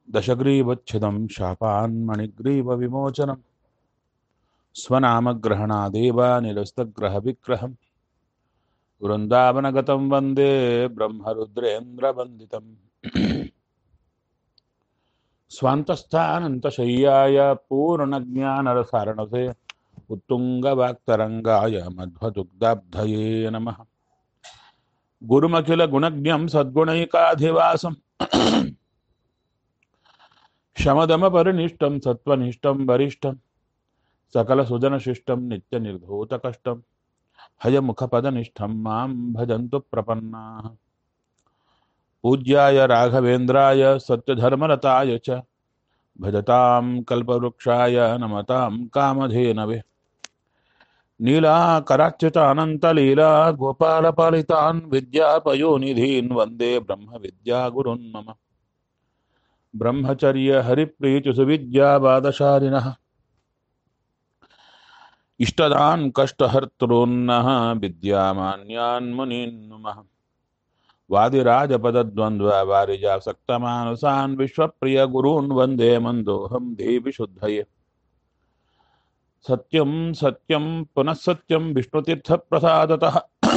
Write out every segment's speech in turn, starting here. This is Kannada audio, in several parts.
दशग्रीवच्छिदं शापान्मणिग्रीवविमोचनं स्वनामग्रहणादेव निरस्तग्रहविग्रहं वृन्दावनगतं वन्दे ब्रह्मरुद्रेन्द्रवन्दितं स्वान्तस्थानन्तशय्याय पूर्णज्ञानरसारणसे उत्तुङ्गवाक्तरङ्गाय मध्वदुग्धाब्धये नमः। गुरुमखिलगुणज्ञं सद्गुणैकाधिवासं शमदमपरिनिष्टं सत्त्वनिष्ठं वरिष्ठं सकलसुजनशिष्टं नित्यनिर्धूतकष्टं हयमुखपदनिष्ठं मां भजन्तु प्रपन्नाः। पूज्याय राघवेन्द्राय सत्यधर्मरताय च भजतां कल्पवृक्षाय नमतां कामधेनवे। नीलाकराच्युतानन्तलीला गोपालपालितान् विद्यापयोनिधीन् वन्दे ब्रह्मविद्यागुरुन् मम। ब्रह्मचर्य हरिप्रीतिसुविद्यावादशालिनः इष्टदान् कष्टहर्तॄन्नः विद्यामान्यान् मुनीन् नुमः। वादिराजपदद्वन्द्व वारिजासक्तमानसान् विश्वप्रियगुरून् वन्दे मन्दोऽहं देवि शुद्धये। सत्यं सत्यं पुनः सत्यं विष्णुतीर्थप्रसादतः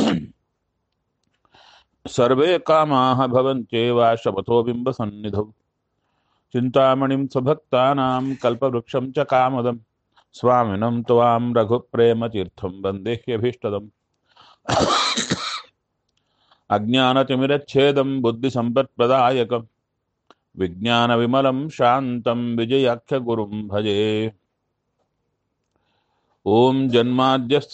सर्वे कामाः भवन्त्येव शपथो बिम्बसन्निधौ। चिन्तामणिं स्वभक्तानां कल्पवृक्षं च कामदं स्वामिनं त्वां रघुप्रेमतीर्थं वन्देह्यभीष्टदम्। अज्ञानतिमिरच्छेदं बुद्धिसम्पत्प्रदायकं विज्ञानविमलं शान्तं विजयाख्यगुरुं भजे। ॐ जन्माद्यस्य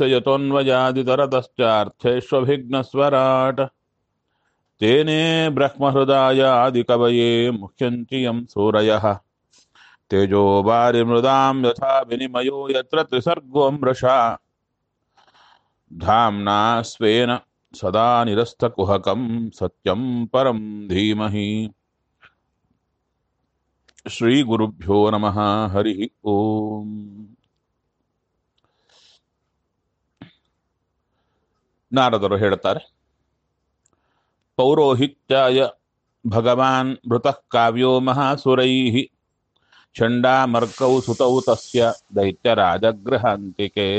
यतोऽन्वयादितरतश्चार्थेष्वभिघ्नस्वराट् तेने ब्रह्महृदाय आदिकवये मुह्यन्ति यं सूरयः। तेजो वारिमृदां यथा विनिमयो यत्र त्रिसर्गो मृषा धाम्ना स्वेन सदा निरस्तकुहकं सत्यं परं धीमहि। श्रीगुरुभ्यो नमः। हरिः ओम्। ನಾರದರು ಹೇಳ್ತಾರೆ, ಪೌರೋಹಿತ್ಯಾಯ ಭಗವಾನ್ ಮೃತಃ ಕಾವ್ಯೋ ಮಹಾಸುರೈಃ ಚಂಡಾಮರ್ಕೌ ಸುತೌ ತಸ್ಯ ದೈತ್ಯರಾಜಗೃಹಾಂತಿಕೆ.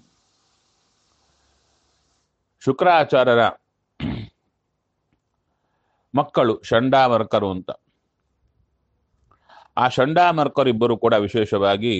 ಶುಕ್ರಾಚಾರ್ಯರ ಮಕ್ಕಳು ಚಂಡಾಮರ್ಕರು ಅಂತ. ಆ ಚಂಡಾಮರ್ಕರಿಬ್ಬರು ಕೂಡ ವಿಶೇಷವಾಗಿ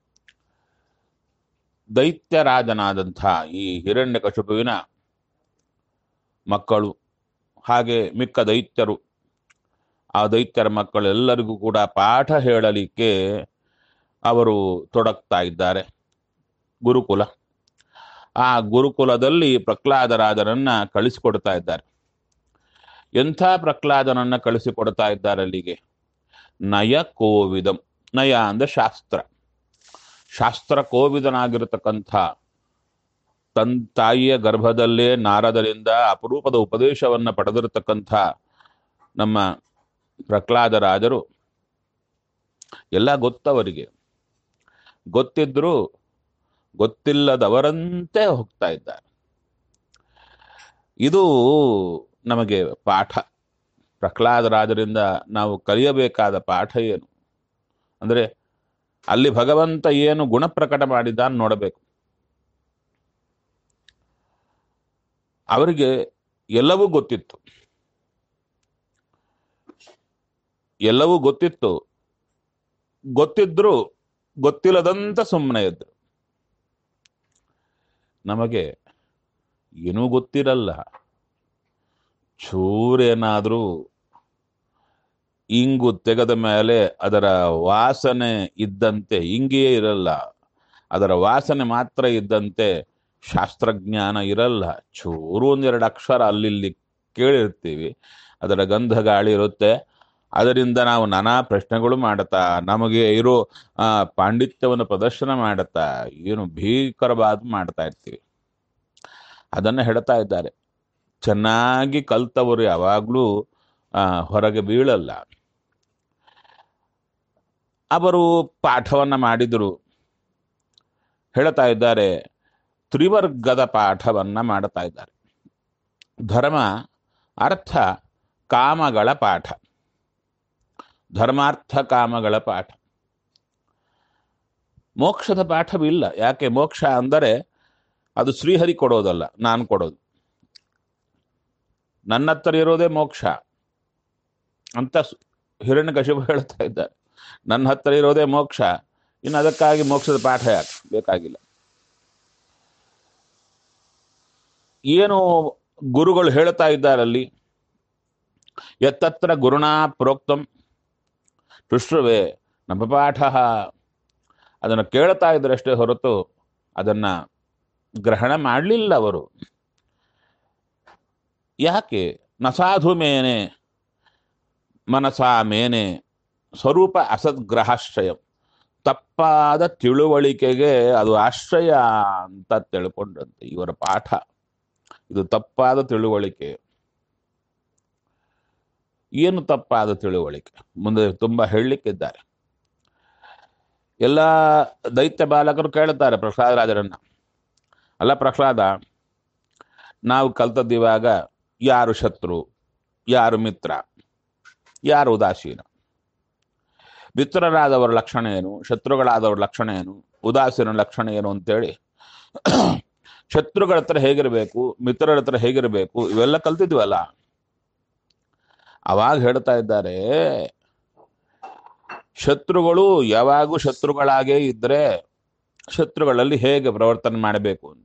ದೈತ್ಯರಾಜನಾದಂಥ ಈ ಹಿರಣ್ಯಕಶಿಪುವಿನ ಮಕ್ಕಳು. ಹಾಗೆ ಮಿಕ್ಕ ದೈತ್ಯರು, ಆ ದೈತ್ಯರ ಮಕ್ಕಳೆಲ್ಲರಿಗೂ ಕೂಡ ಪಾಠ ಹೇಳಲಿಕ್ಕೆ ಅವರು ತೊಡಗ್ತಾ ಇದ್ದಾರೆ. ಗುರುಕುಲ, ಆ ಗುರುಕುಲದಲ್ಲಿ ಪ್ರಹ್ಲಾದರಾಜರನ್ನ ಕಳಿಸಿಕೊಡ್ತಾ ಇದ್ದಾರೆ. ಎಂಥ ಪ್ರಹ್ಲಾದನನ್ನ ಕಳಿಸಿಕೊಡ್ತಾ ಇದ್ದಾರೆ ಅಲ್ಲಿಗೆ? ನಯ ಕೋವಿದಂ. ನಯ ಅಂದ್ರೆ ಶಾಸ್ತ್ರ. ಶಾಸ್ತ್ರ ಕೋವಿದನಾಗಿರತಕ್ಕಂಥ ತಾಯಿಯ ಗರ್ಭದಲ್ಲೇ ನಾರದರಿಂದ ಅಪರೂಪದ ಉಪದೇಶವನ್ನ ಪಡೆದಿರತಕ್ಕಂಥ ನಮ್ಮ ಪ್ರಹ್ಲಾದರಾಜರು ಎಲ್ಲ ಗೊತ್ತವರಿಗೆ, ಗೊತ್ತಿದ್ರೂ ಗೊತ್ತಿಲ್ಲದವರಂತೆ ಹೋಗ್ತಾ ಇದ್ದಾರೆ. ಇದು ನಮಗೆ ಪಾಠ. ಪ್ರಹ್ಲಾದರಾಜರಿಂದ ನಾವು ಕಲಿಯಬೇಕಾದ ಪಾಠ ಏನು ಅಂದ್ರೆ, ಅಲ್ಲಿ ಭಗವಂತ ಏನು ಗುಣ ಪ್ರಕಟ ಮಾಡಿದ್ದಾನೆ ನೋಡಬೇಕು. ಅವರಿಗೆ ಎಲ್ಲವೂ ಗೊತ್ತಿತ್ತು, ಎಲ್ಲವೂ ಗೊತ್ತಿತ್ತು, ಗೊತ್ತಿದ್ರು ಗೊತ್ತಿಲ್ಲದಂತ ಸುಮ್ಮನೆ ಇದ್ರು. ನಮಗೆ ಏನೂ ಗೊತ್ತಿರಲ್ಲ, ಚೂರೇನಾದ್ರೂ ಇಂಗು ತೆಗೆದ ಮೇಲೆ ಅದರ ವಾಸನೆ ಇದ್ದಂತೆ, ಇಂಗಿಯೇ ಇರಲ್ಲ, ಅದರ ವಾಸನೆ ಮಾತ್ರ ಇದ್ದಂತೆ ಶಾಸ್ತ್ರಜ್ಞಾನ ಇರಲ್ಲ. ಚೂರು ಒಂದೆರಡು ಅಕ್ಷರ ಅಲ್ಲಿ ಕೇಳಿರ್ತೀವಿ, ಅದರ ಗಂಧ ಗಾಳಿ ಇರುತ್ತೆ. ಅದರಿಂದ ನಾವು ನಾನಾ ಪ್ರಶ್ನೆಗಳು ಮಾಡುತ್ತಾ ನಮಗೆ ಇರೋ ಪಾಂಡಿತ್ಯವನ್ನು ಪ್ರದರ್ಶನ ಮಾಡುತ್ತಾ ಏನು ಭೀಕರವಾದ ಮಾಡ್ತಾ ಇರ್ತೀವಿ. ಅದನ್ನು ಹೇಳ್ತಾ ಇದ್ದಾರೆ. ಚೆನ್ನಾಗಿ ಕಲ್ತವರು ಯಾವಾಗಲೂ ಹೊರಗೆ ಬೀಳಲ್ಲ. ಅವರು ಪಾಠವನ್ನ ಮಾಡಿದರು. ಹೇಳ್ತಾ ಇದ್ದಾರೆ, ತ್ರಿವರ್ಗದ ಪಾಠವನ್ನ ಮಾಡ್ತಾ ಇದ್ದಾರೆ. ಧರ್ಮ, ಅರ್ಥ, ಕಾಮಗಳ ಪಾಠ. ಧರ್ಮಾರ್ಥ ಕಾಮಗಳ ಪಾಠ. ಮೋಕ್ಷದ ಪಾಠವಿಲ್ಲ. ಯಾಕೆ? ಮೋಕ್ಷ ಅಂದರೆ ಅದು ಶ್ರೀಹರಿ ಕೊಡೋದಲ್ಲ, ನಾನು ಕೊಡೋದು. ನನ್ನ ಹತ್ರ ಇರೋದೇ ಮೋಕ್ಷ ಅಂತ ಹಿರಣ್ಯಕಶಿಪು ಹೇಳ್ತಾ ಇದ್ದಾರೆ. ನನ್ನ ಹತ್ರ ಇರೋದೇ ಮೋಕ್ಷ, ಇನ್ನು ಅದಕ್ಕಾಗಿ ಮೋಕ್ಷದ ಪಾಠ ಯಾಕೆ ಬೇಕಾಗಿಲ್ಲ. ಏನು ಗುರುಗಳು ಹೇಳ್ತಾ ಇದ್ದಾರಲ್ಲಿ, ಯತ್ತತ್ರ ಗುರುಣಾ ಪ್ರೋಕ್ತಂ ಶುಶ್ರುವೆ ನಮ್ಮ ಪಾಠ, ಅದನ್ನು ಕೇಳ್ತಾ ಇದ್ರಷ್ಟೇ ಹೊರತು ಅದನ್ನ ಗ್ರಹಣ ಮಾಡಲಿಲ್ಲ ಅವರು. ಯಾಕೆ? ನಸಾಧು ಮೇನೆ ಮನಸಾ ಮೇನೆ ಸ್ವರೂಪ ಅಸದ್ಗ್ರಹಾಶ್ರಯ, ತಪ್ಪಾದ ತಿಳುವಳಿಕೆಗೆ ಅದು ಆಶ್ರಯ ಅಂತ ತಿಳ್ಕೊಂಡಂತೆ ಇವರ ಪಾಠ. ಇದು ತಪ್ಪಾದ ತಿಳುವಳಿಕೆ. ಏನು ತಪ್ಪಾದ ತಿಳುವಳಿಕೆ? ಮುಂದೆ ತುಂಬಾ ಹೇಳಲಿಕ್ಕಿದ್ದಾರೆ. ಎಲ್ಲ ದೈತ್ಯ ಬಾಲಕರು ಕೇಳುತ್ತಾರೆ ಪ್ರಹ್ಲಾದರಾಜರನ್ನ, ಅಲ್ಲ ಪ್ರಹ್ಲಾದ, ನಾವು ಕಲ್ತದ್ದಿವಾಗ ಯಾರು ಶತ್ರು, ಯಾರು ಮಿತ್ರ, ಯಾರು ಉದಾಸೀನ? ಮಿತ್ರರಾದವರ ಲಕ್ಷಣ ಏನು, ಶತ್ರುಗಳಾದವರ ಲಕ್ಷಣ ಏನು, ಉದಾಸೀನ ಲಕ್ಷಣ ಏನು ಅಂತೇಳಿ ಶತ್ರುಗಳ ಹತ್ರ ಹೇಗಿರಬೇಕು, ಮಿತ್ರರ ಹತ್ರ ಹೇಗಿರಬೇಕು, ಇವೆಲ್ಲ ಕಲ್ತಿದ್ವಲ್ಲ. ಅವಾಗ ಹೇಳ್ತಾ ಇದ್ದಾರೆ, ಶತ್ರುಗಳು ಯಾವಾಗೂ ಶತ್ರುಗಳಾಗೇ ಇದ್ರೆ ಶತ್ರುಗಳಲ್ಲಿ ಹೇಗೆ ಪ್ರವರ್ತನೆ ಮಾಡಬೇಕು ಅಂತ.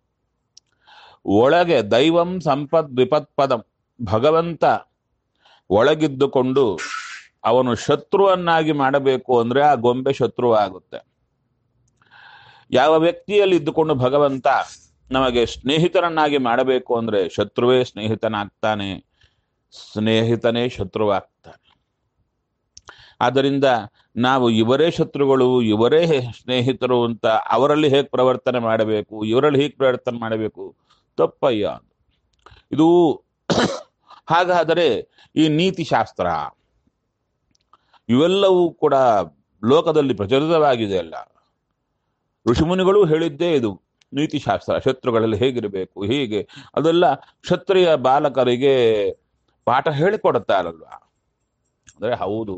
ಒಳಗೆ ದೈವಂ ಸಂಪದ್ ವಿಪತ್ಪದಂ, ಭಗವಂತ ಒಳಗಿದ್ದುಕೊಂಡು ಅವನು ಶತ್ರುವನ್ನಾಗಿ ಮಾಡಬೇಕು ಅಂದ್ರೆ ಆ ಗೊಂಬೆ ಶತ್ರು ಆಗುತ್ತೆ. ಯಾವ ವ್ಯಕ್ತಿಯಲ್ಲಿ ಇದ್ದುಕೊಂಡು ಭಗವಂತ ನಮಗೆ ಸ್ನೇಹಿತರನ್ನಾಗಿ ಮಾಡಬೇಕು ಅಂದ್ರೆ ಶತ್ರುವೇ ಸ್ನೇಹಿತನಾಗ್ತಾನೆ, ಸ್ನೇಹಿತನೇ ಶತ್ರುವಾಗ್ತಾನೆ. ಆದ್ದರಿಂದ ನಾವು ಇವರೇ ಶತ್ರುಗಳು, ಇವರೇ ಸ್ನೇಹಿತರು ಅಂತ ಅವರಲ್ಲಿ ಹೇಗೆ ಪ್ರವರ್ತನೆ ಮಾಡಬೇಕು, ಇವರಲ್ಲಿ ಹೇಗೆ ಪ್ರವರ್ತನೆ ಮಾಡಬೇಕು, ತಪ್ಪಯ್ಯ. ಇದು ಹಾಗಾದರೆ ಈ ನೀತಿಶಾಸ್ತ್ರ ಇವೆಲ್ಲವೂ ಕೂಡ ಲೋಕದಲ್ಲಿ ಪ್ರಚಲಿತವಾಗಿದೆ ಅಲ್ಲ. ಋಷಿಮುನಿಗಳು ಹೇಳಿದ್ದೇ ಇದು, ನೀತಿಶಾಸ್ತ್ರ, ಶತ್ರುಗಳಲ್ಲಿ ಹೇಗಿರಬೇಕು, ಹೀಗೆ ಅದೆಲ್ಲ ಕ್ಷತ್ರಿಯ ಬಾಲಕರಿಗೆ ಪಾಠ ಹೇಳಿಕೊಡುತ್ತಾರಲ್ವ. ಅಂದ್ರೆ ಹೌದು,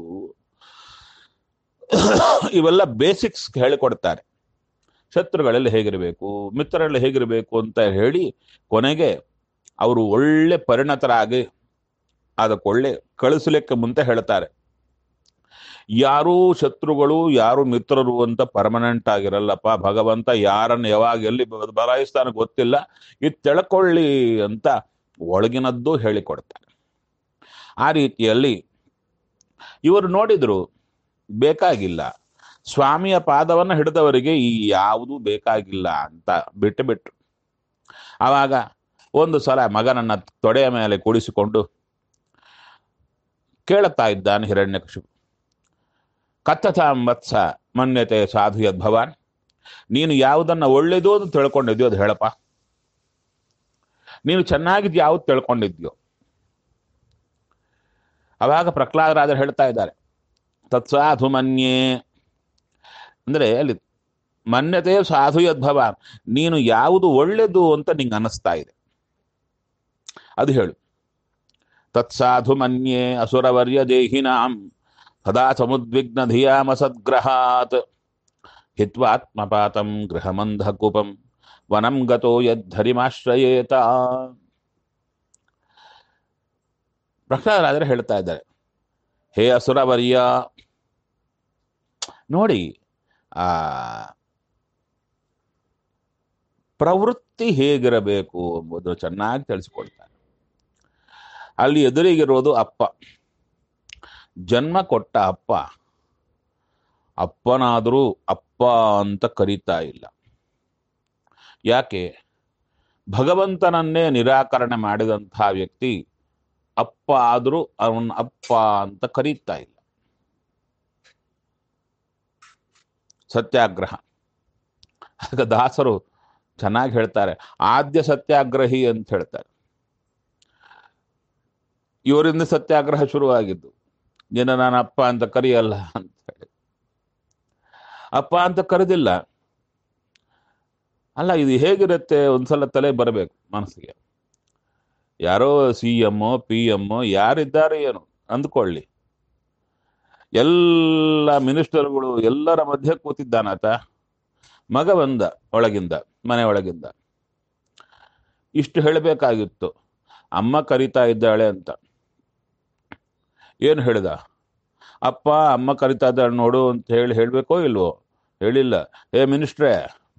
ಇವೆಲ್ಲ ಬೇಸಿಕ್ಸ್ ಹೇಳಿಕೊಡ್ತಾರೆ. ಶತ್ರುಗಳಲ್ಲಿ ಹೇಗಿರಬೇಕು, ಮಿತ್ರರಲ್ಲಿ ಹೇಗಿರಬೇಕು ಅಂತ ಹೇಳಿ ಕೊನೆಗೆ ಅವರು ಒಳ್ಳೆ ಪರಿಣತರಾಗಿ ಅದಕ್ಕೊಳ್ಳೆ ಕಳಿಸಲಿಕ್ಕೆ ಮುಂದೆ ಹೇಳ್ತಾರೆ. ಯಾರೂ ಶತ್ರುಗಳು ಯಾರು ಮಿತ್ರರು ಅಂತ ಪರ್ಮನೆಂಟ್ ಆಗಿರಲ್ಲಪ್ಪ. ಭಗವಂತ ಯಾರನ್ನು ಯಾವಾಗ ಎಲ್ಲಿ ಬಲಾಯಿಸ್ತಾನೆ ಗೊತ್ತಿಲ್ಲ, ಇದು ತಿಳ್ಕೊಳ್ಳಿ ಅಂತ ಒಳಗಿನದ್ದು ಹೇಳಿಕೊಡ್ತಾರೆ. ಆ ರೀತಿಯಲ್ಲಿ ಇವರು ನೋಡಿದ್ರು ಬೇಕಾಗಿಲ್ಲ, ಸ್ವಾಮಿಯ ಪಾದವನ್ನು ಹಿಡಿದವರಿಗೆ ಈ ಯಾವುದೂ ಬೇಕಾಗಿಲ್ಲ ಅಂತ ಬಿಟ್ಟು ಆವಾಗ ಒಂದು ಸಲ ಮಗನನ್ನ ತೊಡೆಯ ಮೇಲೆ ಕೂಡಿಸಿಕೊಂಡು ಕೇಳುತ್ತಾ ಇದ್ದಾನೆ ಹಿರಣ್ಯಕಶಿಪು. ಕಥತಾಂ ವತ್ಸ ಮನ್ಯತೆ ಸಾಧು ಯದ್ಭವಾನ್, ನೀನು ಯಾವುದನ್ನ ಒಳ್ಳೇದು ಅಂತ ತಿಳ್ಕೊಂಡಿದ್ಯೋ ಅದು ಹೇಳಪ್ಪ. ನೀನು ಚೆನ್ನಾಗಿದ್ ಯಾವ್ದು ತಿಳ್ಕೊಂಡಿದ್ಯೋ. ಅವಾಗ ಪ್ರಹ್ಲಾದರಾಜರು ಹೇಳ್ತಾ ಇದ್ದಾರೆ, ತತ್ಸಾಧು ಮನ್ಯೇ ಅಂದ್ರೆ ಅಲ್ಲಿ ಮನ್ಯತೆ ಸಾಧು ಯದ್ಭವಾನ್, ನೀನು ಯಾವುದು ಒಳ್ಳೆದು ಅಂತ ನಿಂಗೆ ಅನಿಸ್ತಾ ಇದೆ ಅದು ಹೇಳು. ತತ್ಸಾಧು ಮನ್ಯೇ ಅಸುರವರ್ಯ ದೇಹಿನಾಂ ಸದಾ ಸಮುದ್ವಿಗ್ನ ಧಿಯಾಮ ಸದ್ಗ್ರಹಾತ್ ಹಿತ್ವಾತ್ಮಪಾತಂ ಗೃಹಮಂಧಕೂಪಂ ವನಂ ಗತೋ ಯದ್ಧರಿಮಾಶ್ರಯೇತ. ಪ್ರಹ್ಲಾದರಾಜರು ಹೇಳ್ತಾ ಇದ್ದಾರೆ, ಹೇ ಅಸುರವರ್ಯ, ನೋಡಿ ಆ ಪ್ರವೃತ್ತಿ ಹೇಗಿರಬೇಕು ಎಂಬುದು ಚೆನ್ನಾಗಿ ತಿಳಿಸ್ಕೊಡ್ತಾರೆ. ಅಲ್ಲಿ ಎದುರಿಗಿರೋದು ಅಪ್ಪ, ಜನ್ಮ ಕೊಟ್ಟ ಅಪ್ಪ. ಅಪ್ಪನಾದರೂ ಅಪ್ಪ ಅಂತ ಕರೀತಾ ಇಲ್ಲ. ಯಾಕೆ? ಭಗವಂತನನ್ನೇ ನಿರಾಕರಣೆ ಮಾಡಿದಂತಹ ವ್ಯಕ್ತಿ ಅಪ್ಪ ಆದರೂ ಅವನ ಅಪ್ಪ ಅಂತ ಕರೀತಾ ಇಲ್ಲ. ಸತ್ಯಾಗ್ರಹ, ಆಗ ದಾಸರು ಚೆನ್ನಾಗಿ ಹೇಳ್ತಾರೆ, ಆದ್ಯ ಸತ್ಯಾಗ್ರಹಿ ಅಂತ ಹೇಳ್ತಾರೆ. ಇವರಿಂದ ಸತ್ಯಾಗ್ರಹ ಶುರುವಾಗಿದ್ದು. ಜನ ನಾನು ಅಪ್ಪ ಅಂತ ಕರೆಯಲ್ಲ ಅಂತ ಹೇಳಿ, ಅಪ್ಪ ಅಂತ ಕರೆದಿಲ್ಲ. ಅಲ್ಲ, ಇದು ಹೇಗಿರುತ್ತೆ ಒಂದ್ಸಲ ತಲೆ ಬರಬೇಕು ಮನಸ್ಸಿಗೆ. ಯಾರೋ CM PM ಯಾರಿದ್ದಾರೆ ಏನು ಅಂದ್ಕೊಳ್ಳಿ, ಎಲ್ಲ ಮಿನಿಸ್ಟರ್ಗಳು ಎಲ್ಲರ ಮಧ್ಯೆ ಕೂತಿದ್ದಾನಾತ. ಮಗ ಬಂದ ಒಳಗಿಂದ, ಮನೆ ಒಳಗಿಂದ. ಇಷ್ಟು ಹೇಳಬೇಕಾಗಿತ್ತು, ಅಮ್ಮ ಕರಿತಾ ಇದ್ದಾಳೆ ಅಂತ. ಏನು ಹೇಳಿದ? ಅಪ್ಪ ಅಮ್ಮ ಕರಿತಾ ಇದ್ದಾಳೆ ನೋಡು ಅಂತ ಹೇಳ್ಬೇಕೋ ಇಲ್ವೋ? ಹೇಳಿಲ್ಲ. ಏ ಮಿನಿಸ್ಟ್ರೇ,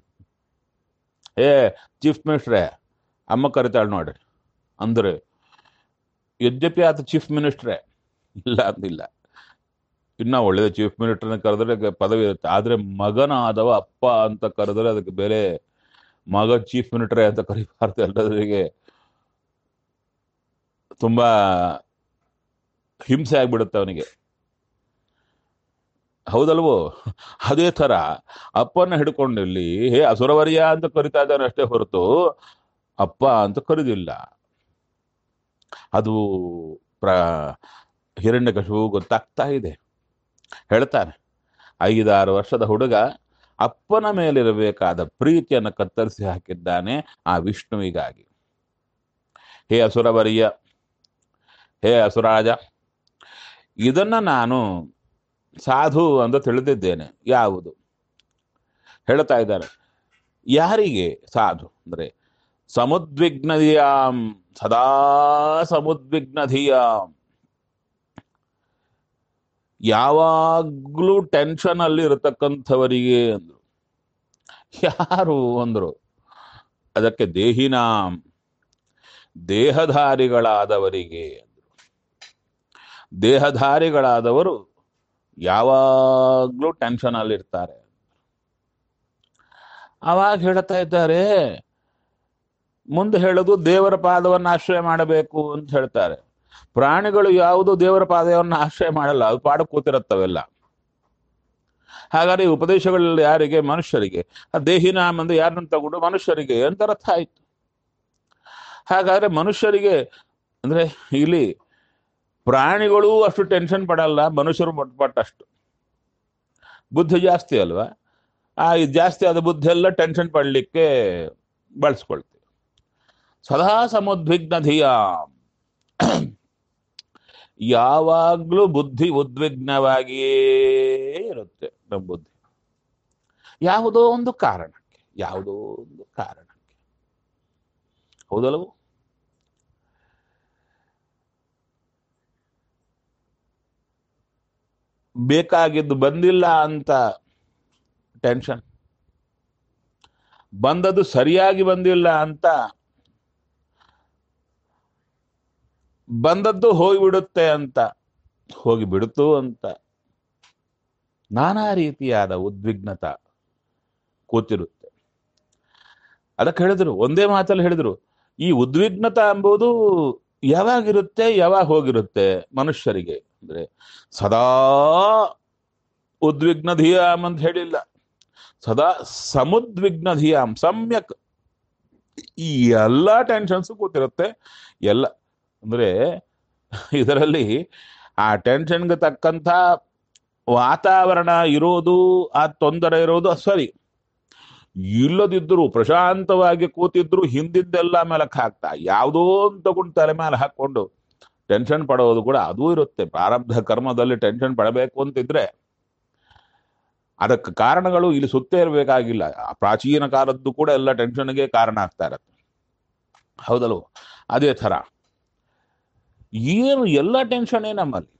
ಏ ಚೀಫ್ ಮಿನಿಸ್ಟ್ರೇ, ಅಮ್ಮ ಕರಿತಾಳೆ ನೋಡ್ರಿ ಅಂದ್ರೆ, ಯದ್ಯಪಿ ಆತ ಚೀಫ್ ಮಿನಿಸ್ಟ್ರೇ, ಇಲ್ಲ ಅಂದಿಲ್ಲ. ಇನ್ನ ಒಳ್ಳೇದು, ಚೀಫ್ ಮಿನಿಸ್ಟರ್ನ ಕರೆದ್ರೆ ಪದವಿ ಇರುತ್ತೆ. ಆದ್ರೆ ಮಗನಾದವ ಅಪ್ಪ ಅಂತ ಕರೆದ್ರೆ ಅದಕ್ಕೆ ಬೇರೆ. ಮಗ ಚೀಫ್ ಮಿನಿಸ್ಟರ್ ಅಂತ ಕರಿಬಾರ್ದು. ಎಲ್ಲರಿಗೆ ತುಂಬಾ ಹಿಂಸೆ ಆಗ್ಬಿಡುತ್ತೆ ಅವನಿಗೆ, ಹೌದಲ್ವೋ? ಅದೇ ತರ ಅಪ್ಪನ ಹಿಡ್ಕೊಂಡಿಲ್ಲಿ ಹೇ ಅಸುರವರ್ಯ ಅಂತ ಕರಿತಾ ಇದ್ದಾನೆ ಅಷ್ಟೇ ಹೊರತು ಅಪ್ಪ ಅಂತ ಕರೆದಿಲ್ಲ. ಅದು ಪ್ರ ಹಿರಣ್ಯಕಶಿಪು ಗೊತ್ತಾಗ್ತಾ ಇದೆ. ಹೇಳ್ತಾನೆ, 5-6 ವರ್ಷದ ಹುಡುಗ ಅಪ್ಪನ ಮೇಲಿರಬೇಕಾದ ಪ್ರೀತಿಯನ್ನು ಕತ್ತರಿಸಿ ಹಾಕಿದ್ದಾನೆ ಆ ವಿಷ್ಣುವಿಗಾಗಿ. ಹೇ ಅಸುರವರ್ಯ, ಹೇ ಅಸುರಾಜ, ಇದನ್ನ ನಾನು ಸಾಧು ಅಂತ ತಿಳಿದಿದ್ದೇನೆ. ಯಾವುದು? ಹೇಳ್ತಾ ಇದ್ದಾರೆ, ಯಾರಿಗೆ ಸಾಧು ಅಂದ್ರೆ ಸಮುದ್ವಿಗ್ನಧಿಯಾಂ, ಸದಾ ಸಮುದ್ವಿಗ್ನಧಿಯಾಂ, ಯಾವಾಗ್ಲೂ ಟೆನ್ಷನ್ ಅಲ್ಲಿ ಇರತಕ್ಕಂಥವರಿಗೆ ಅಂದ್ರು. ಯಾರು ಅಂದ್ರು? ಅದಕ್ಕೆ ದೇಹಿನಾಂ, ದೇಹಧಾರಿಗಳಾದವರಿಗೆ. ದೇಹಧಾರಿಗಳಾದವರು ಯಾವಾಗ್ಲೂ ಟೆನ್ಷನ್ ಅಲ್ಲಿ ಇರ್ತಾರೆ. ಅವಾಗ ಹೇಳ್ತಾ ಇದ್ದಾರೆ, ಮುಂದೆ ಹೇಳೋದು ದೇವರ ಪಾದವನ್ನು ಆಶ್ರಯ ಮಾಡಬೇಕು ಅಂತ ಹೇಳ್ತಾರೆ. ಪ್ರಾಣಿಗಳು ಯಾವುದು ದೇವರ ಪಾದವನ್ನು ಆಶ್ರಯ ಮಾಡಲ್ಲ, ಅದು ಪಾಡ ಕೂತಿರುತ್ತವೆಲ್ಲ. ಹಾಗಾದ್ರೆ ಈ ಉಪದೇಶಗಳಲ್ಲಿ ಯಾರಿಗೆ? ಮನುಷ್ಯರಿಗೆ. ಆ ದೇಹಿನಾಮ್ ಅಂದ್ರೆ ಯಾರನ್ನ ತಗೊಂಡು ಮನುಷ್ಯರಿಗೆ ಅಂತ ಅರ್ಥ ಆಯ್ತು. ಹಾಗಾದ್ರೆ ಮನುಷ್ಯರಿಗೆ ಅಂದ್ರೆ ಇಲ್ಲಿ ಪ್ರಾಣಿಗಳು ಅಷ್ಟು ಟೆನ್ಷನ್ ಪಡಲ್ಲ, ಮನುಷ್ಯರು ಪಟ್ಟಷ್ಟು. ಬುದ್ಧಿ ಜಾಸ್ತಿ ಅಲ್ವಾ? ಇದು ಜಾಸ್ತಿ ಆದ ಬುದ್ಧಿ ಎಲ್ಲ ಟೆನ್ಷನ್ ಪಡ್ಲಿಕ್ಕೆ ಬಳಸ್ಕೊಳ್ತೀವಿ. ಸದಾ ಸಮುದ್ವಿಗ್ನಧಿಯ, ಯಾವಾಗ್ಲೂ ಬುದ್ಧಿ ಉದ್ವಿಗ್ನವಾಗಿಯೇ ಇರುತ್ತೆ ನಮ್ಮ ಬುದ್ಧಿ. ಯಾವುದೋ ಒಂದು ಕಾರಣಕ್ಕೆ, ಯಾವುದೋ ಒಂದು ಕಾರಣಕ್ಕೆ, ಹೌದಲ್ಲವೂ? ಬೇಕಾಗಿದ್ದು ಬಂದಿಲ್ಲ ಅಂತ ಟೆನ್ಷನ್, ಬಂದದ್ದು ಸರಿಯಾಗಿ ಬಂದಿಲ್ಲ ಅಂತ, ಬಂದದ್ದು ಹೋಗಿಬಿಡುತ್ತೆ ಅಂತ, ಹೋಗಿಬಿಡುತ್ತು ಅಂತ, ನಾನಾ ರೀತಿಯಾದ ಉದ್ವಿಗ್ನತ ಕೂತಿರುತ್ತೆ. ಅದಕ್ಕೆ ಹೇಳಿದ್ರು, ಒಂದೇ ಮಾತಲ್ಲಿ ಹೇಳಿದ್ರು, ಈ ಉದ್ವಿಗ್ನತ ಎಂಬುದು ಯಾವಾಗಿರುತ್ತೆ, ಯಾವಾಗ ಹೋಗಿರುತ್ತೆ ಮನುಷ್ಯರಿಗೆ ಅಂದ್ರೆ ಸದಾ ಉದ್ವಿಗ್ನ ಧಿಯಾಮ್ ಅಂತ ಹೇಳಿಲ್ಲ, ಸದಾ ಸಮುದ್ವಿಗ್ನ ಧಿಯಾಮ್, ಸಮ್ಯಕ್ ಈ ಎಲ್ಲ ಟೆನ್ಷನ್ಸ್ ಕೂತಿರುತ್ತೆ. ಎಲ್ಲ ಅಂದ್ರೆ ಇದರಲ್ಲಿ ಆ ಟೆನ್ಷನ್ಗೆ ತಕ್ಕಂಥ ವಾತಾವರಣ ಇರೋದು, ಆ ತೊಂದರೆ ಇರೋದು ಸರಿ. ಇಲ್ಲದಿದ್ರು ಪ್ರಶಾಂತವಾಗಿ ಕೂತಿದ್ರು ಹಿಂದಿಂದೆಲ್ಲ ಮೇಲಕ್ಕೆ ಹಾಕ್ತಾ ಯಾವುದೋ ತಗೊಂಡು ತಲೆ ಮೇಲೆ ಹಾಕೊಂಡು ಟೆನ್ಷನ್ ಪಡೋದು ಕೂಡ ಅದೂ ಇರುತ್ತೆ. ಪ್ರಾರಬ್ಧ ಕರ್ಮದಲ್ಲಿ ಟೆನ್ಷನ್ ಪಡಬೇಕು ಅಂತಿದ್ರೆ ಅದಕ್ಕೆ ಕಾರಣಗಳು ಇಲ್ಲಿ ಸುತ್ತೇ ಇರಬೇಕಾಗಿಲ್ಲ. ಪ್ರಾಚೀನ ಕಾಲದ್ದು ಕೂಡ ಎಲ್ಲ ಟೆನ್ಷನ್ಗೆ ಕಾರಣ ಆಗ್ತಾ ಇರತ್ತೆ, ಹೌದಲ್ವ? ಅದೇ ಥರ ಏನು ಎಲ್ಲ ಟೆನ್ಷನ್ನೇ ನಮ್ಮಲ್ಲಿ.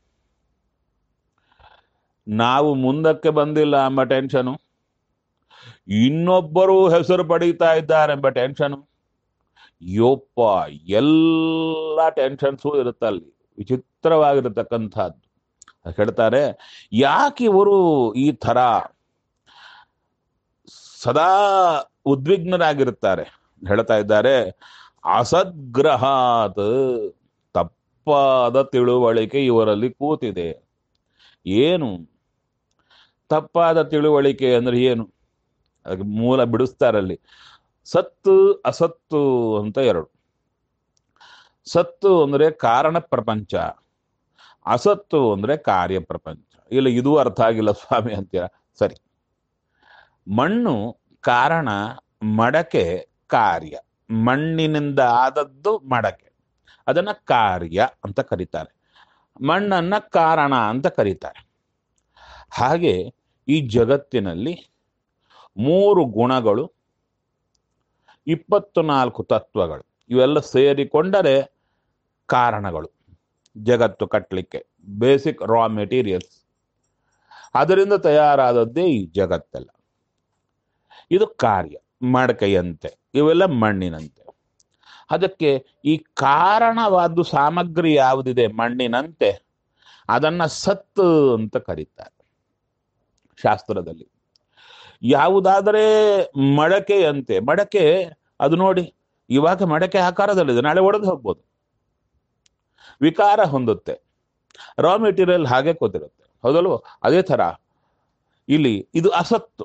ನಾವು ಮುಂದಕ್ಕೆ ಬಂದಿಲ್ಲ ಎಂಬ ಟೆನ್ಷನು, ಇನ್ನೊಬ್ಬರು ಹೆಸರು ಪಡೀತಾ ಇದ್ದಾರೆ ಎಂಬ ಟೆನ್ಷನು, ಯೋಪ್ಪ ಎಲ್ಲ ಟೆನ್ಷನ್ಸು ಇರುತ್ತೆ ಅಲ್ಲಿ, ವಿಚಿತ್ರವಾಗಿರತಕ್ಕಂಥದ್ದು. ಹೇಳ್ತಾರೆ, ಯಾಕೆ ಇವರು ಈ ಥರ ಸದಾ ಉದ್ವಿಗ್ನರಾಗಿರುತ್ತಾರೆ? ಹೇಳ್ತಾ ಇದ್ದಾರೆ, ಅಸದ್ಗ್ರಹಾತ್, ತಪ್ಪಾದ ತಿಳುವಳಿಕೆ ಇವರಲ್ಲಿ ಕೂತಿದೆ. ಏನು ತಪ್ಪಾದ ತಿಳುವಳಿಕೆ ಅಂದ್ರೆ ಏನು? ಅದಕ್ಕೆ ಮೂಲ ಬಿಡಿಸ್ತಾರಲ್ಲಿ. ಸತ್ತು ಅಸತ್ತು ಅಂತ ಎರಡು. ಸತ್ತು ಅಂದ್ರೆ ಕಾರಣ ಪ್ರಪಂಚ, ಅಸತ್ತು ಅಂದ್ರೆ ಕಾರ್ಯ ಪ್ರಪಂಚ. ಇಲ್ಲ ಇದು ಅರ್ಥ ಆಗಿಲ್ಲ ಸ್ವಾಮಿ ಅಂತೀರ, ಸರಿ. ಮಣ್ಣು ಕಾರಣ, ಮಡಕೆ ಕಾರ್ಯ. ಮಣ್ಣಿನಿಂದ ಆದದ್ದು ಮಡಕೆ, ಅದನ್ನ ಕಾರ್ಯ ಅಂತ ಕರೀತಾರೆ. ಮಣ್ಣನ್ನ ಕಾರಣ ಅಂತ ಕರೀತಾರೆ. ಹಾಗೆ ಈ ಜಗತ್ತಿನಲ್ಲಿ 3 ಗುಣಗಳು, 24 ತತ್ವಗಳು ಇವೆಲ್ಲ ಸೇರಿಕೊಂಡರೆ ಕಾರಣಗಳು ಜಗತ್ತು ಕಟ್ಟಲಿಕ್ಕೆ. ಬೇಸಿಕ್ ರಾ ಮೆಟೀರಿಯಲ್ಸ್, ಅದರಿಂದ ತಯಾರಾದದ್ದೇ ಈ ಜಗತ್ತೆಲ್ಲ. ಇದು ಕಾರ್ಯ, ಮಡಕೆಯಂತೆ, ಇವೆಲ್ಲ ಮಣ್ಣಿನಂತೆ. ಅದಕ್ಕೆ ಈ ಕಾರಣವಾದ ಸಾಮಗ್ರಿ ಯಾವುದಿದೆ ಮಣ್ಣಿನಂತೆ, ಅದನ್ನ ಸತ್ತು ಅಂತ ಕರೀತಾರೆ ಶಾಸ್ತ್ರದಲ್ಲಿ. ಯಾವುದಾದರೆ ಮಡಕೆಯಂತೆ, ಮಡಕೆ ಅದು ನೋಡಿ ಇವಾಗ ಮಡಕೆ ಆಕಾರದಲ್ಲಿದೆ, ನಾಳೆ ಒಡೆದು ಹೋಗ್ಬೋದು, ವಿಕಾರ ಹೊಂದುತ್ತೆ. ರಾ ಮೆಟೀರಿಯಲ್ ಹಾಗೆ ಕೂತಿರುತ್ತೆ, ಹೌದಲ್ವ? ಅದೇ ತರ ಇಲ್ಲಿ ಇದು ಅಸತ್ತು.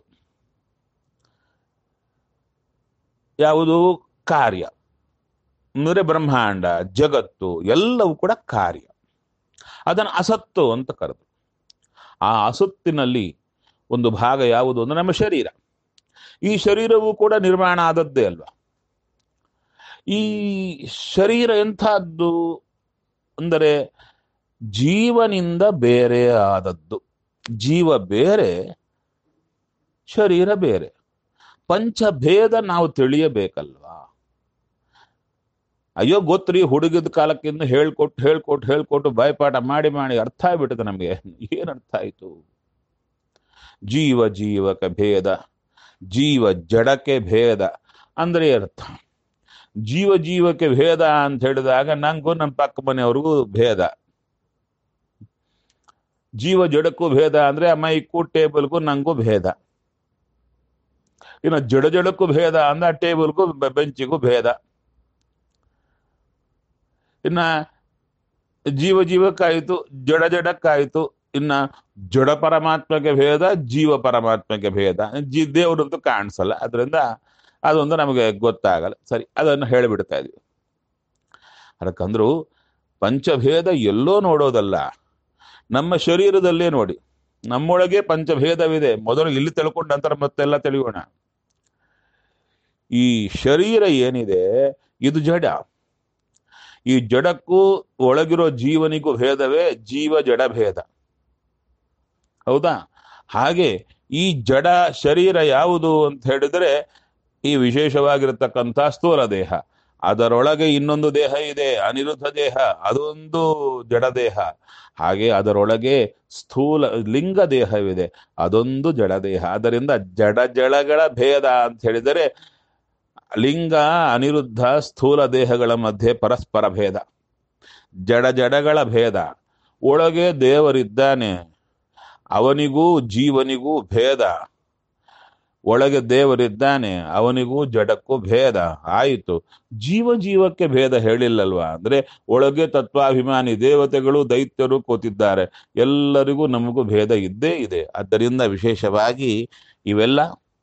ಯಾವುದು? ಕಾರ್ಯ ಅಂದ್ರೆ ಬ್ರಹ್ಮಾಂಡ, ಜಗತ್ತು ಎಲ್ಲವೂ ಕೂಡ ಕಾರ್ಯ. ಅದನ್ನು ಅಸತ್ತು ಅಂತ ಕರೆದು. ಆ ಅಸತ್ತಿನಲ್ಲಿ ಒಂದು ಭಾಗ ಯಾವುದು ಅಂದ್ರೆ ನಮ್ಮ ಶರೀರ. ಈ ಶರೀರವೂ ಕೂಡ ನಿರ್ಮಾಣ ಆದದ್ದೇ ಅಲ್ವಾ? ಈ ಶರೀರ ಎಂಥದ್ದು ಅಂದರೆ ಜೀವನಿಂದ ಬೇರೆ ಆದದ್ದು. ಜೀವ ಬೇರೆ, ಶರೀರ ಬೇರೆ. ಪಂಚಭೇದ ನಾವು ತಿಳಿಯಬೇಕಲ್ವಾ? ಅಯ್ಯೋ ಗೊತ್ತ್ರಿ, ಹುಡುಗದ ಕಾಲಕ್ಕಿಂತ ಹೇಳ್ಕೊಟ್ಟು ಬಾಯ್ಪಾಠ ಮಾಡಿ ಅರ್ಥ ಆಗ್ಬಿಟ್ಟದೆ ನಮಗೆ. ಏನ್ ಅರ್ಥ ಆಯ್ತು? ಜೀವಕ್ಕೆ ಭೇದ, ಜೀವ ಜಡಕ್ಕೆ ಭೇದ ಅಂದ್ರೆ ಅರ್ಥ. ಜೀವಕ್ಕೆ ಭೇದ ಅಂತ ಹೇಳಿದಾಗ ನಂಗೂ ನನ್ನ ಪಕ್ಕ ಮನೆಯವ್ರಿಗೂ ಭೇದ. ಜೀವ ಜಡಕ್ಕೂ ಭೇದ ಅಂದ್ರೆ ಮೈಕು ಟೇಬಲ್ಗೂ ನಂಗೂ ಭೇದ. ಇನ್ನು ಜಡಕ್ಕೂ ಭೇದ ಅಂದ್ರೆ ಟೇಬಲ್ಗೂ ಬೆಂಚಿಗೂ ಭೇದ. ಇನ್ನ ಜೀವಕ್ಕಾಯ್ತು, ಜಡಕ್ಕಾಯ್ತು. ಇನ್ನ ಜಡ ಪರಮಾತ್ಮಗೆ ಭೇದ, ಜೀವ ಪರಮಾತ್ಮಗೆ ಭೇದ. ದೇವರಂತೂ ಕಾಣಿಸಲ್ಲ, ಅದರಿಂದ ಅದೊಂದು ನಮಗೆ ಗೊತ್ತಾಗಲ್ಲ. ಸರಿ, ಅದನ್ನು ಹೇಳಿಬಿಡ್ತಾ ಇದೀವಿ. ಅದಕ್ಕಂದ್ರು ಪಂಚಭೇದ ಎಲ್ಲೋ ನೋಡೋದಲ್ಲ, ನಮ್ಮ ಶರೀರದಲ್ಲೇ ನೋಡಿ. ನಮ್ಮೊಳಗೆ ಪಂಚಭೇದವಿದೆ. ಮೊದಲು ಇಲ್ಲಿ ತಿಳ್ಕೊಂಡ ನಂತರ ಮತ್ತೆಲ್ಲ ತಿಳಿಯೋಣ. ಈ ಶರೀರ ಏನಿದೆ ಇದು ಜಡ. ಈ ಜಡಕ್ಕೂ ಒಳಗಿರೋ ಜೀವನಿಗೂ ಭೇದವೇ ಜೀವ ಜಡ ಭೇದ, ಹೌದಾ? ಹಾಗೆ ಈ ಜಡ ಶರೀರ ಯಾವುದು ಅಂತ ಹೇಳಿದ್ರೆ ಈ ವಿಶೇಷವಾಗಿರತಕ್ಕಂಥ ಸ್ಥೂಲ ದೇಹ. ಅದರೊಳಗೆ ಇನ್ನೊಂದು ದೇಹ ಇದೆ, ಅನಿರುದ್ಧ ದೇಹ, ಅದೊಂದು ಜಡ ದೇಹ. ಹಾಗೆ ಅದರೊಳಗೆ ಸ್ಥೂಲ ಲಿಂಗ ದೇಹವಿದೆ, ಅದೊಂದು ಜಡ ದೇಹ. ಅದರಿಂದ ಜಡಗಳ ಭೇದ ಅಂತ ಹೇಳಿದರೆ ಲಿಂಗ ಅನಿರುದ್ಧ ಸ್ಥೂಲ ದೇಹಗಳ ಮಧ್ಯೆ ಪರಸ್ಪರ ಭೇದ, ಜಡಗಳ ಭೇದ. ಒಳಗೆ ದೇವರಿದ್ದಾನೆ, ಅವನಿಗೂ ಜೀವನಿಗೂ ಭೇದ. ಒಳಗೆ ದೇವರಿದ್ದಾನೆ, ಅವನಿಗೂ ಜಡಕ್ಕೂ ಭೇದ. ಆಯಿತು, ಜೀವಕ್ಕೆ ಭೇದ ಹೇಳಿಲ್ಲಲ್ವಾ? ಅಂದ್ರೆ ಒಳಗೆ ತತ್ವಾಭಿಮಾನಿ ದೇವತೆಗಳು ದೈತ್ಯರು ಕೂತಿದ್ದಾರೆ, ಎಲ್ಲರಿಗೂ ನಮಗೂ ಭೇದ ಇದ್ದೇ ಇದೆ. ಆದ್ದರಿಂದ ವಿಶೇಷವಾಗಿ ಇವೆಲ್ಲ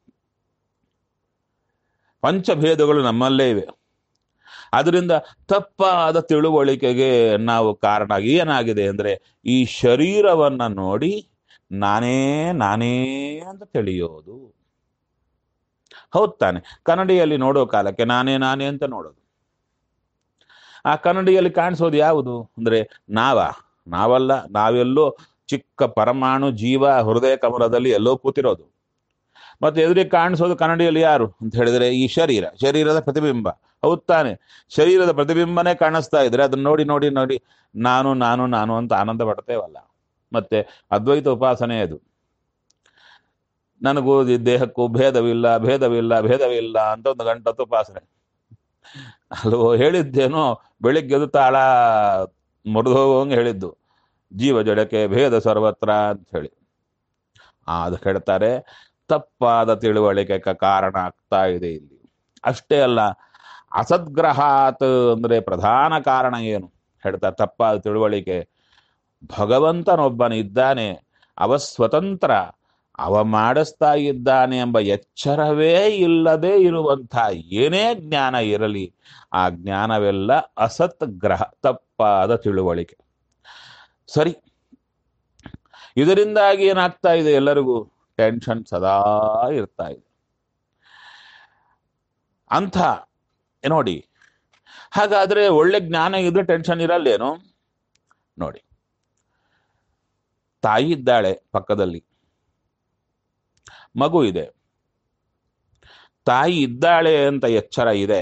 ಪಂಚಭೇದಗಳು ನಮ್ಮಲ್ಲೇ ಇವೆ. ಅದರಿಂದ ತಪ್ಪಾದ ತಿಳುವಳಿಕೆಗೆ ನಾವು ಕಾರಣ. ಏನಾಗಿದೆ ಅಂದ್ರೆ ಈ ಶರೀರವನ್ನ ನೋಡಿ ನಾನೇ ಅಂತ ತಿಳಿಯೋದು. ಹೌದ್ ತಾನೆ? ಕನ್ನಡಿಯಲ್ಲಿ ನೋಡೋ ಕಾಲಕ್ಕೆ ನಾನೇ ಅಂತ ನೋಡೋದು. ಆ ಕನ್ನಡಿಯಲ್ಲಿ ಕಾಣಿಸೋದು ಯಾವುದು ಅಂದ್ರೆ ನಾವಲ್ಲ. ನಾವೆಲ್ಲೋ ಚಿಕ್ಕ ಪರಮಾಣು ಜೀವ ಹೃದಯ ಕಮಲದಲ್ಲಿ ಎಲ್ಲೋ ಕೂತಿರೋದು. ಮತ್ತೆ ಎದುರಿಗೆ ಕಾಣಿಸೋದು ಕನ್ನಡಿಯಲ್ಲಿ ಯಾರು ಅಂತ ಹೇಳಿದ್ರೆ ಈ ಶರೀರದ ಪ್ರತಿಬಿಂಬ. ಹೌದ್ ತಾನೆ? ಶರೀರದ ಪ್ರತಿಬಿಂಬನೇ ಕಾಣಿಸ್ತಾ ಇದ್ರೆ ಅದನ್ನ ನೋಡಿ ನಾನು ಅಂತ ಆನಂದ ಪಡ್ತೇವಲ್ಲ. ಮತ್ತೆ ಅದ್ವೈತ ಉಪಾಸನೆ ಅದು. ನನಗೂ ದೇಹಕ್ಕೂ ಭೇದವಿಲ್ಲ ಅಂತ ಒಂದು ಗಂಟತ್ತು ಉಪಾಸನೆ ಅಲ್ವೋ? ಹೇಳಿದ್ದೇನೋ ಬೆಳಿಗ್ಗೆದು ತಾಳ ಮುರಿದೋಗಂಗೆ ಹೇಳಿದ್ದು, ಜೀವ ಜಡಕ್ಕೆ ಭೇದ ಸರ್ವತ್ರ ಅಂತ ಹೇಳಿ. ಅದು ಹೇಳ್ತಾರೆ ತಪ್ಪಾದ ತಿಳುವಳಿಕೆ ಕಾರಣ ಆಗ್ತಾ ಇದೆ ಇಲ್ಲಿ. ಅಷ್ಟೇ ಅಲ್ಲ, ಅಸದ್ಗ್ರಹಾತ್ ಅಂದ್ರೆ ಪ್ರಧಾನ ಕಾರಣ ಏನು ಹೇಳ್ತಾರೆ? ತಪ್ಪಾದ ತಿಳುವಳಿಕೆ. ಭಗವಂತನೊಬ್ಬನಿದ್ದಾನೆ, ಅವ ಸ್ವತಂತ್ರ, ಅವ ಮಾಡಿಸ್ತಾ ಇದ್ದಾನೆ ಎಂಬ ಎಚ್ಚರವೇ ಇಲ್ಲದೆ ಇರುವಂಥ ಏನೇ ಜ್ಞಾನ ಇರಲಿ, ಆ ಜ್ಞಾನವೆಲ್ಲ ಅಸತ್ ಗ್ರಹ, ತಪ್ಪಾದ ತಿಳುವಳಿಕೆ. ಸರಿ, ಇದರಿಂದಾಗಿ ಏನಾಗ್ತಾ ಇದೆ? ಎಲ್ಲರಿಗೂ ಟೆನ್ಷನ್ ಸದಾ ಇರ್ತಾ ಇದೆ. ಅಂಥ ನೋಡಿ, ಹಾಗಾದ್ರೆ ಒಳ್ಳೆ ಜ್ಞಾನ ಇದ್ರೆ ಟೆನ್ಷನ್ ಇರಲ್ಲೇನು? ನೋಡಿ, ತಾಯಿ ಇದ್ದಾಳೆ ಪಕ್ಕದಲ್ಲಿ, ಮಗು ಇದೆ, ತಾಯಿ ಇದ್ದಾಳೆ ಅಂತ ಎಚ್ಚರ ಇದೆ,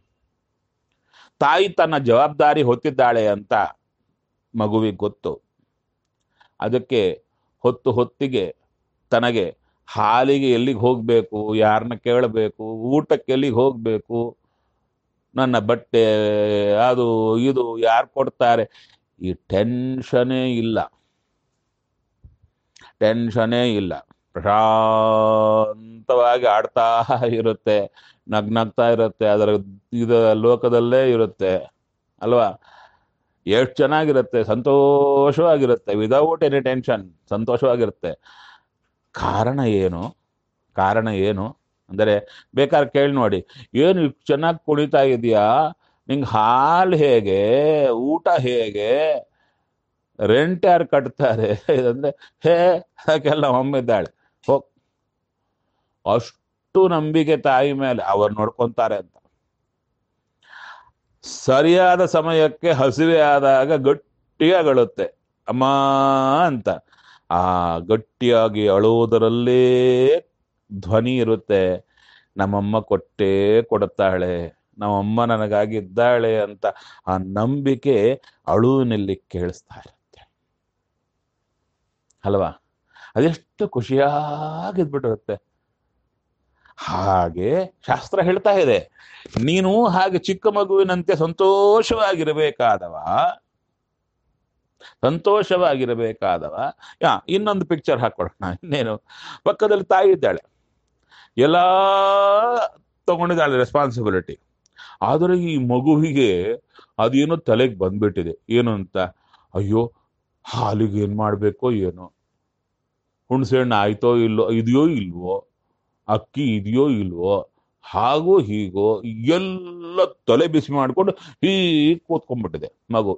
ತಾಯಿ ತನ್ನ ಜವಾಬ್ದಾರಿ ಹೊತ್ತಿದ್ದಾಳೆ ಅಂತ ಮಗುವಿಗೆ ಗೊತ್ತು. ಅದಕ್ಕೆ ಹೊತ್ತಿಗೆ ತನಗೆ ಹಾಲಿಗೆ ಎಲ್ಲಿಗೆ ಹೋಗಬೇಕು, ಯಾರನ್ನ ಕೇಳಬೇಕು, ಊಟಕ್ಕೆ ಎಲ್ಲಿಗೆ ಹೋಗಬೇಕು, ನನ್ನ ಬಟ್ಟೆ ಅದು ಇದು ಯಾರು ಕೊಡ್ತಾರೆ, ಈ ಟೆನ್ಷನೇ ಇಲ್ಲ. ಪ್ರಶಾಂತವಾಗಿ ಆಡ್ತಾ ಇರುತ್ತೆ, ನಗ್ನಗ್ತಾ ಇರುತ್ತೆ, ಅದರ ಲೋಕದಲ್ಲೇ ಇರುತ್ತೆ ಅಲ್ವಾ. ಎಷ್ಟು ಚೆನ್ನಾಗಿರುತ್ತೆ, ಸಂತೋಷವಾಗಿರುತ್ತೆ, ವಿದೌಟ್ ಎನಿ ಟೆನ್ಷನ್ ಸಂತೋಷವಾಗಿರುತ್ತೆ. ಕಾರಣ ಏನು ಅಂದರೆ ಬೇಕಾದ್ರೆ ಕೇಳಿ ನೋಡಿ, ಏನು ಇಷ್ಟು ಚೆನ್ನಾಗಿ ಕುಣಿತಾ ಇದೆಯಾ, ನಿಂಗೆ ಹಾಲು ಹೇಗೆ, ಊಟ ಹೇಗೆ, ರೆಂಟ್ ಯಾರು ಕಟ್ತಾರೆ ಅಂದರೆ ಹಾಗೆಲ್ಲ ಒಮ್ಮಿದ್ದಾಳೆ. ಹೋಗ್, ಅಷ್ಟು ನಂಬಿಕೆ ತಾಯಿ ಮೇಲೆ, ಅವ್ರು ನೋಡ್ಕೊಂತಾರೆ ಅಂತ. ಸರಿಯಾದ ಸಮಯಕ್ಕೆ ಹಸಿವೆ ಆದಾಗ ಗಟ್ಟಿಯಾಗಿ ಅಳುತ್ತೆ ಅಮ್ಮ ಅಂತ. ಆ ಗಟ್ಟಿಯಾಗಿ ಅಳುವುದರಲ್ಲೇ ಧ್ವನಿ ಇರುತ್ತೆ, ನಮ್ಮಮ್ಮ ಕೊಡುತ್ತಾಳೆ, ನಮ್ಮಮ್ಮ ನನಗಾಗಿದ್ದಾಳೆ ಅಂತ ಆ ನಂಬಿಕೆ ಅಳುವಿನಲ್ಲಿ ಕೇಳಿಸ್ತಾ ಇರುತ್ತೆ ಅಲ್ವಾ. ಅದೆಷ್ಟು ಖುಷಿಯಾಗಿದ್ಬಿಟ್ಟಿರುತ್ತೆ. ಹಾಗೆ ಶಾಸ್ತ್ರ ಹೇಳ್ತಾ ಇದೆ, ನೀನು ಹಾಗೆ ಚಿಕ್ಕ ಮಗುವಿನಂತೆ ಸಂತೋಷವಾಗಿರಬೇಕಾದವ. ಇನ್ನೊಂದು ಪಿಕ್ಚರ್ ಹಾಕೊಳ್ಳೋಣ, ಇನ್ನೇನು, ಪಕ್ಕದಲ್ಲಿ ತಾಯಿ ಇದ್ದಾಳೆ, ಎಲ್ಲ ತಗೊಂಡಿದ್ದಾಳೆ ರೆಸ್ಪಾನ್ಸಿಬಿಲಿಟಿ. ಆದರೆ ಈ ಮಗುವಿಗೆ ಅದೇನೋ ತಲೆಗೆ ಬಂದ್ಬಿಟ್ಟಿದೆ, ಏನು ಅಂತ, ಅಯ್ಯೋ ಹಾಲಿಗೆ ಏನ್ ಮಾಡ್ಬೇಕೋ ಏನೋ, ಹುಣಸೆ ಹಣ್ಣು ಆಯ್ತೋ ಇದೆಯೋ ಇಲ್ವೋ, ಅಕ್ಕಿ ಇದೆಯೋ ಇಲ್ವೋ, ಹಾಗೋ ಹೀಗೋ ಎಲ್ಲ ತಲೆ ಬಿಸಿ ಮಾಡಿಕೊಂಡು ಹೀಗೆ ಕೂತ್ಕೊಂಡ್ಬಿಟ್ಟಿದೆ ಮಗು.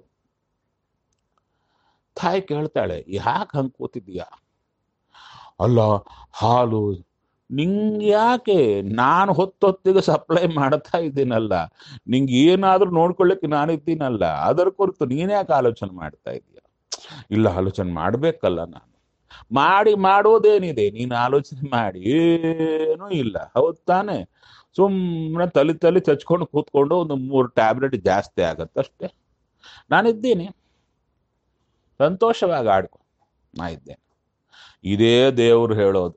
ತಾಯಿ ಕೇಳ್ತಾಳೆ, ಯಾಕೆ ಹಂಗೆ ಕೂತಿದ್ದೀಯಾ? ಅಲ್ಲ, ಹಾಲು ನಿಂಗ್ಯಾಕೆ, ನಾನು ಹೊತ್ತೊತ್ತಿಗೆ ಸಪ್ಲೈ ಮಾಡ್ತಾ ಇದ್ದೀನಲ್ಲ, ನಿಂಗೆ ಏನಾದ್ರೂ ನೋಡ್ಕೊಳ್ಳಿಕ್ಕೆ ನಾನಿದ್ದೀನಲ್ಲ, ಅದರ ಕುರಿತು ನೀನ್ಯಾಕೆ ಆಲೋಚನೆ ಮಾಡ್ತಾ ಇದೀಯ? ಇಲ್ಲ, ಆಲೋಚನೆ ಮಾಡ್ಬೇಕಲ್ಲ, ನಾನು ಮಾಡೋದೇನಿದೆ, ನೀನು ಆಲೋಚನೆ ಮಾಡಿ ಏನೂ ಇಲ್ಲ, ಹೌದ್ ತಾನೆ? ಸುಮ್ಮನೆ ತಲೆ ಚಚ್ಕೊಂಡು ಕೂತ್ಕೊಂಡು ಒಂದು 3 ಟ್ಯಾಬ್ಲೆಟ್ ಜಾಸ್ತಿ ಆಗತ್ತಷ್ಟೇ. ನಾನಿದ್ದೀನಿ, ಸಂತೋಷವಾಗಿ ಆಡ್ಕೊ, ನಾ ಇದ್ದೇನೆ. ಇದೇ ದೇವರು ಹೇಳೋದು.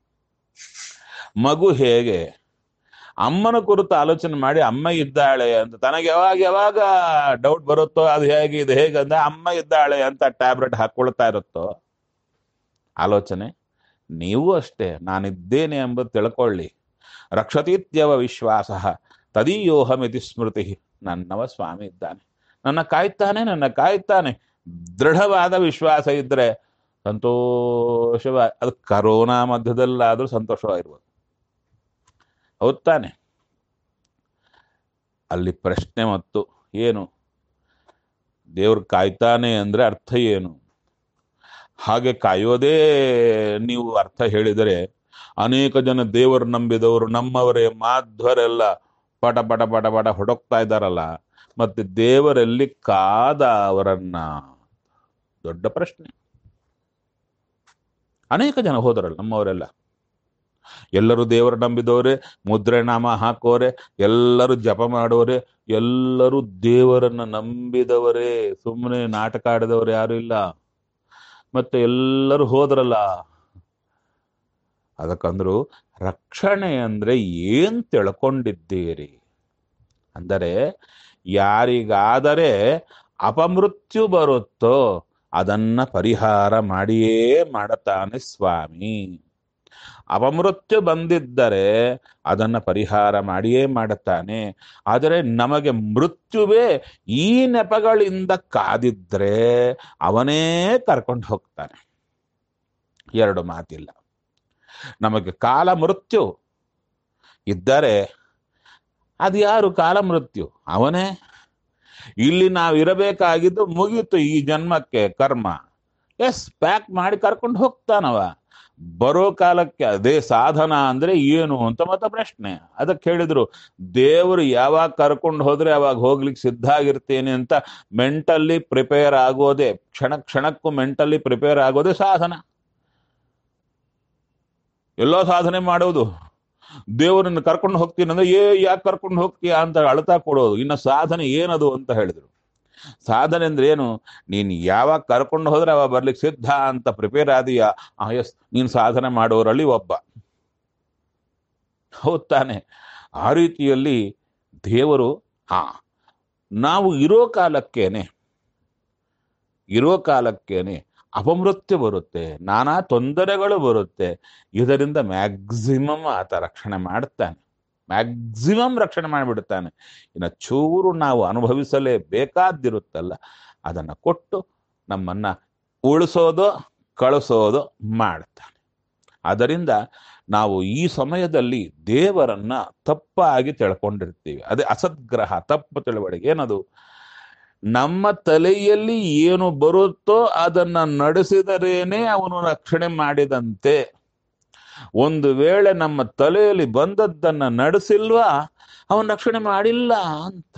ಮಗು ಹೇಗೆ ಅಮ್ಮನ ಕುರಿತು ಆಲೋಚನೆ ಮಾಡಿ ಅಮ್ಮ ಇದ್ದಾಳೆ ಅಂತ ತನಗೆ ಯಾವಾಗ ಡೌಟ್ ಬರುತ್ತೋ, ಅದು ಹೇಗೆ ಇದು ಹೇಗೆ ಅಂದ್ರೆ ಅಮ್ಮ ಇದ್ದಾಳೆ ಅಂತ ಟ್ಯಾಬ್ಲೆಟ್ ಹಾಕೊಳ್ತಾ ಇರುತ್ತೋ ಆಲೋಚನೆ, ನೀವು ಅಷ್ಟೇ ನಾನಿದ್ದೇನೆ ಎಂಬುದು ತಿಳ್ಕೊಳ್ಳಿ. ರಕ್ಷತೀತ್ಯವ ವಿಶ್ವಾಸ ತದೀಯೋಹಮಿತಿ ಸ್ಮೃತಿ. ನನ್ನವ ಸ್ವಾಮಿ ಇದ್ದಾನೆ, ನನ್ನ ಕಾಯ್ತಾನೆ. ದೃಢವಾದ ವಿಶ್ವಾಸ ಇದ್ರೆ ಸಂತೋಷವಾಗಿ, ಅದು ಕರೋನಾ ಮಧ್ಯದಲ್ಲಾದ್ರೂ ಸಂತೋಷವಾಗಿರ್ಬೋದು, ಹೌದ್ ತಾನೆ? ಅಲ್ಲಿ ಪ್ರಶ್ನೆ ಮತ್ತು ಏನು, ದೇವ್ರು ಕಾಯ್ತಾನೆ ಅಂದ್ರೆ ಅರ್ಥ ಏನು? ಹಾಗೆ ಕಾಯೋದೇ ನೀವು ಅರ್ಥ ಹೇಳಿದರೆ, ಅನೇಕ ಜನ ದೇವರು ನಂಬಿದವರು ನಮ್ಮವರೇ ಮಾಧ್ವರೆಲ್ಲ ಪಟ ಪಟ ಪಟ ಪಟ ಹೊಡೋಗ್ತಾ ಇದ್ದಾರಲ್ಲ, ಮತ್ತೆ ದೇವರಲ್ಲಿ ಕಾದ ಅವರನ್ನ? ದೊಡ್ಡ ಪ್ರಶ್ನೆ. ಅನೇಕ ಜನ ಹೋದರಲ್ಲ ನಮ್ಮವರೆಲ್ಲ, ಎಲ್ಲರೂ ದೇವರು ನಂಬಿದವರೇ, ಮುದ್ರೆ ನಾಮ ಹಾಕೋರೆ, ಎಲ್ಲರೂ ಜಪ ಮಾಡೋರೆ, ಎಲ್ಲರೂ ದೇವರನ್ನ ನಂಬಿದವರೇ, ಸುಮ್ಮನೆ ನಾಟಕ ಆಡಿದವರು ಯಾರು ಇಲ್ಲ. ಮತ್ತೆ ಎಲ್ಲರೂ ಹೋದ್ರಲ್ಲ, ಅದಕ್ಕಂದ್ರು ರಕ್ಷಣೆ ಅಂದ್ರೆ ಏನ್ ತಿಳ್ಕೊಂಡಿದ್ದೀರಿ ಅಂದರೆ, ಯಾರಿಗಾದರೆ ಅಪಮೃತ್ಯು ಬರುತ್ತೋ ಅದನ್ನ ಪರಿಹಾರ ಮಾಡಿಯೇ ಮಾಡತಾನೆ ಸ್ವಾಮಿ. ಅಪಮೃತ್ಯು ಬಂದಿದ್ದರೆ ಅದನ್ನ ಪರಿಹಾರ ಮಾಡಿಯೇ ಮಾಡುತ್ತಾನೆ. ಆದರೆ ನಮಗೆ ಮೃತ್ಯುವೇ ಈ ನೆಪಗಳಿಂದ ಕಾದಿದ್ರೆ ಅವನೇ ಕರ್ಕೊಂಡು ಹೋಗ್ತಾನೆ, ಎರಡು ಮಾತಿಲ್ಲ. ನಮಗೆ ಕಾಲ ಮೃತ್ಯು ಇದ್ದರೆ ಅದು ಯಾರು? ಕಾಲ ಮೃತ್ಯು ಅವನೇ. ಇಲ್ಲಿ ನಾವು ಇರಬೇಕಾಗಿದ್ದು ಮುಗೀತು, ಈ ಜನ್ಮಕ್ಕೆ ಕರ್ಮ ಪ್ಯಾಕ್ ಮಾಡಿ ಕರ್ಕೊಂಡು ಹೋಗ್ತಾನವ. ಬರೋ ಕಾಲಕ್ಕೆ ಅದೇ ಸಾಧನ ಅಂದ್ರೆ ಏನು ಅಂತ ಮತ್ತೆ ಪ್ರಶ್ನೆ. ಅದಕ್ಕೆ ಹೇಳಿದ್ರು, ದೇವರು ಯಾವಾಗ ಕರ್ಕೊಂಡು ಹೋದ್ರೆ ಅವಾಗ ಹೋಗ್ಲಿಕ್ಕೆ ಸಿದ್ಧ ಆಗಿರ್ತೇನೆ ಅಂತ ಮೆಂಟಲ್ಲಿ ಪ್ರಿಪೇರ್ ಆಗೋದೇ, ಕ್ಷಣಕ್ಕೂ ಮೆಂಟಲ್ಲಿ ಪ್ರಿಪೇರ್ ಆಗೋದೇ ಸಾಧನ. ಎಲ್ಲೋ ಸಾಧನೆ ಮಾಡೋದು, ದೇವರನ್ನು ಕರ್ಕೊಂಡು ಹೋಗ್ತೀನಿ ಅಂದ್ರೆ ಯಾಕೆ ಕರ್ಕೊಂಡು ಹೋಗ್ತೀಯಾ ಅಂತ ಅಳ್ತಾ ಕೊಡೋದು. ಇನ್ನು ಸಾಧನೆ ಏನದು ಅಂತ ಹೇಳಿದ್ರು. ಸಾಧನೆ ಅಂದ್ರೆ ಏನು? ನೀನು ಯಾವಾಗ ಕರ್ಕೊಂಡು ಹೋದ್ರೆ ಅವಾಗ ಬರ್ಲಿಕ್ಕೆ ಸಿದ್ಧ ಅಂತ ಪ್ರಿಪೇರ್ ಆದೀಯಾ, ಎಸ್, ನೀನು ಸಾಧನೆ ಮಾಡೋರಲ್ಲಿ ಒಬ್ಬ. ಹೌದ್ ತಾನೆ? ಆ ರೀತಿಯಲ್ಲಿ ದೇವರು ನಾವು ಇರೋ ಕಾಲಕ್ಕೇನೆ ಅಪಮೃತ್ಯು ಬರುತ್ತೆ, ನಾನಾ ತೊಂದರೆಗಳು ಬರುತ್ತೆ. ಇದರಿಂದ ಮ್ಯಾಕ್ಸಿಮಮ್ ಆತ ರಕ್ಷಣೆ ಮಾಡ್ತಾನೆ, ಮ್ಯಾಕ್ಸಿಮಮ್ ರಕ್ಷಣೆ ಮಾಡಿಬಿಡ್ತಾನೆ. ಇನ್ನು ಚೂರು ನಾವು ಅನುಭವಿಸಲೇಬೇಕಾದಿರುತ್ತಲ್ಲ, ಅದನ್ನು ಕೊಟ್ಟು ನಮ್ಮನ್ನ ಉಳಿಸೋದು ಕಳಿಸೋದು ಮಾಡ್ತಾನೆ. ಆದ್ದರಿಂದ ನಾವು ಈ ಸಮಯದಲ್ಲಿ ದೇವರನ್ನ ತಪ್ಪಾಗಿ ತಿಳ್ಕೊಂಡಿರ್ತೀವಿ. ಅದೇ ಅಸದ್ಗ್ರಹ, ತಪ್ಪು ತಿಳುವಳಿಕೆ. ಏನದು? ನಮ್ಮ ತಲೆಯಲ್ಲಿ ಏನು ಬರುತ್ತೋ ಅದನ್ನ ನಡೆಸಿದರೇನೆ ಅವನು ರಕ್ಷಣೆ ಮಾಡಿದಂತೆ. ಒಂದು ವೇಳೆ ನಮ್ಮ ತಲೆಯಲ್ಲಿ ಬಂದದ್ದನ್ನ ನಡೆಸಿಲ್ವಾ, ಅವನ ರಕ್ಷಣೆ ಮಾಡಿಲ್ಲ ಅಂತ.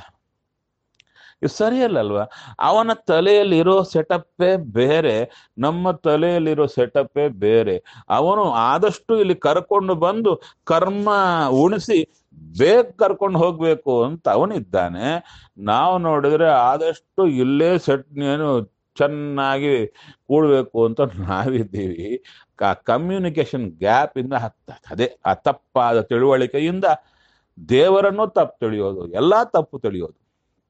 ಇದು ಸರಿಯಲ್ಲಲ್ವಾ? ಅವನ ತಲೆಯಲ್ಲಿರೋ ಸೆಟಪ್ಪೇ ಬೇರೆ, ನಮ್ಮ ತಲೆಯಲ್ಲಿರೋ ಸೆಟಪ್ಪೇ ಬೇರೆ. ಅವನು ಆದಷ್ಟು ಇಲ್ಲಿ ಕರ್ಕೊಂಡು ಬಂದು ಕರ್ಮ ಉಣಿಸಿ ಬೇಗ ಕರ್ಕೊಂಡು ಹೋಗ್ಬೇಕು ಅಂತ ಅವನಿದ್ದಾನೆ. ನಾವು ನೋಡಿದ್ರೆ ಆದಷ್ಟು ಇಲ್ಲೇ ಏನು ಚೆನ್ನಾಗಿ ಕೂಡ್ಬೇಕು ಅಂತ ನಾವಿದ್ದೀವಿ. ಕಮ್ಯುನಿಕೇಶನ್ ಗ್ಯಾಪ್ ಇಂದ ಆಗ್ತದೆ. ಅದೇ ಆ ತಪ್ಪಾದ ತಿಳುವಳಿಕೆಯಿಂದ ದೇವರನ್ನು ತಪ್ಪು ತಿಳಿಯೋದು, ಎಲ್ಲಾ ತಪ್ಪು ತಿಳಿಯೋದು.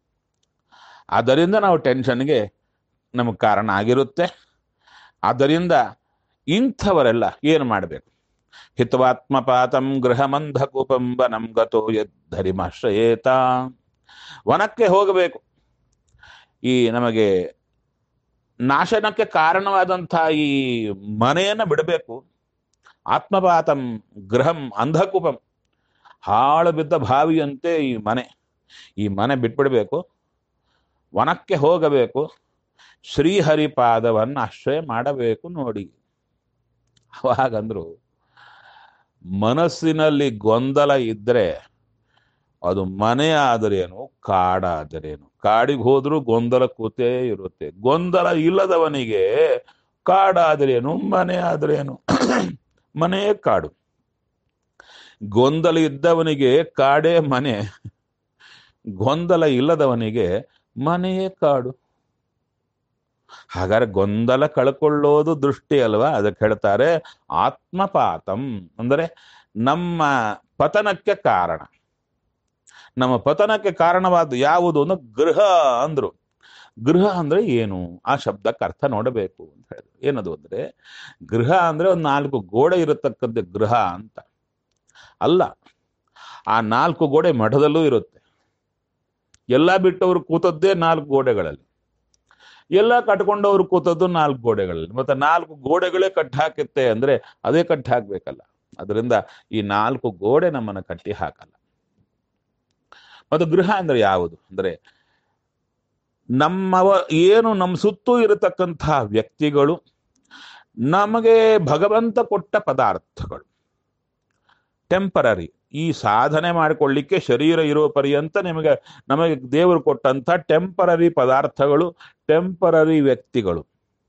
ಆದ್ದರಿಂದ ನಾವು ಟೆನ್ಷನ್ಗೆ ನಮಗೆ ಕಾರಣ ಆಗಿರುತ್ತೆ. ಆದ್ದರಿಂದ ಇಂಥವರೆಲ್ಲ ಏನು ಮಾಡಬೇಕು? ಹಿತ್ವಾತ್ಮಪಾತಂ ಗೃಹಮಂಧಕೂಪಂಬನಂ ಗತೋ ಯದ್ಧರಿಮಾಶ್ರಯೇತ. ವನಕ್ಕೆ ಹೋಗಬೇಕು. ಈ ನಮಗೆ ನಾಶನಕ್ಕೆ ಕಾರಣವಾದಂಥ ಈ ಮನೆಯನ್ನು ಬಿಡಬೇಕು. ಆತ್ಮಪಾತಂ ಗೃಹಂ ಅಂಧಕೂಪಂ, ಹಾಳು ಬಿದ್ದ ಬಾವಿಯಂತೆ ಈ ಮನೆ ಬಿಟ್ಬಿಡ್ಬೇಕು, ವನಕ್ಕೆ ಹೋಗಬೇಕು, ಶ್ರೀಹರಿಪಾದವನ್ನು ಆಶ್ರಯ ಮಾಡಬೇಕು. ನೋಡಿ, ಅವಾಗಂದ್ರು ಮನಸ್ಸಿನಲ್ಲಿ ಗೊಂದಲ ಇದ್ರೆ ಅದು ಮನೆ ಆದರೇನು, ಕಾಡಾದರೇನು. ಕಾಡಿಗೆ ಹೋದ್ರೂ ಗೊಂದಲ ಕೂತೇ ಇರುತ್ತೆ. ಗೊಂದಲ ಇಲ್ಲದವನಿಗೆ ಕಾಡಾದರೇನು, ಮನೆ ಆದರೇನು. ಮನೆಯೇ ಕಾಡು. ಗೊಂದಲ ಇದ್ದವನಿಗೆ ಕಾಡೇ ಮನೆ, ಗೊಂದಲ ಇಲ್ಲದವನಿಗೆ ಮನೆಯೇ ಕಾಡು. ಹಾಗಾದ್ರೆ ಗೊಂದಲ ಕಳ್ಕೊಳ್ಳೋದು ದೃಷ್ಟಿ ಅಲ್ವಾ? ಅದಕ್ಕೆ ಹೇಳ್ತಾರೆ ಆತ್ಮಪಾತಂ ಅಂದರೆ ನಮ್ಮ ಪತನಕ್ಕೆ ಕಾರಣ. ನಮ್ಮ ಪತನಕ್ಕೆ ಕಾರಣವಾದ ಯಾವುದು ಅಂದ್ರೆ ಗೃಹ ಅಂದ್ರು. ಗೃಹ ಅಂದ್ರೆ ಏನು? ಆ ಶಬ್ದಕ್ಕೆ ಅರ್ಥ ನೋಡಬೇಕು ಅಂತ ಹೇಳಿದ್ರು. ಏನದು ಅಂದ್ರೆ, ಗೃಹ ಅಂದ್ರೆ ಒಂದು 4 ಗೋಡೆ ಇರತಕ್ಕಂಥ ಗೃಹ ಅಂತ ಅಲ್ಲ. ಆ 4 ಗೋಡೆ ಮಠದಲ್ಲೂ ಇರುತ್ತೆ. ಎಲ್ಲ ಬಿಟ್ಟವರು ಕೂತದ್ದೇ 4 ಗೋಡೆಗಳಲ್ಲಿ, ಎಲ್ಲ ಕಟ್ಕೊಂಡವ್ರು ಕೂತದ್ದು 4 ಗೋಡೆಗಳಲ್ಲಿ. ಮತ್ತೆ 4 ಗೋಡೆಗಳೇ ಕಟ್ಟಿ ಹಾಕುತ್ತೆ ಅಂದ್ರೆ ಅದೇ ಕಟ್ಟಿ ಹಾಕ್ಬೇಕಲ್ಲ. ಅದರಿಂದ ಈ 4 ಗೋಡೆ ನಮ್ಮನ್ನ ಕಟ್ಟಿ ಹಾಕಲ್ಲ. ಮತ್ತು ಗೃಹ ಅಂದ್ರೆ ಯಾವುದು ಅಂದ್ರೆ ನಮ್ಮ ಸುತ್ತೂ ಇರತಕ್ಕಂತಹ ವ್ಯಕ್ತಿಗಳು, ನಮಗೆ ಭಗವಂತ ಕೊಟ್ಟ ಪದಾರ್ಥಗಳು, ಟೆಂಪರರಿ. ಈ ಸಾಧನೆ ಮಾಡಿಕೊಳ್ಳಿಕ್ಕೆ ಶರೀರ ಇರೋ ಪರ್ಯಂತ ನಮಗೆ ದೇವರು ಕೊಟ್ಟಂತ ಟೆಂಪರರಿ ಪದಾರ್ಥಗಳು, ಟೆಂಪರರಿ ವ್ಯಕ್ತಿಗಳು.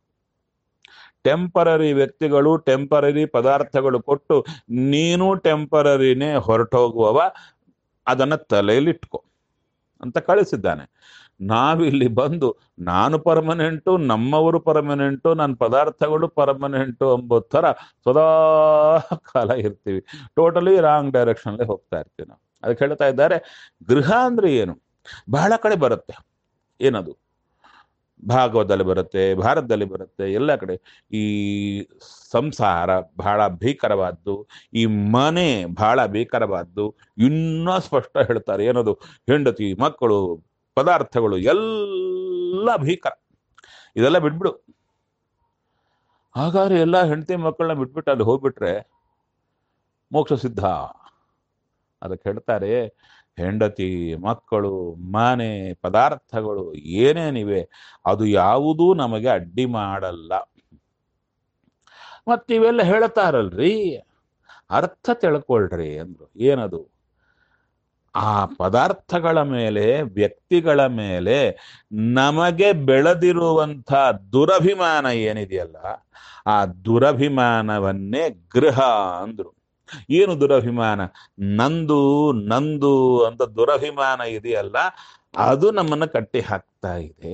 ಟೆಂಪರರಿ ಪದಾರ್ಥಗಳು ಕೊಟ್ಟು ನೀನು ಟೆಂಪರರಿನೇ ಹೊರಟೋಗುವವ, ಅದನ್ನ ತಲೆಯಲ್ಲಿಟ್ಕೊ ಅಂತ ಕಳಿಸಿದ್ದಾನೆ. ನಾವಿಲ್ಲಿ ಬಂದು ನಾನು ಪರ್ಮನೆಂಟು, ನಮ್ಮವರು ಪರ್ಮನೆಂಟು, ನನ್ನ ಪದಾರ್ಥಗಳು ಪರ್ಮನೆಂಟು ಎಂಬ ಥರ ಸದಾ ಕಾಲ ಇರ್ತೀವಿ. ಟೋಟಲಿ ರಾಂಗ್ ಡೈರೆಕ್ಷನ್ಲೇ ಹೋಗ್ತಾ ಇರ್ತೀವಿ ನಾವು. ಅದಕ್ಕೆ ಹೇಳ್ತಾ ಇದ್ದಾರೆ ಗೃಹ ಅಂದ್ರೆ ಏನು. ಬಹಳ ಕಡೆ ಬರುತ್ತೆ. ಏನದು? ಭಾಗವತದಲ್ಲಿ ಬರುತ್ತೆ, ಭಾರತದಲ್ಲಿ ಬರುತ್ತೆ, ಎಲ್ಲ ಕಡೆ. ಈ ಸಂಸಾರ ಬಹಳ ಭೀಕರವಾದ್ದು, ಈ ಮನೆ ಬಹಳ ಭೀಕರವಾದ್ದು. ಇನ್ನೂ ಸ್ಪಷ್ಟ ಹೇಳ್ತಾರೆ. ಏನದು? ಹೆಂಡತಿ, ಮಕ್ಕಳು, ಪದಾರ್ಥಗಳು ಎಲ್ಲ ಭೀಕರ. ಇದೆಲ್ಲ ಬಿಟ್ಬಿಡು. ಹಾಗಾದ್ರೆ ಎಲ್ಲ ಹೆಂಡತಿ ಮಕ್ಕಳನ್ನ ಬಿಟ್ಬಿಟ್ಟು ಅಲ್ಲಿ ಹೋಗ್ಬಿಟ್ರೆ ಮೋಕ್ಷ ಸಿದ್ಧ. ಅದಕ್ಕೆ ಹೇಳ್ತಾರೆ ಹೆಂಡತಿ, ಮಕ್ಕಳು, ಮನೆ, ಪದಾರ್ಥಗಳು ಏನೇನಿವೆ ಅದು ಯಾವುದೂ ನಮಗೆ ಅಡ್ಡಿ ಮಾಡಲ್ಲ. ಮತ್ತಿವೆಲ್ಲ ಹೇಳ್ತಾರಲ್ರಿ, ಅರ್ಥ ತಿಳ್ಕೊಳ್ರಿ ಅಂದ್ರು. ಏನದು? ಆ ಪದಾರ್ಥಗಳ ಮೇಲೆ, ವ್ಯಕ್ತಿಗಳ ಮೇಲೆ ನಮಗೆ ಬೆಳೆದಿರುವಂಥ ದುರಭಿಮಾನ ಏನಿದೆಯಲ್ಲ, ಆ ಆ ದುರಭಿಮಾನವನ್ನೇ ಗೃಹ ಅಂದ್ರು. ಏನು ದುರಭಿಮಾನ? ನಂದು ನಂದು ಅಂತ ದುರಭಿಮಾನ ಇದೆಯಲ್ಲ, ಅದು ನಮ್ಮನ್ನ ಕಟ್ಟಿ ಹಾಕ್ತಾ ಇದೆ.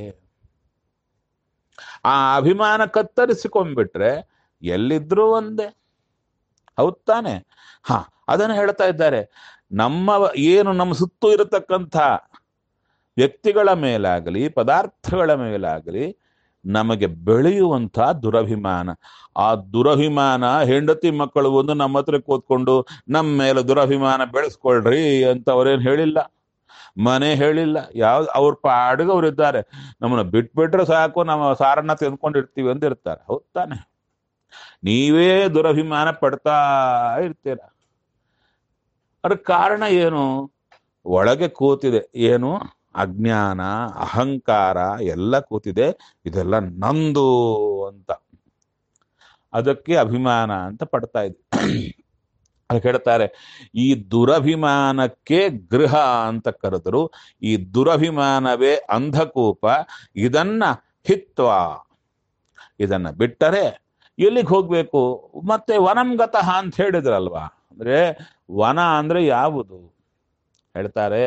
ಆ ಅಭಿಮಾನ ಕತ್ತರಿಸಿಕೊಂಡ್ಬಿಟ್ರೆ ಎಲ್ಲಿದ್ರೂ ಒಂದೇ. ಹೌದ್ ತಾನೆ? ಹಾ, ಅದನ್ನು ಹೇಳ್ತಾ ಇದ್ದಾರೆ. ನಮ್ಮ ಏನು ನಮ್ಮ ಸುತ್ತೂ ಇರತಕ್ಕಂಥ ವ್ಯಕ್ತಿಗಳ ಮೇಲಾಗಲಿ ಪದಾರ್ಥಗಳ ಮೇಲಾಗಲಿ ನಮಗೆ ಬೆಳೆಯುವಂಥ ದುರಭಿಮಾನ, ಆ ದುರಭಿಮಾನ ಹೆಂಡತಿ ಮಕ್ಕಳು ಒಂದು ನಮ್ಮ ಹತ್ರ ಕೂತ್ಕೊಂಡು ನಮ್ಮ ಮೇಲೆ ದುರಭಿಮಾನ ಬೆಳೆಸ್ಕೊಳ್ರಿ ಅಂತ ಅವ್ರೇನು ಹೇಳಿಲ್ಲ, ಮನೆ ಹೇಳಿಲ್ಲ, ಯಾವ್ದು ಅವ್ರ ಪಾಡಿಗೆ ಅವ್ರು ಇದ್ದಾರೆ. ನಮ್ಮನ್ನ ಬಿಟ್ಬಿಟ್ರೆ ಸಾಕು, ನಮ್ಮ ಸಾರನ್ನ ತಿಂದ್ಕೊಂಡಿರ್ತೀವಿ ಅಂತ ಇರ್ತಾರೆ. ಹೌದ್ ತಾನೆ? ನೀವೇ ದುರಭಿಮಾನ ಪಡ್ತಾ ಇರ್ತೀರ. ಅದ್ರ ಕಾರಣ ಏನು? ಒಳಗೆ ಕೂತಿದೆ ಏನು? ಅಜ್ಞಾನ, ಅಹಂಕಾರ ಎಲ್ಲ ಕೂತಿದೆ. ಇದೆಲ್ಲ ನಂದು ಅಂತ, ಅದಕ್ಕೆ ಅಭಿಮಾನ ಅಂತ ಪಡ್ತಾ ಇದೆ. ಅದಕ್ಕೆ ಹೇಳ್ತಾರೆ, ಈ ದುರಭಿಮಾನಕ್ಕೆ ಗೃಹ ಅಂತ ಕರೆದರು. ಈ ದುರಭಿಮಾನವೇ ಅಂಧಕೂಪ. ಇದನ್ನ ಹಿತ್ವ, ಇದನ್ನ ಬಿಟ್ಟರೆ ಎಲ್ಲಿಗೆ ಹೋಗ್ಬೇಕು? ಮತ್ತೆ ವನಂಗತಃ ಅಂತ ಹೇಳಿದ್ರಲ್ವಾ. ಅಂದ್ರೆ ವನ ಅಂದ್ರೆ ಯಾವುದು ಹೇಳ್ತಾರೆ?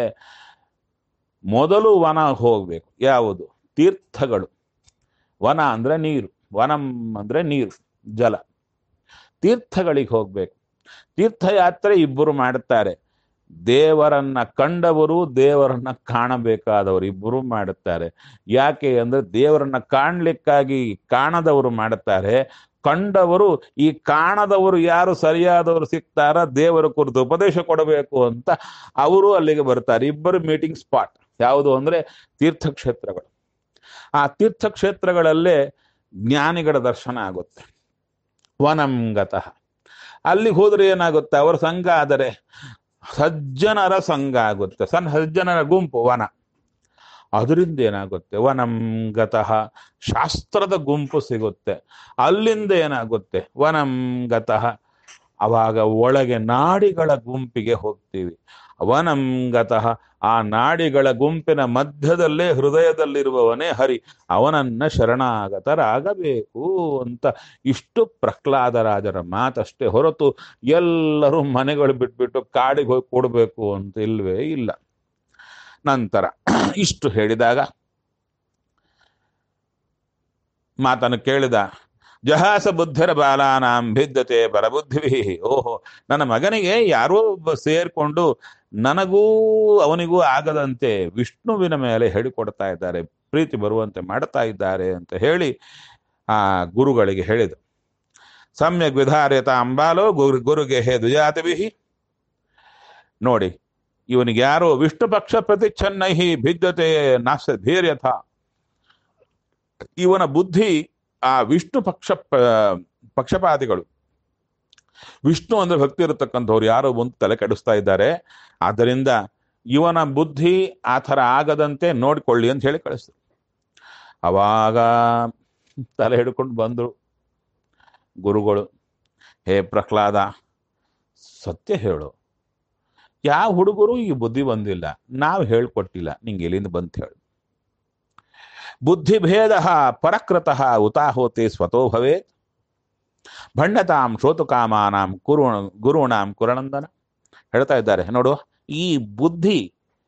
ಮೊದಲು ವನ ಹೋಗ್ಬೇಕು. ಯಾವುದು? ತೀರ್ಥಗಳು. ವನ ಅಂದ್ರೆ ನೀರು, ವನಂ ಅಂದ್ರೆ ನೀರು, ಜಲ. ತೀರ್ಥಗಳಿಗೆ ಹೋಗ್ಬೇಕು. ತೀರ್ಥಯಾತ್ರೆ ಇಬ್ಬರು ಮಾಡುತ್ತಾರೆ. ದೇವರನ್ನ ಕಂಡವರು, ದೇವರನ್ನ ಕಾಣಬೇಕಾದವರು ಇಬ್ಬರು ಮಾಡುತ್ತಾರೆ. ಯಾಕೆ ಅಂದ್ರೆ ದೇವರನ್ನ ಕಾಣ್ಲಿಕ್ಕಾಗಿ ಕಾಣದವರು ಮಾಡುತ್ತಾರೆ. ಕಂಡವರು, ಈ ಕಾಣದವರು ಯಾರು ಸರಿಯಾದವರು ಸಿಗ್ತಾರ, ದೇವರ ಕುರಿತು ಉಪದೇಶ ಕೊಡಬೇಕು ಅಂತ ಅವರು ಅಲ್ಲಿಗೆ ಬರ್ತಾರೆ. ಇಬ್ಬರು ಮೀಟಿಂಗ್ ಸ್ಪಾಟ್ ಯಾವುದು ಅಂದ್ರೆ ತೀರ್ಥಕ್ಷೇತ್ರಗಳು. ಆ ತೀರ್ಥಕ್ಷೇತ್ರಗಳಲ್ಲೇ ಜ್ಞಾನಿಗಳ ದರ್ಶನ ಆಗುತ್ತೆ. ವನಂಗತಃ ಅಲ್ಲಿಗೆ ಹೋದ್ರೆ ಏನಾಗುತ್ತೆ? ಅವರ ಸಂಘ ಆದರೆ ಸಜ್ಜನರ ಸಂಘ ಆಗುತ್ತೆ, ಸಜ್ಜನರ ಗುಂಪು ವನ. ಅದರಿಂದ ಏನಾಗುತ್ತೆ? ವನಂಗತಃ ಶಾಸ್ತ್ರದ ಗುಂಪು ಸಿಗುತ್ತೆ. ಅಲ್ಲಿಂದ ಏನಾಗುತ್ತೆ? ವನಂಗತಃ ಅವಾಗ ಒಳಗೆ ನಾಡಿಗಳ ಗುಂಪಿಗೆ ಹೋಗ್ತೀವಿ. ವನಂಗತಃ ಆ ನಾಡಿಗಳ ಗುಂಪಿನ ಮಧ್ಯದಲ್ಲೇ ಹೃದಯದಲ್ಲಿರುವವನೇ ಹರಿ, ಅವನನ್ನ ಶರಣಾಗತರಾಗಬೇಕು ಅಂತ. ಇಷ್ಟು ಪ್ರಹ್ಲಾದರಾಜರ ಮಾತಷ್ಟೇ ಹೊರತು ಎಲ್ಲರೂ ಮನೆಗಳು ಬಿಟ್ಬಿಟ್ಟು ಕಾಡಿಗೆ ಹೋಗಿ ಕೊಡಬೇಕು ಅಂತ ಇಲ್ವೇ ಇಲ್ಲ. ನಂತರ ಇಷ್ಟು ಹೇಳಿದಾಗ ಮಾತನ್ನು ಕೇಳಿದ. ಜಹಾಸ ಬುದ್ಧಿರ ಬಾಲಾನಾಂ ಭಿದ್ಯತೆ ಪರಬುದ್ಧಿಭಿ. ಓಹೋ, ನನ್ನ ಮಗನಿಗೆ ಯಾರೋ ಸೇರ್ಕೊಂಡು ನನಗೂ ಅವನಿಗೂ ಆಗದಂತೆ ವಿಷ್ಣುವಿನ ಮೇಲೆ ಹೇಳಿಕೊಡ್ತಾ ಇದ್ದಾರೆ, ಪ್ರೀತಿ ಬರುವಂತೆ ಮಾಡ್ತಾ ಇದ್ದಾರೆ ಅಂತ ಹೇಳಿ ಆ ಗುರುಗಳಿಗೆ ಹೇಳಿದ. ಸಮ್ಯಕ್ ವಿಧಾರ್ಯತ ಅಂಬಾಲೋ ಗುರುಗೆ ಹೇ ದ್ವಿಜಾತಿಭಿ. ನೋಡಿ, ಇವನಿಗೆ ಯಾರೋ ವಿಷ್ಣು ಪಕ್ಷ ಪ್ರತಿಚ್ಛನ್ನೈಹಿ ಭಿದ್ಯತೆ ನಾಶ ಧೀರ್ಯಥ. ಇವನ ಬುದ್ಧಿ ಆ ವಿಷ್ಣು ಪಕ್ಷಪಾತಿಗಳು, ವಿಷ್ಣು ಅಂದ್ರೆ ಭಕ್ತಿ ಇರತಕ್ಕಂಥವ್ರು ಯಾರೋ ಒಂದು ತಲೆ ಕೆಡಿಸ್ತಾ ಇದ್ದಾರೆ. ಆದ್ದರಿಂದ ಇವನ ಬುದ್ಧಿ ಆ ಥರ ಆಗದಂತೆ ನೋಡಿಕೊಳ್ಳಿ ಅಂತ ಹೇಳಿ ಕಳಿಸ್ತು. ಅವಾಗ ತಲೆ ಹಿಡ್ಕೊಂಡು ಬಂದರು ಗುರುಗಳು. ಹೇ ಪ್ರಹ್ಲಾದ, ಸತ್ಯ ಹೇಳು, ಯಾವ ಹುಡುಗರು ಈ ಬುದ್ಧಿ ಬಂದಿಲ್ಲ, ನಾವು ಹೇಳ್ಕೊಟ್ಟಿಲ್ಲ, ನಿಂಗೆ ಎಲ್ಲಿಂದ ಬಂತ ಹೇಳು. ಬುದ್ಧಿಭೇದ ಪರಕೃತಃ ಉತಾಹೋತೆ ಸ್ವತೋ ಭವೇತ್. ಭಂಡತಾಂ ಶ್ರೋತುಕಾಮಾನಾಂ ಗುರುಣಾಂ ಕುರನಂದನ. ಹೇಳ್ತಾ ಇದ್ದಾರೆ, ನೋಡು, ಈ ಬುದ್ಧಿ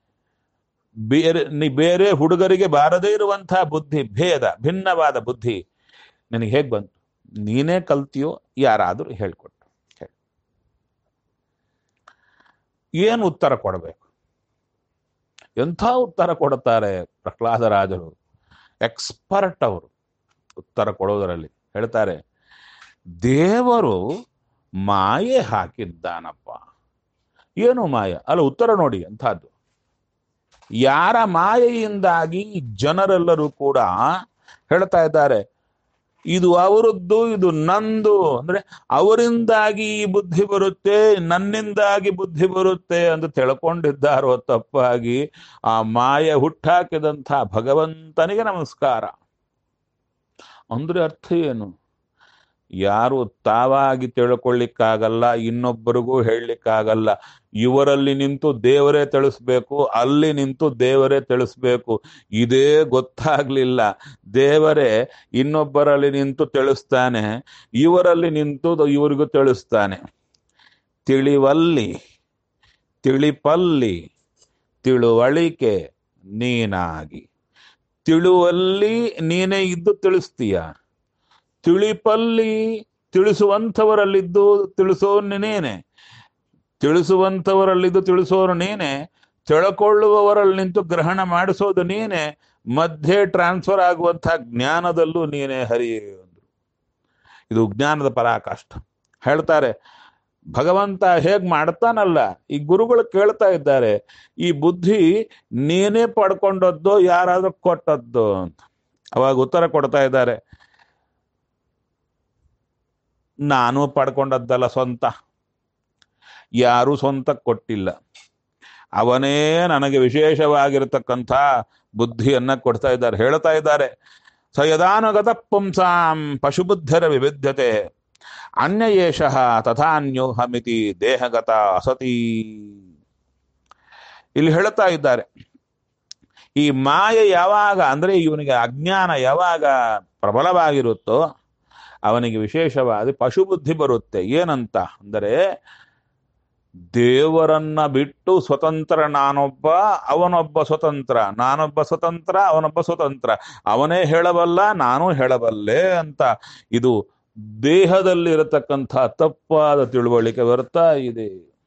ಬೇರೆ ಹುಡುಗರಿಗೆ ಬಾರದೇ ಇರುವಂತಹ ಬುದ್ಧಿ, ಭೇದ ಭಿನ್ನವಾದ ಬುದ್ಧಿ ನಿನಗೆ ಹೇಗೆ ಬಂತು? ನೀನೇ ಕಲ್ತಿಯೋ ಯಾರಾದರೂ ಹೇಳ್ಕೊಟ್ಟು? ಏನು ಉತ್ತರ ಕೊಡಬೇಕು? ಎಂಥ ಉತ್ತರ ಕೊಡುತ್ತಾರೆ ಪ್ರಹ್ಲಾದರಾಜರು, ಎಕ್ಸ್ಪರ್ಟ್ ಅವರು ಉತ್ತರ ಕೊಡೋದರಲ್ಲಿ. ಹೇಳ್ತಾರೆ, ದೇವರು ಮಾಯೆ ಹಾಕಿದ್ದಾನಪ್ಪ. ಏನು ಮಾಯ? ಅಲ್ಲ, ಉತ್ತರ ನೋಡಿ ಅಂಥದ್ದು. ಯಾರ ಮಾಯೆಯಿಂದಾಗಿ ಜನರೆಲ್ಲರೂ ಕೂಡ ಹೇಳ್ತಾ ಇದ್ದಾರೆ, ಇದು ಅವರದ್ದು, ಇದು ನಂದು, ಅಂದ್ರೆ ಅವರಿಂದಾಗಿ ಈ ಬುದ್ಧಿ ಬರುತ್ತೆ, ನನ್ನಿಂದಾಗಿ ಬುದ್ಧಿ ಬರುತ್ತೆ ಅಂತ ತಿಳ್ಕೊಂಡಿದ್ದಾರೋ ತಪ್ಪಾಗಿ ಆ ಮಾಯೆ ಹುಟ್ಟಾಕಿದಂಥ ಭಗವಂತನಿಗೆ ನಮಸ್ಕಾರ. ಅಂದ್ರೆ ಅರ್ಥ ಏನು? ಯಾರು ತಾವಾಗಿ ತಿಳ್ಕೊಳ್ಳಿಕ್ಕಾಗಲ್ಲ, ಇನ್ನೊಬ್ಬರಿಗೂ ಹೇಳಲಿಕ್ಕಾಗಲ್ಲ. ಇವರಲ್ಲಿ ನಿಂತು ದೇವರೇ ತಿಳಿಸ್ಬೇಕು, ಅಲ್ಲಿ ನಿಂತು ದೇವರೇ ತಿಳಿಸ್ಬೇಕು. ಇದೇ ಗೊತ್ತಾಗ್ಲಿಲ್ಲ. ದೇವರೇ ಇನ್ನೊಬ್ಬರಲ್ಲಿ ನಿಂತು ತಿಳಿಸ್ತಾನೆ, ಇವರಲ್ಲಿ ನಿಂತು ಇವರಿಗೂ ತಿಳಿಸ್ತಾನೆ. ತಿಳಿವಲ್ಲಿ ತಿಳಿಪಲ್ಲಿ ತಿಳುವಳಿಕೆ ನೀನಾಗಿ. ತಿಳುವಲ್ಲಿ ನೀನೇ ಇದ್ದು ತಿಳಿಸ್ತೀಯ, ತಿಳಿಪಲ್ಲಿ ತಿಳಿಸುವಂಥವರಲ್ಲಿದ್ದು ತಿಳಿಸೋನು ನೀನೆ, ತಿಳಿಸುವಂಥವರಲ್ಲಿದ್ದು ತಿಳಿಸೋರು ನೀನೆ, ತಿಳ್ಕೊಳ್ಳುವವರಲ್ಲಿ ನಿಂತು ಗ್ರಹಣ ಮಾಡಿಸೋದು ನೀನೆ, ಮಧ್ಯೆ ಟ್ರಾನ್ಸ್ಫರ್ ಆಗುವಂತಹ ಜ್ಞಾನದಲ್ಲೂ ನೀನೇ ಹರಿ. ಇದು ಜ್ಞಾನದ ಪರಾಕಾಷ್ಠ. ಹೇಳ್ತಾರೆ ಭಗವಂತ ಹೇಗ್ ಮಾಡ್ತಾನಲ್ಲ, ಈ ಗುರುಗಳು ಕೇಳ್ತಾ ಇದ್ದಾರೆ, ಈ ಬುದ್ಧಿ ನೀನೇ ಪಡ್ಕೊಂಡದ್ದೋ ಯಾರಾದ್ರೂ ಕೊಟ್ಟದ್ದೋ ಅಂತ. ಅವಾಗ ಉತ್ತರ ಕೊಡ್ತಾ ಇದ್ದಾರೆ, ನಾನು ಪಡ್ಕೊಂಡದ್ದಲ್ಲ ಸ್ವಂತ, ಯಾರೂ ಸ್ವಂತ ಕೊಟ್ಟಿಲ್ಲ. ಅವನೇ ನನಗೆ ವಿಶೇಷವಾಗಿರತಕ್ಕಂಥ ಬುದ್ಧಿಯನ್ನ ಕೊಡ್ತಾ ಇದ್ದಾರೆ. ಹೇಳ್ತಾ ಇದ್ದಾರೆ, ಸ ಯದಾನುಗತ ಪುಂಸಾಂ ಪಶುಬುದ್ಧರ ವಿವಿಧ್ಯತೆ ಅನ್ಯಯೇಷಃ ತಥಾನ್ಯೋಹಮಿತಿ ದೇಹಗತ ಅಸತಿ. ಇಲ್ಲಿ ಹೇಳ್ತಾ ಇದ್ದಾರೆ, ಈ ಮಾಯೆ ಯಾವಾಗ ಅಂದ್ರೆ ಇವನಿಗೆ ಅಜ್ಞಾನ ಯಾವಾಗ ಪ್ರಬಲವಾಗಿರುತ್ತೋ ಅವನಿಗೆ ವಿಶೇಷವಾದ ಪಶುಬುದ್ಧಿ ಬರುತ್ತೆ. ಏನಂತ ಅಂದರೆ, ದೇವರನ್ನ ಬಿಟ್ಟು ಸ್ವತಂತ್ರ ನಾನೊಬ್ಬ, ಅವನೊಬ್ಬ ಸ್ವತಂತ್ರ, ನಾನೊಬ್ಬ ಸ್ವತಂತ್ರ, ಅವನೊಬ್ಬ ಸ್ವತಂತ್ರ, ಅವನೇ ಹೇಳಬಲ್ಲ ನಾನು ಹೇಳಬಲ್ಲೆ ಅಂತ ಇದು ದೇಹದಲ್ಲಿರತಕ್ಕಂಥ ತಪ್ಪಾದ ತಿಳುವಳಿಕೆ ಬರ್ತಾ ಇದೆ.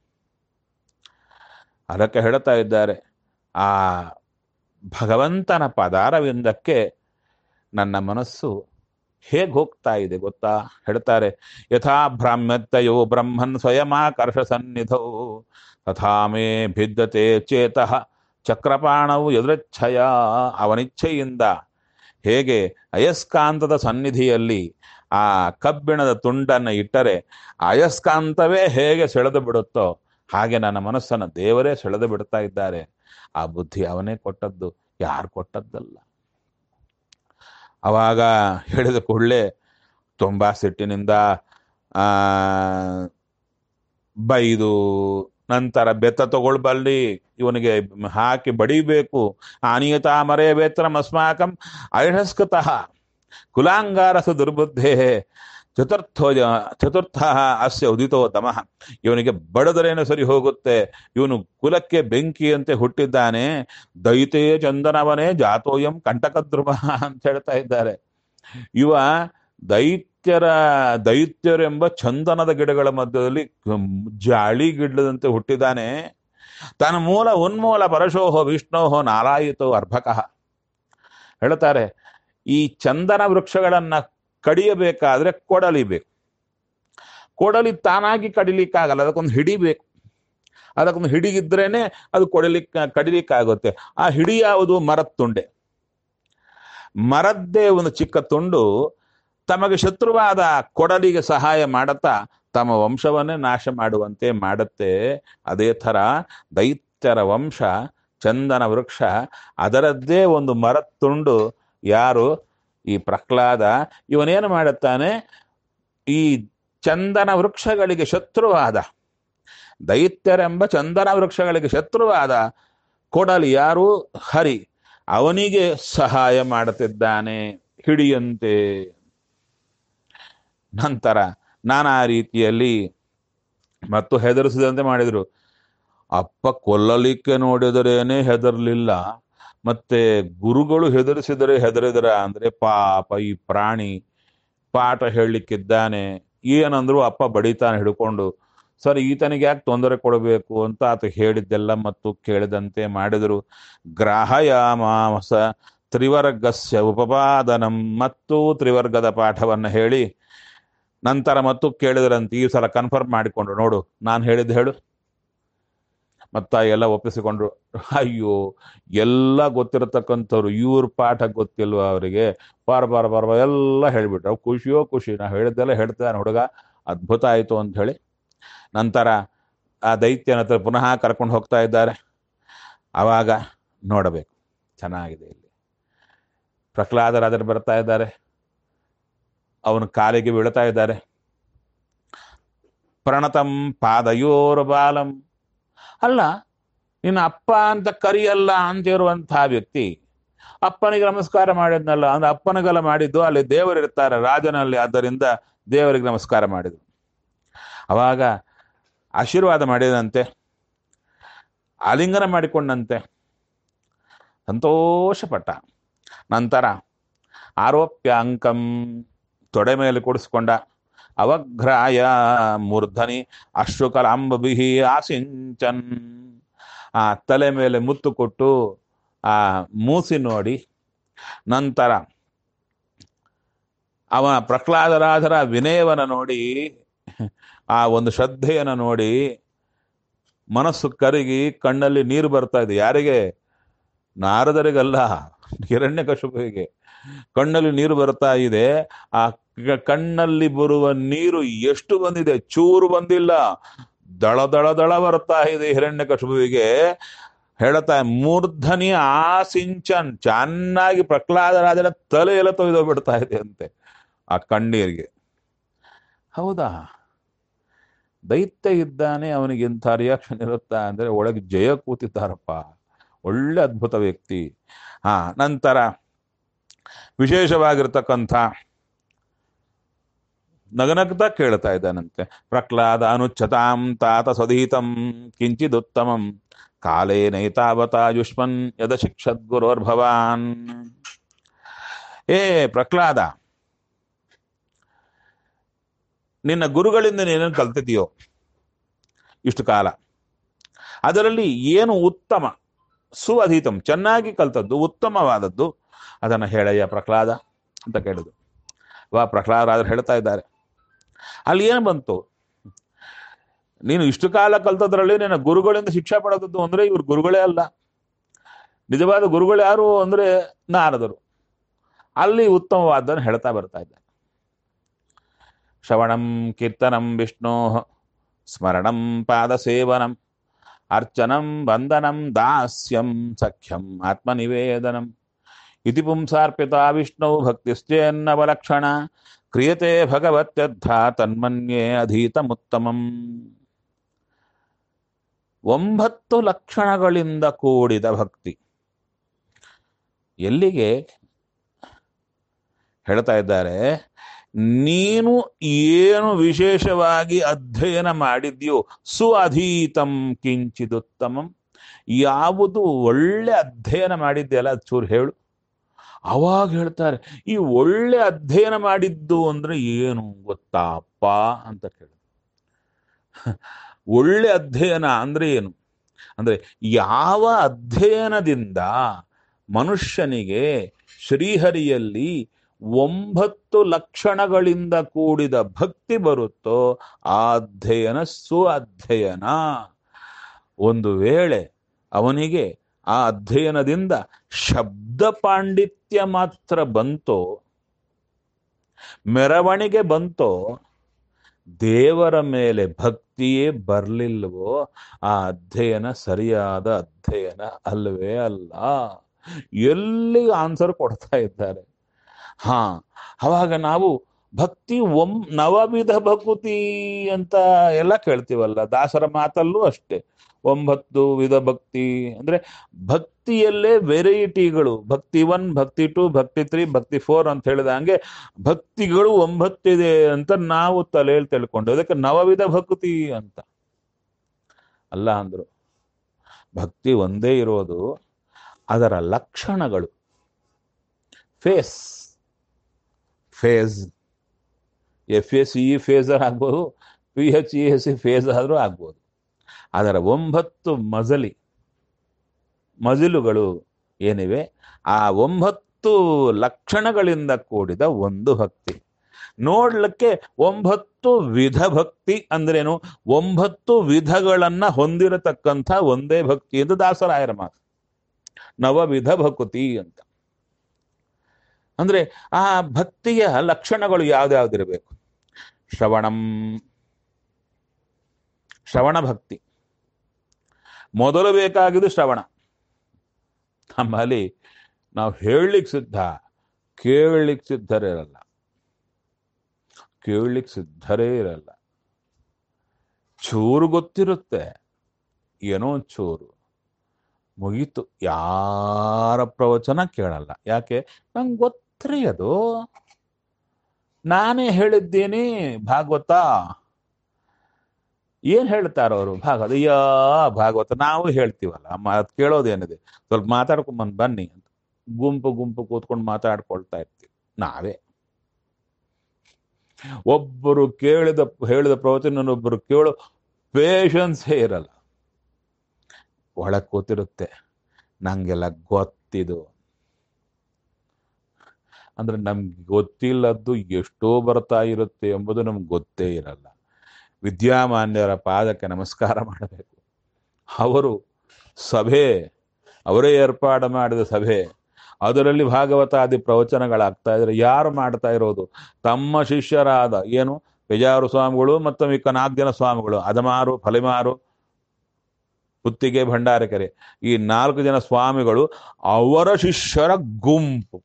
ಅದಕ್ಕೆ ಹೇಳ್ತಾ ಇದ್ದಾರೆ, ಆ ಭಗವಂತನ ಪದಾರವಿಂದಕ್ಕೆ ನನ್ನ ಮನಸ್ಸು ಹೇಗೆ ಹೋಗ್ತಾ ಇದೆ ಗೊತ್ತಾ? ಹೇಳ್ತಾರೆ, ಯಥಾ ಭ್ರಾಮ್ಯತ್ಯಯೋ ಬ್ರಹ್ಮನ್ ಸ್ವಯಮಾಕರ್ಷ ಸನ್ನಿಧೌ ತಥಾ ಮೇ ಭಿದ್ಯತೆ ಚೇತಃ ಚಕ್ರಪಾಣವು ಎದುರಚ್ಛಯ. ಅವನಿಚ್ಛೆಯಿಂದ ಹೇಗೆ ಅಯಸ್ಕಾಂತದ ಸನ್ನಿಧಿಯಲ್ಲಿ ಆ ಕಬ್ಬಿಣದ ತುಂಡನ್ನು ಇಟ್ಟರೆ ಅಯಸ್ಕಾಂತವೇ ಹೇಗೆ ಸೆಳೆದು ಬಿಡುತ್ತೋ ಹಾಗೆ ನನ್ನ ಮನಸ್ಸನ್ನು ದೇವರೇ ಸೆಳೆದು ಬಿಡ್ತಾ ಇದ್ದಾರೆ. ಆ ಬುದ್ಧಿ ಅವನೇ ಕೊಟ್ಟದ್ದು, ಯಾರು ಕೊಟ್ಟದ್ದಲ್ಲ. ಅವಾಗ ಹೇಳಿದ ಕೂಡಲೇ ತುಂಬ ಸಿಟ್ಟಿನಿಂದ ಬೈದು, ನಂತರ ಬೆತ್ತ ತಗೊಳ್ಬಲ್ಲಿ ಇವನಿಗೆ ಹಾಕಿ ಬಡಿಬೇಕು. ಆನಿಯತಾ ಮರೇ ವೇತ್ರಂ ಅಸ್ಮಾಕಂ ಐಢಸ್ಕತಃ ಕುಲಾಂಗಾರಸ ದುರ್ಬುದ್ಧೇ ಚತುರ್ಥ ಅಸ್ಯ ಉದಿತೋ ತಮಃ. ಇವನಿಗೆ ಬಡದರೇನು ಸರಿ ಹೋಗುತ್ತೆ, ಇವನು ಕುಲಕ್ಕೆ ಬೆಂಕಿಯಂತೆ ಹುಟ್ಟಿದ್ದಾನೆ. ದೈತೇ ಚಂದನವನೇ ಜಾತೋಯಂ ಕಂಟಕದ್ರುಮ ಅಂತ ಹೇಳ್ತಾ ಇದ್ದಾರೆ. ಇವ ದೈತ್ಯರೆಂಬ ಚಂದನದ ಗಿಡಗಳ ಮಧ್ಯದಲ್ಲಿ ಜಾಳಿ ಗಿಡದಂತೆ ಹುಟ್ಟಿದ್ದಾನೆ. ತನ್ನ ಮೂಲ ಉನ್ಮೂಲ ಪರಶೋಹೋ ವಿಷ್ಣೋಹೋ ನಾರಾಯಿತೋ ಅರ್ಭಕಃ. ಹೇಳ್ತಾರೆ, ಈ ಚಂದನ ವೃಕ್ಷಗಳನ್ನ ಕಡಿಯಬೇಕಾದ್ರೆ ಕೊಡಲಿಬೇಕು. ಕೊಡಲಿ ತಾನಾಗಿ ಕಡಿಲಿಕ್ಕಾಗಲ್ಲ, ಅದಕ್ಕೊಂದು ಹಿಡಿಬೇಕು. ಅದಕ್ಕೊಂದು ಹಿಡಿಗಿದ್ರೇನೆ ಅದು ಕಡಿಲಿಕ್ಕಾಗುತ್ತೆ. ಆ ಹಿಡಿ ಯಾವುದು? ಮರದ ತುಂಡೆ. ಮರದ್ದೇ ಒಂದು ಚಿಕ್ಕ ತುಂಡು ತಮಗೆ ಶತ್ರುವಾದ ಕೊಡಲಿಗೆ ಸಹಾಯ ಮಾಡುತ್ತಾ ತಮ್ಮ ವಂಶವನ್ನೇ ನಾಶ ಮಾಡುವಂತೆ ಮಾಡುತ್ತೆ. ಅದೇ ಥರ ದೈತ್ಯರ ವಂಶ ಚಂದನ ವೃಕ್ಷ, ಅದರದ್ದೇ ಒಂದು ಮರದ ತುಂಡು. ಯಾರು? ಈ ಪ್ರಹ್ಲಾದ. ಇವನೇನು ಮಾಡುತ್ತಾನೆ? ಈ ಚಂದನ ವೃಕ್ಷಗಳಿಗೆ ಶತ್ರುವಾದ, ದೈತ್ಯರೆಂಬ ಚಂದನ ವೃಕ್ಷಗಳಿಗೆ ಶತ್ರುವಾದ ಕೊಡಲಿ ಯಾರು? ಹರಿ. ಅವನಿಗೆ ಸಹಾಯ ಮಾಡುತ್ತಿದ್ದಾನೆ ಹಿಡಿಯಂತೆ. ನಂತರ ನಾನಾ ರೀತಿಯಲ್ಲಿ ಮತ್ತು ಹೆದರಿಸಿದಂತೆ ಮಾಡಿದರು. ಅಪ್ಪ ಕೊಲ್ಲಲಿಕ್ಕೆ ನೋಡಿದರೇನೆ ಹೆದರ್ಲಿಲ್ಲ, ಮತ್ತೆ ಗುರುಗಳು ಹೆದರಿದರ ಅಂದ್ರೆ ಪಾಪ ಈ ಪ್ರಾಣಿ ಪಾಠ ಹೇಳಲಿಕ್ಕಿದ್ದಾನೆ. ಏನಂದ್ರು ಅಪ್ಪ ಬಡಿತಾನೆ ಹಿಡ್ಕೊಂಡು. ಸರ್, ಈತನಿಗೆ ಯಾಕೆ ತೊಂದರೆ ಕೊಡಬೇಕು ಅಂತ ಆತ ಹೇಳಿದ್ದೆಲ್ಲ ಮತ್ತು ಕೇಳಿದಂತೆ ಮಾಡಿದರು. ಗ್ರಾಹಯಾಮಾಸ ತ್ರಿವರ್ಗಸ್ಯ ಉಪಪಾದನಂ, ಮತ್ತು ತ್ರಿವರ್ಗದ ಪಾಠವನ್ನು ಹೇಳಿ ನಂತರ ಮತ್ತು ಕೇಳಿದ್ರಂತೆ. ಈ ಸಲ ಕನ್ಫರ್ಮ್ ಮಾಡಿಕೊಂಡ್ರು, ನೋಡು ನಾನು ಹೇಳಿದ್ದು ಹೇಳು. ಮತ್ತ ಎಲ್ಲ ಒಪ್ಪಿಸಿಕೊಂಡ್ರು. ಅಯ್ಯೋ, ಎಲ್ಲ ಗೊತ್ತಿರತಕ್ಕಂಥವ್ರು ಇವ್ರ ಪಾಠ ಗೊತ್ತಿಲ್ವ ಅವರಿಗೆ? ಬಾರ ಎಲ್ಲ ಹೇಳಿಬಿಟ್ರು. ಖುಷಿಯೋ ಖುಷಿ, ನಾ ಹೇಳಿದ್ದೆಲ್ಲ ಹೇಳ್ತಾನೆ ಹುಡುಗ, ಅದ್ಭುತ ಆಯಿತು ಅಂತ ಹೇಳಿ ನಂತರ ಆ ದೈತ್ಯನ ಹತ್ರ ಪುನಃ ಕರ್ಕೊಂಡು ಹೋಗ್ತಾ ಇದ್ದಾರೆ. ಆವಾಗ ನೋಡಬೇಕು, ಚೆನ್ನಾಗಿದೆ. ಇಲ್ಲಿ ಪ್ರಹ್ಲಾದರಾದರೆ ಬರ್ತಾ ಇದ್ದಾರೆ. ಅವನ ಕಾಲಿಗೆ ಬೀಳ್ತಾ ಇದ್ದಾರೆ. ಪ್ರಣತಂ ಪಾದಯೋರ್ ಬಾಲಂ. ಅಲ್ಲ, ನಿನ್ನ ಅಪ್ಪ ಅಂತ ಕರಿಯಲ್ಲ ಅಂತ ಇರುವಂತಹ ವ್ಯಕ್ತಿ ಅಪ್ಪನಿಗೆ ನಮಸ್ಕಾರ ಮಾಡಿದ್ನಲ್ಲ, ಅಂದ್ರೆ ಅಪ್ಪನಿಗೆಲ್ಲ ಮಾಡಿದ್ದು ಅಲ್ಲಿ ದೇವರಿರ್ತಾರೆ ರಾಜನಲ್ಲಿ, ಆದ್ದರಿಂದ ದೇವರಿಗೆ ನಮಸ್ಕಾರ ಮಾಡಿದ್ರು. ಅವಾಗ ಆಶೀರ್ವಾದ ಮಾಡಿದಂತೆ, ಆಲಿಂಗನ ಮಾಡಿಕೊಂಡಂತೆ, ಸಂತೋಷಪಟ್ಟ. ನಂತರ ಆರೋಪ್ಯಾಂಕಂ, ತೊಡೆ ಮೇಲೆ ಕೂಡಿಸ್ಕೊಂಡ. ಅವಘ್ರಾಯ ಮೂರ್ಧನಿ ಅಶ್ರುಕಲಾಂಬಭಿ ಆಸಿಂಚನ್, ಆ ತಲೆ ಮೇಲೆ ಮುತ್ತು ಕೊಟ್ಟು ಆ ಮೂಸಿ ನೋಡಿ. ನಂತರ ಅವನ ಪ್ರಹ್ಲಾದರಾಜರ ವಿನಯವನ ನೋಡಿ, ಆ ಒಂದು ಶ್ರದ್ಧೆಯನ್ನು ನೋಡಿ ಮನಸ್ಸು ಕರಗಿ ಕಣ್ಣಲ್ಲಿ ನೀರು ಬರ್ತಾ ಇದೆ. ಯಾರಿಗೆ? ನಾರದರಿಗಲ್ಲ, ಹಿರಣ್ಯಕಶಿಪುವಿಗೆ ಕಣ್ಣಲ್ಲಿ ನೀರು ಬರ್ತಾ ಇದೆ. ಆ ಕಣ್ಣಲ್ಲಿ ಬರುವ ನೀರು ಎಷ್ಟು ಬಂದಿದೆ? ಚೂರು ಬಂದಿಲ್ಲ, ದಳ ದಳ ದಳ ಬರ್ತಾ ಇದೆ ಹಿರಣ್ಯಕಶಿಪುವಿಗೆ. ಹೇಳ್ತಾ ಮೂರ್ಧನಿ ಆಸಿಂಚನ್, ಚೆನ್ನಾಗಿ ಪ್ರಹ್ಲಾದರಾಜನ ತಲೆ ಎಲ್ಲ ತೊಯ್ದೋಗ್ಬಿಡ್ತಾ ಇದೆ ಅಂತೆ ಆ ಕಣ್ಣೀರಿಗೆ. ಹೌದಾ, ದೈತ್ಯ ಇದ್ದಾನೆ, ಅವನಿಗೆ ಇಂಥ ರಿಯಾಕ್ಷನ್ ಇರುತ್ತಾ ಅಂದ್ರೆ ಒಳಗೆ ಜಯ ಕೂತಿದ್ದಾರಪ್ಪ, ಒಳ್ಳೆ ಅದ್ಭುತ ವ್ಯಕ್ತಿ. ನಂತರ ವಿಶೇಷವಾಗಿರ್ತಕ್ಕಂಥ ನಗನಗ್ತಾ ಕೇಳ್ತಾ ಇದ್ದಾನಂತೆ. ಪ್ರಹ್ಲಾದ ಅನುಚ್ಛತಾಂ ತಾತ ಸ್ವಧೀತಂ ಕಿಂಚಿದುತ್ತಮಂ ಕಾಲೇ ನೈತಾವತಾಯುಷ್ಮನ್ ಯದ ಶಿಕ್ಷದ್ಗುರೋರ್ಭವಾನ್. ಏ ಪ್ರಹ್ಲಾದ, ನಿನ್ನ ಗುರುಗಳಿಂದ ನೀನೇನು ಕಲ್ತಿದೆಯೋ ಇಷ್ಟು ಕಾಲ, ಅದರಲ್ಲಿ ಏನು ಉತ್ತಮ, ಸುಅಧೀತಂ, ಚೆನ್ನಾಗಿ ಕಲ್ತದ್ದು, ಉತ್ತಮವಾದದ್ದು, ಅದನ್ನು ಹೇಳಯ್ಯ ಪ್ರಹ್ಲಾದ ಅಂತ ಕೇಳಿದ್ರು. ಪ್ರಹ್ಲಾದರಾಜರು ಹೇಳ್ತಾ ಇದ್ದಾರೆ, ಅಲ್ಲಿ ಏನು ಬಂತು? ನೀನು ಇಷ್ಟು ಕಾಲ ಕಲ್ತದ್ರಲ್ಲಿ ನಿನ್ನ ಗುರುಗಳಿಂದ ಶಿಕ್ಷಾ ಪಡೆದದ್ದು ಅಂದ್ರೆ ಇವ್ರು ಗುರುಗಳೇ ಅಲ್ಲ, ನಿಜವಾದ ಗುರುಗಳು ಯಾರು ಅಂದ್ರೆ ನಾರದರು. ಅಲ್ಲಿ ಉತ್ತಮವಾದನ್ನು ಹೇಳ್ತಾ ಬರ್ತಾ ಇದ್ದಾರೆ. ಶ್ರವಣಂ ಕೀರ್ತನಂ ವಿಷ್ಣೋ ಸ್ಮರಣಂ ಪಾದ ಸೇವನಂ ಅರ್ಚನಂ ವಂದನಂ ದಾಸ್ಯಂ ಸಖ್ಯಂ ಆತ್ಮನಿವೇದನಂ ಇತಿ ಪುಂಸಾರ್ಪಿತ ವಿಷ್ಣು ಭಕ್ತಿಶ್ಚೇನ್ನವಲಕ್ಷಣ ಕ್ರಿಯತೆ ಭಗವತ್ಯರ್ಥ ತನ್ಮನ್ಯೇ ಅಧೀತಮುತ್ತಮಂ. 9 ಲಕ್ಷಣಗಳಿಂದ ಕೂಡಿದ ಭಕ್ತಿ. ಎಲ್ಲಿಗೆ ಹೇಳ್ತಾ ಇದ್ದಾರೆ? ನೀನು ಏನು ವಿಶೇಷವಾಗಿ ಅಧ್ಯಯನ ಮಾಡಿದ್ಯೋ ಸುಅಧೀತಂ ಕಿಂಚಿದುತ್ತಮಂ, ಯಾವುದು ಒಳ್ಳೆ ಅಧ್ಯಯನ ಮಾಡಿದ್ಯಲ್ಲ ಅದು ಚೂರು ಹೇಳು. ಅವಾಗ ಹೇಳ್ತಾರೆ, ಈ ಒಳ್ಳೆ ಅಧ್ಯಯನ ಮಾಡಿದ್ದು ಅಂದ್ರೆ ಏನು ಗೊತ್ತಾ ಅಪ್ಪ ಅಂತ ಕೇಳಿದ್ರು. ಒಳ್ಳೆ ಅಧ್ಯಯನ ಅಂದ್ರೆ ಏನು ಅಂದ್ರೆ, ಯಾವ ಅಧ್ಯಯನದಿಂದ ಮನುಷ್ಯನಿಗೆ ಶ್ರೀಹರಿಯಲ್ಲಿ 9 ಲಕ್ಷಣಗಳಿಂದ ಕೂಡಿದ ಭಕ್ತಿ ಬರುತ್ತೋ ಆ ಅಧ್ಯಯನ ಸುಅಧ್ಯಯನ. ಒಂದು ವೇಳೆ ಅವನಿಗೆ ಆ ಅಧ್ಯಯನದಿಂದ ಶಬ್ದ ಪಾಂಡಿತ್ಯ ಮಾತ್ರ ಬಂತೋ, ಮೆರವಣಿಗೆ ಬಂತೋ, ದೇವರ ಮೇಲೆ ಭಕ್ತಿಯೇ ಬರಲಿಲ್ವೋ, ಆ ಅಧ್ಯಯನ ಸರಿಯಾದ ಅಧ್ಯಯನ ಅಲ್ವೇ ಅಲ್ಲ. ಎಲ್ಲಿ ಆನ್ಸರ್ ಕೊಡ್ತಾ ಇದ್ದಾರೆ. ಅವಾಗ ನಾವು ಭಕ್ತಿ ನವವಿಧ ಭಕ್ತಿ ಅಂತ ಎಲ್ಲ ಕೇಳ್ತೀವಲ್ಲ, ದಾಸರ ಮಾತಲ್ಲೂ ಅಷ್ಟೇ 9 ವಿಧ ಭಕ್ತಿ ಅಂದ್ರೆ ಭಕ್ತಿಯಲ್ಲೇ ವೆರೈಟಿಗಳು, ಭಕ್ತಿ 1, ಭಕ್ತಿ 2, ಭಕ್ತಿ 3, ಭಕ್ತಿ 4 ಅಂತ ಹೇಳಿದಂಗೆ ಭಕ್ತಿಗಳು 9 ಇದೆ ಅಂತ ನಾವು ತಲೆಯಲ್ಲಿ ತಿಳ್ಕೊಂಡು ಅದಕ್ಕೆ ನವವಿಧ ಭಕ್ತಿ ಅಂತ ಅಲ್ಲ ಅಂದ್ರು. ಭಕ್ತಿ ಒಂದೇ ಇರೋದು, ಅದರ ಲಕ್ಷಣಗಳು. ಫೇಸ್ FACE ಫೇಸರ್ ಆಗ್ಬೋದು, PHESE ಫೇಸ್ ಆದರೂ ಆಗ್ಬೋದು. ಅದರ 9 ಮಜಲುಗಳು ಏನಿವೆ, ಆ 9 ಲಕ್ಷಣಗಳಿಂದ ಕೂಡಿದ ಒಂದು ಭಕ್ತಿ. ನೋಡ್ಲಿಕ್ಕೆ 9 ವಿಧ ಭಕ್ತಿ ಅಂದ್ರೇನು? 9 ವಿಧಗಳನ್ನ ಹೊಂದಿರತಕ್ಕಂಥ ಒಂದೇ ಭಕ್ತಿ ಎಂದು ದಾಸರಾಯರ ಮಾತು. ನವವಿಧ ಭಕ್ತಿ ಅಂತ ಅಂದ್ರೆ ಆ ಭಕ್ತಿಯ ಲಕ್ಷಣಗಳು ಯಾವ್ದಾವ್ದಿರಬೇಕು? ಶ್ರವಣ ಭಕ್ತಿ ಮೊದಲು ಬೇಕಾಗಿದ್ದು ಶ್ರವಣ. ನಮ್ಮಲ್ಲಿ ನಾವು ಹೇಳಲಿಕ್ಕೆ ಸಿದ್ಧ, ಕೇಳಲಿಕ್ಕೆ ಸಿದ್ಧರಿರಲ್ಲ. ಕೇಳಲಿಕ್ಕೆ ಸಿದ್ಧರೇ ಇರಲ್ಲ. ಚೂರು ಗೊತ್ತಿರುತ್ತೆ, ಏನೋ ಚೂರು, ಮುಗೀತು, ಯಾರ ಪ್ರವಚನ ಕೇಳಲ್ಲ. ಯಾಕೆ? ನಂಗೆ ಗೊತ್ತರಿ ಅದು, ನಾನೇ ಹೇಳಿದ್ದೀನಿ ಭಾಗವತ. ಏನ್ ಹೇಳ್ತಾರ ಅವರು? ಭಾಗವತ, ಅಯ್ಯೋ ಭಾಗವತ ನಾವು ಹೇಳ್ತೀವಲ್ಲ, ಅದ್ ಕೇಳೋದೇನಿದೆ, ಸ್ವಲ್ಪ ಮಾತಾಡ್ಕೊಂಬಂದ್ ಬನ್ನಿ ಅಂತ ಗುಂಪು ಗುಂಪು ಕೂತ್ಕೊಂಡು ಮಾತಾಡ್ಕೊಳ್ತಾ ಇರ್ತೀವಿ ನಾವೇ. ಒಬ್ಬರು ಹೇಳಿದ ಪ್ರವಚನ ಒಬ್ಬರು ಕೇಳೋ ಪೇಷನ್ಸೇ ಇರಲ್ಲ. ಒಳಗ್ ಕೂತಿರುತ್ತೆ, ನಂಗೆಲ್ಲ ಗೊತ್ತಿದು ಅಂದ್ರೆ ನಮ್ಗೆ ಗೊತ್ತಿಲ್ಲದ್ದು ಎಷ್ಟೋ ಬರ್ತಾ ಇರುತ್ತೆ ಎಂಬುದು ನಮ್ಗೆ ಗೊತ್ತೇ ಇರಲ್ಲ. ವಿದ್ಯಾಮಾನ್ಯರ ಪಾದಕ್ಕೆ ನಮಸ್ಕಾರ ಮಾಡಬೇಕು. ಅವರು ಸಭೆ, ಅವರೇ ಏರ್ಪಾಡು ಮಾಡಿದ ಸಭೆ, ಅದರಲ್ಲಿ ಭಾಗವತಾದಿ ಪ್ರವಚನಗಳಾಗ್ತಾ ಇದ್ರೆ ಯಾರು ಮಾಡ್ತಾ ಇರೋದು? ತಮ್ಮ ಶಿಷ್ಯರಾದ ಏನು ಪೆಜಾರು ಸ್ವಾಮಿಗಳು ಮತ್ತು ಮಿಕ್ಕ 4 ಜನ ಸ್ವಾಮಿಗಳು, ಅದಮಾರು, ಫಲಿಮಾರು, ಪುತ್ತಿಗೆ, ಭಂಡಾರಕೆರೆ, ಈ 4 ಜನ ಸ್ವಾಮಿಗಳು ಅವರ ಶಿಷ್ಯರ ಗುಂಪು,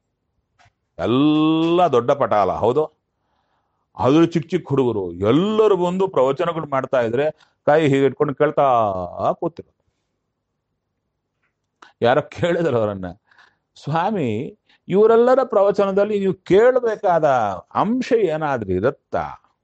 ಎಲ್ಲ ದೊಡ್ಡ ಪಟಾಲ. ಹೌದು, ಅದ್ರ ಚಿಕ್ಕ ಚಿಕ್ಕ ಹುಡುಗರು ಎಲ್ಲರೂ ಬಂದು ಪ್ರವಚನಗಳು ಮಾಡ್ತಾ ಇದ್ರೆ ಕೈ ಹೀಗೆ ಇಟ್ಕೊಂಡು ಕೇಳ್ತಾ ಕೂತಿರು. ಯಾರೋ ಕೇಳಿದ್ರು ಅವರನ್ನ, ಸ್ವಾಮಿ ಇವರೆಲ್ಲರ ಪ್ರವಚನದಲ್ಲಿ ನೀವು ಕೇಳಬೇಕಾದ ಅಂಶ ಏನಾದ್ರೂ ಇರುತ್ತಾ?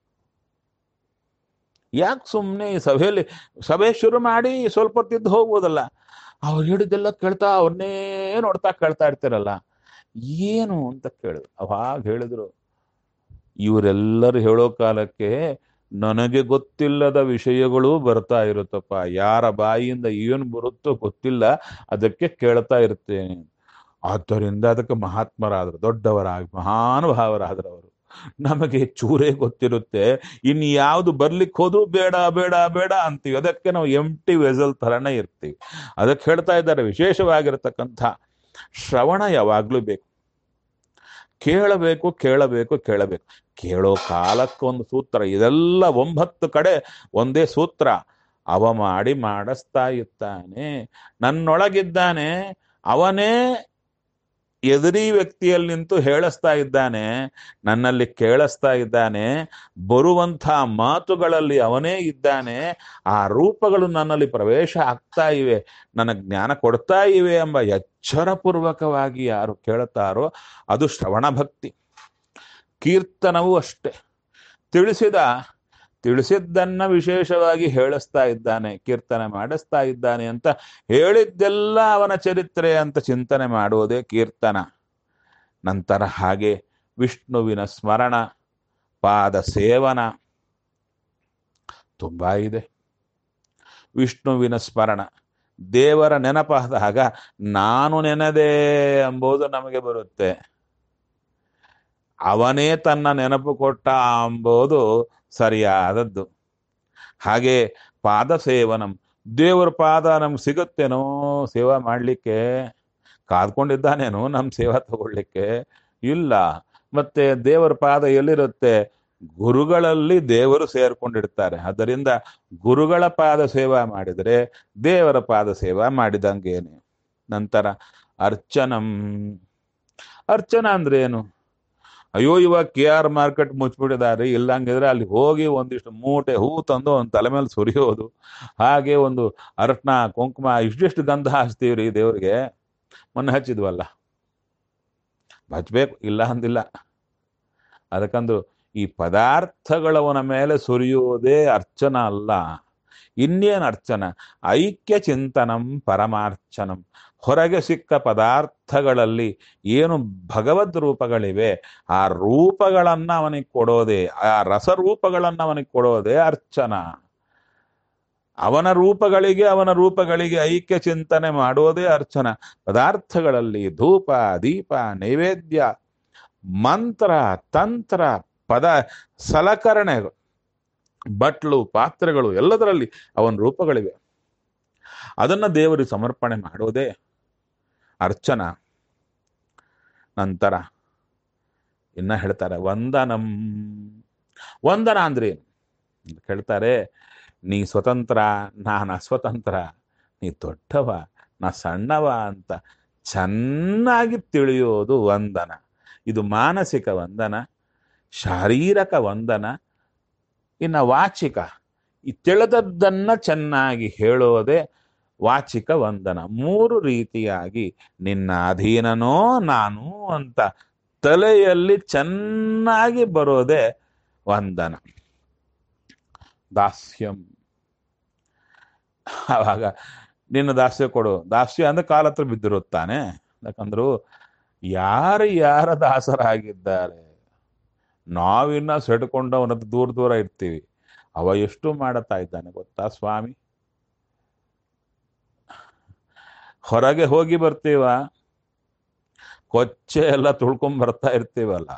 ಯಾಕೆ ಸುಮ್ಮನೆ ಈ ಸಭೆ ಶುರು ಮಾಡಿ ಸ್ವಲ್ಪ ಹೊತ್ತಿದ್ದು ಹೋಗ್ಬೋದಲ್ಲ? ಅವ್ರು ಹೇಳಿದ್ದೆಲ್ಲ ಕೇಳ್ತಾ ಅವ್ರನ್ನೇ ನೋಡ್ತಾ ಕೇಳ್ತಾ ಇರ್ತಾರಲ್ಲ, ಏನು ಅಂತ ಕೇಳಿದ್ರು. ಅವಾಗ ಹೇಳಿದ್ರು, ಇವರೆಲ್ಲರೂ ಹೇಳೋ ಕಾಲಕ್ಕೆ ನನಗೆ ಗೊತ್ತಿಲ್ಲದ ವಿಷಯಗಳು ಬರ್ತಾ ಇರುತ್ತಪ್ಪ. ಯಾರ ಬಾಯಿಯಿಂದ ಏನು ಬರುತ್ತೋ ಗೊತ್ತಿಲ್ಲ, ಅದಕ್ಕೆ ಕೇಳ್ತಾ ಇರ್ತೇನೆ. ಆದ್ದರಿಂದ ಅದಕ್ಕೆ ಮಹಾತ್ಮರಾದರು, ದೊಡ್ಡವರಾಗಿ ಮಹಾನುಭಾವರಾದರು ಅವರು. ನಮಗೆ ಚೂರೇ ಗೊತ್ತಿರುತ್ತೆ, ಇನ್ನು ಯಾವುದು ಬರ್ಲಿಕ್ಕೆ ಹೋದ್ರೂ ಬೇಡ ಬೇಡ ಬೇಡ ಅಂತೀವಿ. ಅದಕ್ಕೆ ನಾವು ಎಂಟಿ ವೆಸಲ್ ಥರನೇ ಇರ್ತೀವಿ. ಅದಕ್ಕೆ ಹೇಳ್ತಾ ಇದ್ದಾರೆ, ವಿಶೇಷವಾಗಿರತಕ್ಕಂಥ ಶ್ರವಣ ಯಾವಾಗ್ಲೂ ಬೇಕು. ಕೇಳಬೇಕು ಕೇಳಬೇಕು ಕೇಳಬೇಕು. ಕೇಳೋ ಕಾಲಕ್ಕೊಂದು ಸೂತ್ರ. ಇದೆಲ್ಲ 9 ಕಡೆ ಒಂದೇ ಸೂತ್ರ. ಅವ ಮಾಡಿ ಮಾಡಿಸ್ತಾ ಇರ್ತಾನೆ, ನನ್ನೊಳಗಿದ್ದಾನೆ, ಅವನೇ ಎದುರಿ ವ್ಯಕ್ತಿಯಲ್ಲಿ ನಿಂತು ಹೇಳಿಸ್ತಾ ಇದ್ದಾನೆ, ನನ್ನಲ್ಲಿ ಕೇಳಿಸ್ತಾ ಇದ್ದಾನೆ, ಬರುವಂಥ ಮಾತುಗಳಲ್ಲಿ ಅವನೇ ಇದ್ದಾನೆ, ಆ ರೂಪಗಳು ನನ್ನಲ್ಲಿ ಪ್ರವೇಶ ಆಗ್ತಾ ಇವೆ, ನನಗೆ ಜ್ಞಾನ ಕೊಡ್ತಾ ಇವೆ ಎಂಬ ಎಚ್ಚರಪೂರ್ವಕವಾಗಿ ಯಾರು ಕೇಳುತ್ತಾರೋ ಅದು ಶ್ರವಣ ಭಕ್ತಿ. ಕೀರ್ತನವೂ ಅಷ್ಟೆ, ತಿಳಿಸಿದ್ದನ್ನ ವಿಶೇಷವಾಗಿ ಹೇಳಿಸ್ತಾ ಇದ್ದಾನೆ, ಕೀರ್ತನೆ ಮಾಡಿಸ್ತಾ ಇದ್ದಾನೆ ಅಂತ ಹೇಳಿದ್ದೆಲ್ಲ ಅವನ ಚರಿತ್ರೆ ಅಂತ ಚಿಂತನೆ ಮಾಡುವುದೇ ಕೀರ್ತನ. ನಂತರ ಹಾಗೆ ವಿಷ್ಣುವಿನ ಸ್ಮರಣ, ಪಾದ ಸೇವನ ತುಂಬಾ ಇದೆ. ವಿಷ್ಣುವಿನ ಸ್ಮರಣ, ದೇವರ ನೆನಪಾದಾಗ ನಾನು ನೆನದೆ ಎಂಬುದು ನಮಗೆ ಬರುತ್ತೆ. ಅವನೇ ತನ್ನ ನೆನಪು ಕೊಟ್ಟ ಎಂಬುದು ಸರಿಯಾದದ್ದು. ಹಾಗೆ ಪಾದ ಸೇವನಂ, ದೇವರ ಪಾದ ನಮ್ಗೆ ಸಿಗುತ್ತೇನೋ ಸೇವಾ ಮಾಡಲಿಕ್ಕೆ? ಕಾದ್ಕೊಂಡಿದ್ದಾನೇನೋ ನಮ್ಮ ಸೇವಾ ತಗೊಳ್ಳಿಕ್ಕೆ? ಇಲ್ಲ. ಮತ್ತೆ ದೇವರ ಪಾದ ಎಲ್ಲಿರುತ್ತೆ? ಗುರುಗಳಲ್ಲಿ ದೇವರು ಸೇರ್ಕೊಂಡಿರ್ತಾರೆ. ಆದ್ದರಿಂದ ಗುರುಗಳ ಪಾದ ಸೇವಾ ಮಾಡಿದರೆ ದೇವರ ಪಾದ ಸೇವಾ ಮಾಡಿದಂಗೇನೆ. ನಂತರ ಅರ್ಚನಂ. ಅರ್ಚನ ಅಂದ್ರೆ ಏನು? ಅಯ್ಯೋ ಇವಾಗ KR ಮಾರ್ಕೆಟ್ ಮುಚ್ಚಿಬಿಟ್ಟಿದ್ದಾರೆ, ಇಲ್ಲಂಗಿದ್ರೆ ಅಲ್ಲಿ ಹೋಗಿ ಒಂದಿಷ್ಟು ಮೂಟೆ ಹೂ ತಂದು ಒಂದು ತಲೆ ಮೇಲೆ ಸುರಿಯೋದು, ಹಾಗೆ ಒಂದು ಅರಶಿನ ಕುಂಕುಮ ಇಷ್ಟಿಷ್ಟು ಗಂಧ ಹಚ್ತೀವ್ರಿ ದೇವ್ರಿಗೆ. ಮೊನ್ನೆ ಹಚ್ಚಿದ್ವಲ್ಲ, ಹಚ್ಬೇಕು, ಇಲ್ಲ ಅಂದಿಲ್ಲ. ಅದಕ್ಕಂದು ಈ ಪದಾರ್ಥಗಳವನ ಮೇಲೆ ಸುರಿಯುವುದೇ ಅರ್ಚನ ಅಲ್ಲ. ಇನ್ನೇನು ಅರ್ಚನ? ಐಕ್ಯ ಚಿಂತನಂ ಪರಮಾರ್ಚನಂ. ಹೊರಗೆ ಸಿಕ್ಕ ಪದಾರ್ಥಗಳಲ್ಲಿ ಏನು ಭಗವದ್ ರೂಪಗಳಿವೆ, ಆ ರೂಪಗಳನ್ನ ಅವನಿಗೆ ಕೊಡೋದೇ, ಆ ರಸರೂಪಗಳನ್ನ ಅವನಿಗೆ ಕೊಡೋದೇ ಅರ್ಚನ. ಅವನ ರೂಪಗಳಿಗೆ ಐಕ್ಯ ಚಿಂತನೆ ಮಾಡೋದೇ ಅರ್ಚನ. ಪದಾರ್ಥಗಳಲ್ಲಿ ಧೂಪ, ದೀಪ, ನೈವೇದ್ಯ, ಮಂತ್ರ, ತಂತ್ರ, ಪದ ಸಲಕರಣೆಗಳು, ಬಟ್ಲು, ಪಾತ್ರೆಗಳು, ಎಲ್ಲದರಲ್ಲಿ ಅವನ ರೂಪಗಳಿವೆ. ಅದನ್ನ ದೇವರಿಗೆ ಸಮರ್ಪಣೆ ಮಾಡೋದೇ ಅರ್ಚನ. ನಂತರ ಇನ್ನ ಹೇಳ್ತಾರೆ ವಂದನಂ. ವಂದನ ಅಂದ್ರೆ ಏನು ಹೇಳ್ತಾರೆ? ನೀ ಸ್ವತಂತ್ರ, ನಾನು ಅಸ್ವತಂತ್ರ, ನೀ ದೊಡ್ಡವ, ನಾ ಸಣ್ಣವ ಅಂತ ಚೆನ್ನಾಗಿ ತಿಳಿಯೋದು ವಂದನ. ಇದು ಮಾನಸಿಕ ವಂದನ. ಶಾರೀರಕ ವಂದನ. ಇನ್ನು ವಾಚಿಕ, ಈ ತಿಳಿದದ್ದನ್ನ ಚೆನ್ನಾಗಿ ಹೇಳೋದೇ ವಾಚಿಕ ವಂದನ. ಮೂರು ರೀತಿಯಾಗಿ ನಿನ್ನ ಅಧೀನನೋ ನಾನು ಅಂತ ತಲೆಯಲ್ಲಿ ಚೆನ್ನಾಗಿ ಬರೋದೇ ವಂದನ. ದಾಸ್ಯಂ, ಆವಾಗ ನಿನ್ನ ದಾಸ್ಯ ಕೊಡು. ದಾಸ್ಯ ಅಂದ್ರೆ ಕಾಲ ಹತ್ರ ಬಿದ್ದಿರುತ್ತಾನೆ. ಯಾಕಂದ್ರು ಯಾರು ಯಾರ ದಾಸರಾಗಿದ್ದಾರೆ, ನಾವಿನ್ನ ಸೆಡ್ಕೊಂಡು ಅವನದ್ದು ದೂರ ದೂರ ಇರ್ತೀವಿ. ಅವ ಎಷ್ಟು ಮಾಡುತ್ತಾ ಇದ್ದಾನೆ ಗೊತ್ತಾ ಸ್ವಾಮಿ. ಹೊರಗೆ ಹೋಗಿ ಬರ್ತೀವ, ಕೊಚ್ಚೆ ಎಲ್ಲ ತುಳ್ಕೊಂಡ್ ಬರ್ತಾ ಇರ್ತೀವಲ್ಲ,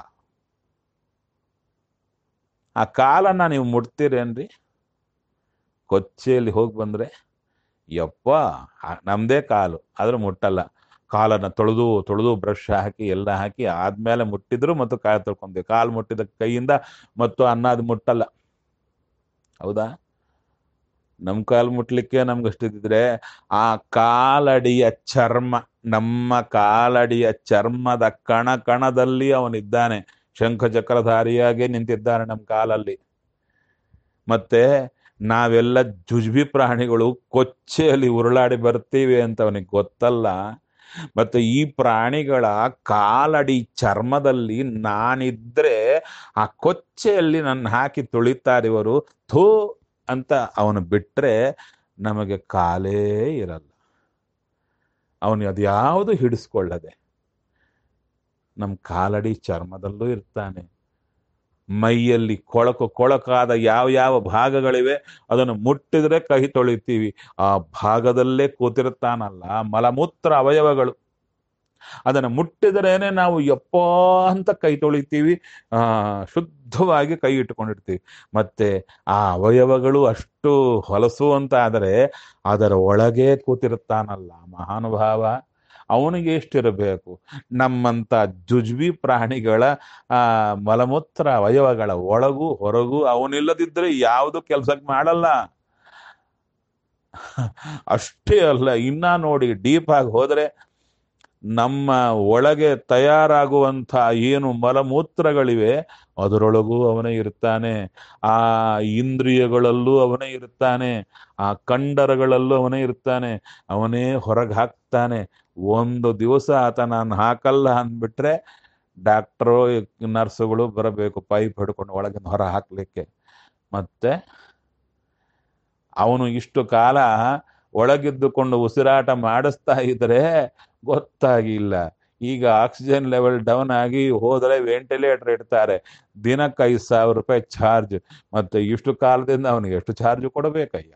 ಆ ಕಾಲನ್ನ ನೀವು ಮುಟ್ತೀರೇನ್ರಿ? ಕೊಚ್ಚೆಯಲ್ಲಿ ಹೋಗಿ ಬಂದ್ರೆ ಯಪ್ಪ ನಮ್ದೇ ಕಾಲು ಆದ್ರೆ ಮುಟ್ಟಲ್ಲ. ಕಾಲನ್ನ ತೊಳೆದು ತೊಳೆದು ಬ್ರಷ್ ಹಾಕಿ ಎಲ್ಲ ಹಾಕಿ ಆದ್ಮೇಲೆ ಮುಟ್ಟಿದ್ರು ಮತ್ತು ಕಾಲು ತೊಳ್ಕೊಂತೀವಿ. ಕಾಲು ಮುಟ್ಟಿದ ಕೈಯಿಂದ ಮತ್ತು ಅನ್ನೋದು ಮುಟ್ಟಲ್ಲ. ಹೌದಾ? ನಮ್ ಕಾಲು ಮುಟ್ಲಿಕ್ಕೆ ನಮ್ಗಷ್ಟಿದ್ರೆ ಆ ಕಾಲಡಿಯ ಚರ್ಮ, ನಮ್ಮ ಕಾಲಡಿಯ ಚರ್ಮದ ಕಣ ಕಣದಲ್ಲಿ ಅವನಿದ್ದಾನೆ. ಶಂಖ ಚಕ್ರಧಾರಿಯಾಗಿ ನಿಂತಿದ್ದಾನೆ ನಮ್ಮ ಕಾಲಲ್ಲಿ. ಮತ್ತೆ ನಾವೆಲ್ಲ ಜುಜ್ಬಿ ಪ್ರಾಣಿಗಳು, ಕೊಚ್ಚೆಯಲ್ಲಿ ಉರುಳಾಡಿ ಬರ್ತೀವಿ ಅಂತ ಅವನಿಗೆ ಗೊತ್ತಲ್ಲ. ಮತ್ತೆ ಈ ಪ್ರಾಣಿಗಳ ಕಾಲಡಿ ಚರ್ಮದಲ್ಲಿ ನಾನಿದ್ರೆ ಆ ಕೊಚ್ಚೆಯಲ್ಲಿ ನನ್ನ ಹಾಕಿ ತುಳಿತಾರೆ ಇವರು, ಥೂ ಅಂತ ಅವನು ಬಿಟ್ರೆ ನಮಗೆ ಕಾಲೇ ಇರಲ್ಲ. ಅವನು ಅದ್ಯಾವುದು ಹಿಡಿಸ್ಕೊಳ್ಳದೆ ನಮ್ಮ ಕಾಲಡಿ ಚರ್ಮದಲ್ಲೂ ಇರ್ತಾನೆ. ಮೈಯಲ್ಲಿ ಕೊಳಕಾದ ಯಾವ ಯಾವ ಭಾಗಗಳಿವೆ ಅದನ್ನು ಮುಟ್ಟಿದ್ರೆ ಕೈ ತೊಳಿತೀವಿ. ಆ ಭಾಗದಲ್ಲೇ ಕೂತಿರ್ತಾನಲ್ಲ ಮಲಮೂತ್ರ ಅವಯವಗಳು, ಅದನ್ನು ಮುಟ್ಟಿದ್ರೇನೆ ನಾವು ಯಪ್ಪ ಅಂತ ಕೈ ತೊಳಿತೀವಿ, ಶುದ್ಧವಾಗಿ ಕೈ ಇಟ್ಕೊಂಡಿರ್ತೀವಿ. ಮತ್ತೆ ಆ ಅವಯವಗಳು ಅಷ್ಟು ಹೊಲಸು ಅಂತ ಆದರೆ ಅದರ ಒಳಗೆ ಕೂತಿರ್ತಾನಲ್ಲ ಮಹಾನುಭಾವ, ಅವನಿಗೆ ಎಷ್ಟಿರಬೇಕು. ನಮ್ಮಂತ ಜುಜ್ಬಿ ಪ್ರಾಣಿಗಳ ಮಲಮೂತ್ರ ಅವಯವಗಳ ಒಳಗೂ ಹೊರಗೂ ಅವನಿಲ್ಲದಿದ್ರೆ ಯಾವುದು ಕೆಲ್ಸಕ್ಕೆ ಮಾಡಲ್ಲ. ಅಷ್ಟೇ ಅಲ್ಲ, ಇನ್ನ ನೋಡಿ ಡೀಪ್ ಆಗಿ ಹೋದ್ರೆ ನಮ್ಮ ಒಳಗೆ ತಯಾರಾಗುವಂಥ ಏನು ಮಲಮೂತ್ರಗಳಿವೆ ಅದರೊಳಗೂ ಅವನೇ ಇರ್ತಾನೆ. ಆ ಇಂದ್ರಿಯಗಳಲ್ಲೂ ಅವನೇ ಇರ್ತಾನೆ, ಆ ಕಂಡರಗಳಲ್ಲೂ ಅವನೇ ಇರ್ತಾನೆ. ಅವನೇ ಹೊರಗೆ ಹಾಕ್ತಾನೆ. ಒಂದು ದಿವಸ ಆತ ನಾನು ಹಾಕಲ್ಲ ಅಂದ್ಬಿಟ್ರೆ ಡಾಕ್ಟ್ರು ನರ್ಸುಗಳು ಬರಬೇಕು ಪೈಪ್ ಹಿಡ್ಕೊಂಡು ಒಳಗಿನ ಹೊರ ಹಾಕ್ಲಿಕ್ಕೆ. ಮತ್ತೆ ಅವನು ಇಷ್ಟು ಕಾಲ ಒಳಗಿದ್ದುಕೊಂಡು ಉಸಿರಾಟ ಮಾಡಿಸ್ತಾ ಇದ್ರೆ ಗೊತ್ತಾಗಿಲ್ಲ. ಈಗ ಆಕ್ಸಿಜನ್ ಲೆವೆಲ್ ಡೌನ್ ಆಗಿ ಹೋದರೆ ವೆಂಟಿಲೇಟರ್ ಇಡ್ತಾರೆ, ದಿನಕ್ಕೆ 5,000 ರೂಪಾಯಿ ಚಾರ್ಜ್. ಮತ್ತೆ ಇಷ್ಟು ಕಾಲದಿಂದ ಅವನಿಗೆ ಎಷ್ಟು ಚಾರ್ಜ್ ಕೊಡಬೇಕಯ್ಯ?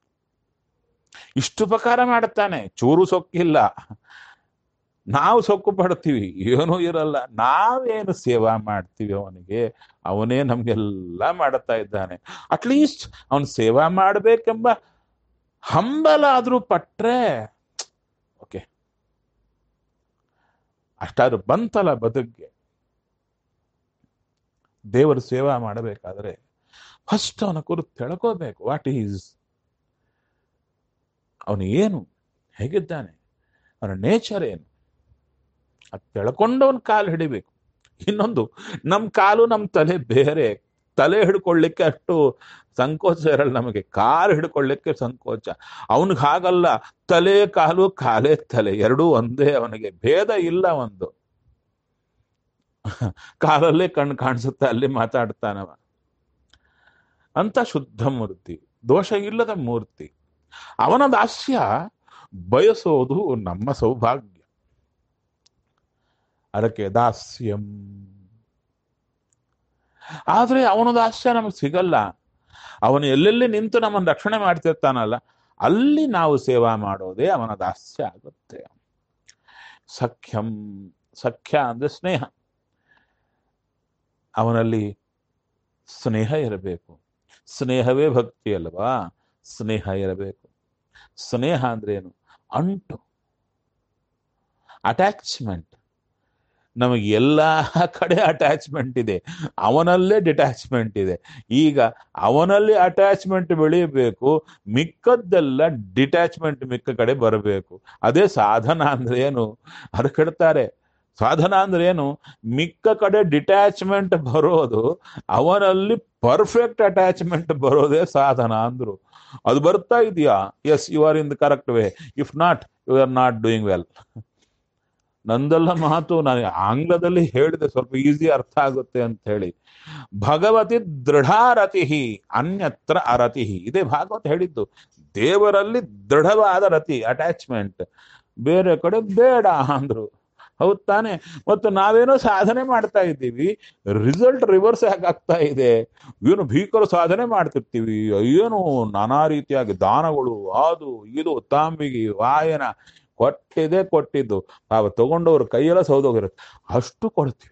ಇಷ್ಟು ಉಪಕಾರ ಮಾಡುತ್ತಾನೆ, ಚೂರು ಸೊಕ್ಕಿಲ್ಲ. ನಾವು ಸೊಕ್ಕು ಪಡ್ತೀವಿ, ಏನೂ ಇರಲ್ಲ. ನಾವೇನು ಸೇವಾ ಮಾಡ್ತೀವಿ ಅವನಿಗೆ? ಅವನೇ ನಮ್ಗೆಲ್ಲ ಮಾಡುತ್ತಾ ಇದ್ದಾನೆ. ಅಟ್ಲೀಸ್ಟ್ ಅವನು ಸೇವಾ ಮಾಡ್ಬೇಕೆಂಬ ಹಂಬಲ ಆದ್ರೂ ಪಟ್ರೆ ಓಕೆ, ಅಷ್ಟಾದ್ರೂ ಬಂತಲ್ಲ ಬದುಕಿಗೆ. ದೇವರ ಸೇವಾ ಮಾಡಬೇಕಾದ್ರೆ ಫಸ್ಟ್ ಅವನ ಕುರಿತು ತಿಳ್ಕೋಬೇಕು. ವಾಟ್ ಈಸ್, ಅವನು ಏನು, ಹೇಗಿದ್ದಾನೆ, ಅವನ ನೇಚರ್ ಏನು, ಅದು ತಿಳ್ಕೊಂಡು ಅವನ ಕಾಲು ಹಿಡಿಬೇಕು. ಇನ್ನೊಂದು, ನಮ್ಮ ಕಾಲು ನಮ್ಮ ತಲೆ ಬೇರೆ. ತಲೆ ಹಿಡ್ಕೊಳ್ಳಿಕ್ಕೆ ಅಷ್ಟು ಸಂಕೋಚ ಇರಲ್ಲ ನಮಗೆ, ಕಾಲು ಹಿಡ್ಕೊಳ್ಳಿಕ್ಕೆ ಸಂಕೋಚ. ಅವನಿಗೆ ಹಾಗಲ್ಲ, ತಲೆ ಕಾಲು ಕಾಲೇ ತಲೆ ಎರಡೂ ಒಂದೇ. ಅವನಿಗೆ ಭೇದ ಇಲ್ಲ. ಒಂದು ಕಾಲಲ್ಲೇ ಕಣ್ಣು ಕಾಣಿಸುತ್ತೆ, ಅಲ್ಲಿ ಮಾತಾಡ್ತಾನವ ಅಂತ ಶುದ್ಧ ಮೂರ್ತಿ, ದೋಷ ಇಲ್ಲದ ಮೂರ್ತಿ. ಅವನ ದಾಸ್ಯ ಬಯಸೋದು ನಮ್ಮ ಸೌಭಾಗ್ಯ. ಅದಕ್ಕೆ ದಾಸ್ಯಂ. ಆದ್ರೆ ಅವನ ದಾಸ್ಯ ನಮಗೆ ಸಿಗಲ್ಲ. ಅವನು ಎಲ್ಲೆಲ್ಲಿ ನಿಂತು ನಮ್ಮನ್ನು ರಕ್ಷಣೆ ಮಾಡ್ತಿರ್ತಾನಲ್ಲ, ಅಲ್ಲಿ ನಾವು ಸೇವಾ ಮಾಡೋದೇ ಅವನ ದಾಸ್ಯ ಆಗುತ್ತೆ. ಸಖ್ಯಂ, ಸಖ್ಯ ಅಂದ್ರೆ ಸ್ನೇಹ. ಅವನಲ್ಲಿ ಸ್ನೇಹ ಇರಬೇಕು. ಸ್ನೇಹವೇ ಭಕ್ತಿ ಅಲ್ವಾ? ಸ್ನೇಹ ಇರಬೇಕು. ಸ್ನೇಹ ಅಂದ್ರೆ ಏನು? ಅಂಟು, ಅಟ್ಯಾಚ್ಮೆಂಟ್. ನಮಗೆ ಎಲ್ಲ ಕಡೆ ಅಟ್ಯಾಚ್ಮೆಂಟ್ ಇದೆ, ಅವನಲ್ಲೇ ಡಿಟ್ಯಾಚ್ಮೆಂಟ್ ಇದೆ. ಈಗ ಅವನಲ್ಲಿ ಅಟ್ಯಾಚ್ಮೆಂಟ್ ಬೆಳೆಯಬೇಕು, ಮಿಕ್ಕದ್ದೆಲ್ಲ ಡಿಟ್ಯಾಚ್ಮೆಂಟ್ ಮಿಕ್ಕ ಕಡೆ ಬರಬೇಕು. ಅದೇ ಸಾಧನ ಅಂದ್ರೆ ಏನು? ಅದು ಕೆಡ್ತಾರೆ. ಸಾಧನ ಅಂದ್ರೆ ಏನು? ಮಿಕ್ಕ ಕಡೆ ಡಿಟ್ಯಾಚ್ಮೆಂಟ್ ಬರೋದು, ಅವನಲ್ಲಿ ಪರ್ಫೆಕ್ಟ್ ಅಟ್ಯಾಚ್ಮೆಂಟ್ ಬರೋದೇ ಸಾಧನ ಅಂದ್ರು. ಅದು ಬರ್ತಾ ಇದೆಯಾ? Yes, you are in the correct way. If not, you are not doing well. ನಂದೆಲ್ಲ ಮಾತು ನಾನು ಆಂಗ್ಲದಲ್ಲಿ ಹೇಳಿದೆ, ಸ್ವಲ್ಪ ಈಸಿ ಅರ್ಥ ಆಗುತ್ತೆ ಅಂತ ಹೇಳಿ. ಭಗವತಿ ದೃಢಾರತಿ, ಅನ್ಯತ್ರ ಅರತಿ, ಇದೇ ಭಾಗವತ ಹೇಳಿದ್ದು. ದೇವರಲ್ಲಿ ದೃಢವಾದ ರತಿ, ಅಟ್ಯಾಚ್ಮೆಂಟ್, ಬೇರೆ ಕಡೆ ಬೇಡ ಅಂದ್ರು. ಹೌದ್ ತಾನೆ? ಮತ್ತು ನಾವೇನೋ ಸಾಧನೆ ಮಾಡ್ತಾ ಇದ್ದೀವಿ, ರಿಸಲ್ಟ್ ರಿವರ್ಸ್ ಆಗ್ತಾ ಇದೆ. ಏನು ಭೀಕರ ಸಾಧನೆ ಮಾಡ್ತಿರ್ತೀವಿ, ಏನು ನಾನಾ ರೀತಿಯಾಗಿ ದಾನಗಳು, ಅದು ಇದು, ತಾಂಬಿಗಿ ವಾಯನ ಕೊಟ್ಟಿದ್ದು ತಗೊಂಡವ್ರ ಕೈಯೆಲ್ಲ ಸೌದೋಗಿರುತ್ತೆ, ಅಷ್ಟು ಕೊಡ್ತೀವಿ.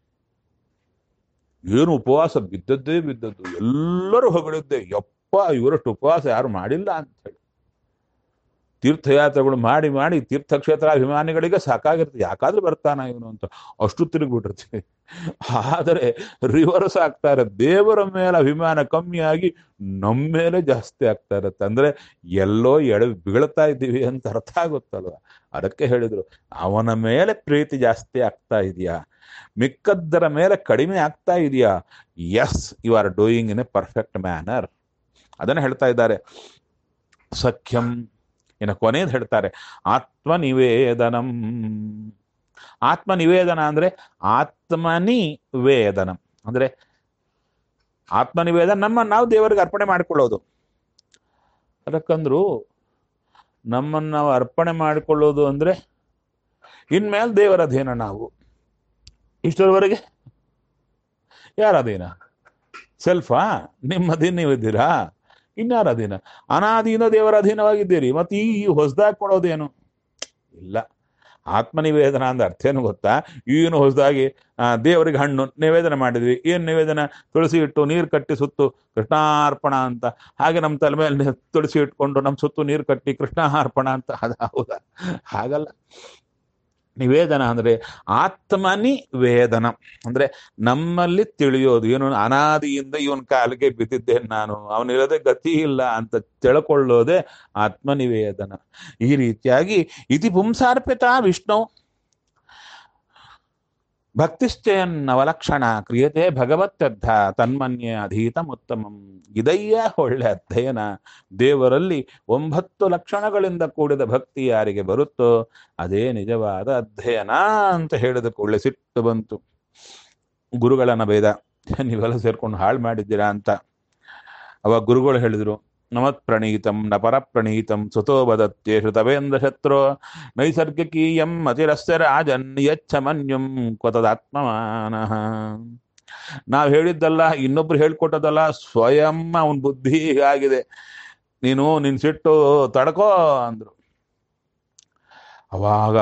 ಏನು ಉಪವಾಸ ಬಿದ್ದದ್ದೇ ಬಿದ್ದದ್ದು, ಎಲ್ಲರೂ ಹೊಗಳಿದ್ದೆ, ಯಪ್ಪ ಇವರಷ್ಟು ಉಪವಾಸ ಯಾರು ಮಾಡಿಲ್ಲ ಅಂತ ಹೇಳಿ. ತೀರ್ಥಯಾತ್ರೆಗಳು ಮಾಡಿ ಮಾಡಿ ತೀರ್ಥಕ್ಷೇತ್ರ ಅಭಿಮಾನಿಗಳಿಗೆ ಸಾಕಾಗಿರ್ತದೆ, ಯಾಕಾದ್ರೂ ಬರ್ತಾನ ಇವನು ಅಂತ ಅಷ್ಟು ತಿರುಗಿಬಿಟ್ಟಿರ್ತೀವಿ. ಆದರೆ ರಿವರ್ಸ್ ಆಗ್ತಾ ಇರತ್ತೆ, ದೇವರ ಮೇಲೆ ಅಭಿಮಾನ ಕಮ್ಮಿಯಾಗಿ ನಮ್ಮ ಮೇಲೆ ಜಾಸ್ತಿ ಆಗ್ತಾ ಇರತ್ತೆ. ಅಂದ್ರೆ ಎಲ್ಲೋ ಬೀಳ್ತಾ ಇದ್ದೀವಿ ಅಂತ ಅರ್ಥ ಆಗುತ್ತಲ್ವ. ಅದಕ್ಕೆ ಹೇಳಿದ್ರು, ಅವನ ಮೇಲೆ ಪ್ರೀತಿ ಜಾಸ್ತಿ ಆಗ್ತಾ ಇದೆಯಾ, ಮಿಕ್ಕದ್ದರ ಮೇಲೆ ಕಡಿಮೆ ಆಗ್ತಾ ಇದೆಯಾ? Yes, you are doing in a perfect manner. ಅದನ್ನು ಹೇಳ್ತಾ ಇದ್ದಾರೆ. ಸಖ್ಯಂ, ಇನ್ನು ಕೊನೆಯದು ಹೇಳ್ತಾರೆ, ಆತ್ಮನಿವೇದನಂ. ಆತ್ಮನಿವೇದನ ಅಂದ್ರೆ ಆತ್ಮನಿವೇದನಂ ಅಂದ್ರೆ ಆತ್ಮನಿವೇದನ, ನಾವು ದೇವರಿಗೆ ಅರ್ಪಣೆ ಮಾಡಿಕೊಳ್ಳೋದು. ಅದಕ್ಕಂದ್ರು ನಮ್ಮನ್ನು ನಾವು ಅರ್ಪಣೆ ಮಾಡಿಕೊಳ್ಳೋದು ಅಂದ್ರೆ ಇನ್ಮೇಲೆ ದೇವರ ಅಧೀನ ನಾವು. ಇಷ್ಟರವರೆಗೆ ಯಾರ ಅಧೀನ? ಸೆಲ್ಫಾ? ನಿಮ್ಮ ಅಧೀನ ನೀವಿದ್ದೀರಾ? ಇನ್ಯಾರ ಅಧೀನ? ಅನಾದಿಯಿಂದ ದೇವರ ಅಧೀನವಾಗಿದ್ದೀರಿ. ಮತ್ತೆ ಈ ಹೊಸದಾಗಿ ಕೊಡೋದೇನು ಇಲ್ಲ. ಆತ್ಮನಿವೇದನ ಅಂದ್ರೆ ಅರ್ಥ ಏನು ಗೊತ್ತಾ? ಏನು ಹೊಸದಾಗಿ ದೇವರಿಗೆ ಹಣ್ಣು ನಿವೇದನ ಮಾಡಿದ್ವಿ, ಏನು ನಿವೇದನ? ತುಳಸಿ ಇಟ್ಟು ನೀರು ಕಟ್ಟಿ ಸುತ್ತು ಕೃಷ್ಣಾರ್ಪಣ ಅಂತ. ಹಾಗೆ ನಮ್ಮ ತಲೆ ಮೇಲೆ ತುಳಸಿ ಇಟ್ಕೊಂಡು ನಮ್ಮ ಸುತ್ತು ನೀರು ಕಟ್ಟಿ ಕೃಷ್ಣಾರ್ಪಣ ಅಂತ. ಅದು ಹೌದಾ? ಹಾಗಲ್ಲ. ನಿವೇದನ ಅಂದ್ರೆ ಆತ್ಮನಿವೇದನ ಅಂದ್ರೆ ನಮ್ಮಲ್ಲಿ ತಿಳಿಯೋದು. ಏನು? ಅನಾದಿಯಿಂದ ಇವನ್ ಕಾಲಿಗೆ ಬಿದ್ದಿದ್ದೇನೆ ನಾನು, ಅವನಿಲ್ಲದೆ ಗತಿ ಇಲ್ಲ ಅಂತ ತಿಳ್ಕೊಳ್ಳೋದೆ ಆತ್ಮನಿವೇದನ. ಈ ರೀತಿಯಾಗಿ ಇತಿ ಪುಂಸಾರ್ಪಿತ ವಿಷ್ಣು ಭಕ್ತಿಶ್ಚಯನ್ನವಲಕ್ಷಣ ಕ್ರಿಯತೆ ಭಗವತ್ಯರ್ಥ ತನ್ಮನ್ಯ ಅಧೀತಮುತ್ತಮಂ. ಇದಯ್ಯ ಒಳ್ಳೆ ಅಧ್ಯಯನ. ದೇವರಲ್ಲಿ 9 ಲಕ್ಷಣಗಳಿಂದ ಕೂಡಿದ ಭಕ್ತಿ ಯಾರಿಗೆ ಬರುತ್ತೋ ಅದೇ ನಿಜವಾದ ಅಧ್ಯಯನ ಅಂತ ಹೇಳಿದ ಕೂಡಲೇ ಸಿಟ್ಟು ಬಂತು. ಗುರುಗಳನ್ನ ಬೇದ, ನೀವೆಲ್ಲ ಸೇರ್ಕೊಂಡು ಹಾಳು ಮಾಡಿದ್ದೀರಾ ಅಂತ. ಅವಾಗ ಗುರುಗಳು ಹೇಳಿದ್ರು, ನಮತ್ ಪ್ರಣೀತಂ ನ ಪರ ಪ್ರಣೀತಂ ಸುತೋ ವದತ್ಯೇ ಶ್ರುತವೇಂದ್ರ ಶತ್ರು ನೈಸರ್ಗಿಕೀಯಂ ಅತಿರಸ್ಯ ರಾಜನ್ ಯಚ್ಛಮನ್ಯುಂ ಕ್ವತದಾತ್ಮಮಾನಃ. ನಾವು ಹೇಳಿದ್ದಲ್ಲ, ಇನ್ನೊಬ್ರು ಹೇಳ್ಕೊಟ್ಟದಲ್ಲ, ಸ್ವಯಂ ಅವನ ಬುದ್ಧಿ ಆಗಿದೆ. ನೀನು ನಿನ್ ಸಿಟ್ಟು ತಡ್ಕೋ ಅಂದ್ರು. ಅವಾಗ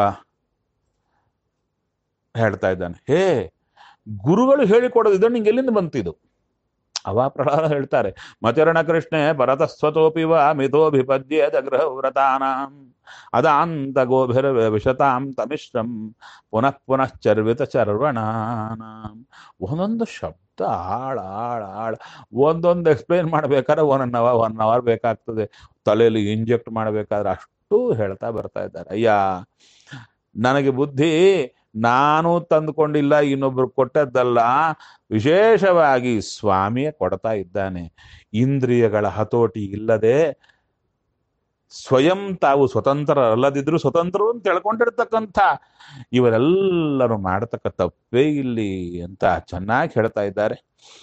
ಹೇಳ್ತಾ ಇದ್ದಾನೆ, ಹೇ ಗುರುಗಳು ಹೇಳಿಕೊಡೋದು ಇದನ್ನು ನಿಂಗೆ ಎಲ್ಲಿಂದ ಬಂತಿದು? ಅವಾ ಪ್ರಹ್ಲಾದ ಹೇಳ್ತಾರೆ, ಮಚರಣ ಕೃಷ್ಣೆ ಭರತಸ್ವತೋಪಿ ವಾ ಮಿಥೋಭಿಪದ್ಯೆ ಜಗೃಹ ವ್ರತಾನಾಂ ಅದಾಂತ ಗೋಭಿರ ವಿಶತಾಂ ತಮಿಶ್ರಂ ಪುನಃ ಪುನಃ ಚರ್ವಿತ ಚರ್ವಣಾನಾಂ. ಒಂದೊಂದು ಶಬ್ದ ಆಳ ಆಳ ಆಳ, ಒಂದೊಂದು ಎಕ್ಸ್ಪ್ಲೇನ್ ಮಾಡ್ಬೇಕಾದ್ರೆ 1 ಅವರ್ ಬೇಕಾಗ್ತದೆ. ತಲೆಯಲ್ಲಿ ಇಂಜೆಕ್ಟ್ ಮಾಡ್ಬೇಕಾದ್ರೆ ಅಷ್ಟು ಹೇಳ್ತಾ ಬರ್ತಾ ಇದ್ದಾರೆ. ಅಯ್ಯ, ನನಗೆ ಬುದ್ಧಿ ನಾನು ತಂದುಕೊಂಡಿಲ್ಲ, ಇನ್ನೊಬ್ರು ಕೊಟ್ಟದ್ದಲ್ಲ, ವಿಶೇಷವಾಗಿ ಸ್ವಾಮಿಯೇ ಕೊಡ್ತಾ ಇದ್ದಾನೆ. ಇಂದ್ರಿಯಗಳ ಹತೋಟಿ ಇಲ್ಲದೆ ಸ್ವಯಂ ತಾವು ಸ್ವತಂತ್ರರಲ್ಲದಿದ್ರು ಸ್ವತಂತ್ರರು ಅಂತ ತಿಳ್ಕೊಂಡಿರ್ತಕ್ಕಂಥ ಇವರೆಲ್ಲರೂ ಮಾಡತಕ್ಕ ತಪ್ಪೇ ಇಲ್ಲಿ ಅಂತ ಚೆನ್ನಾಗಿ ಹೇಳ್ತಾ ಇದ್ದಾರೆ.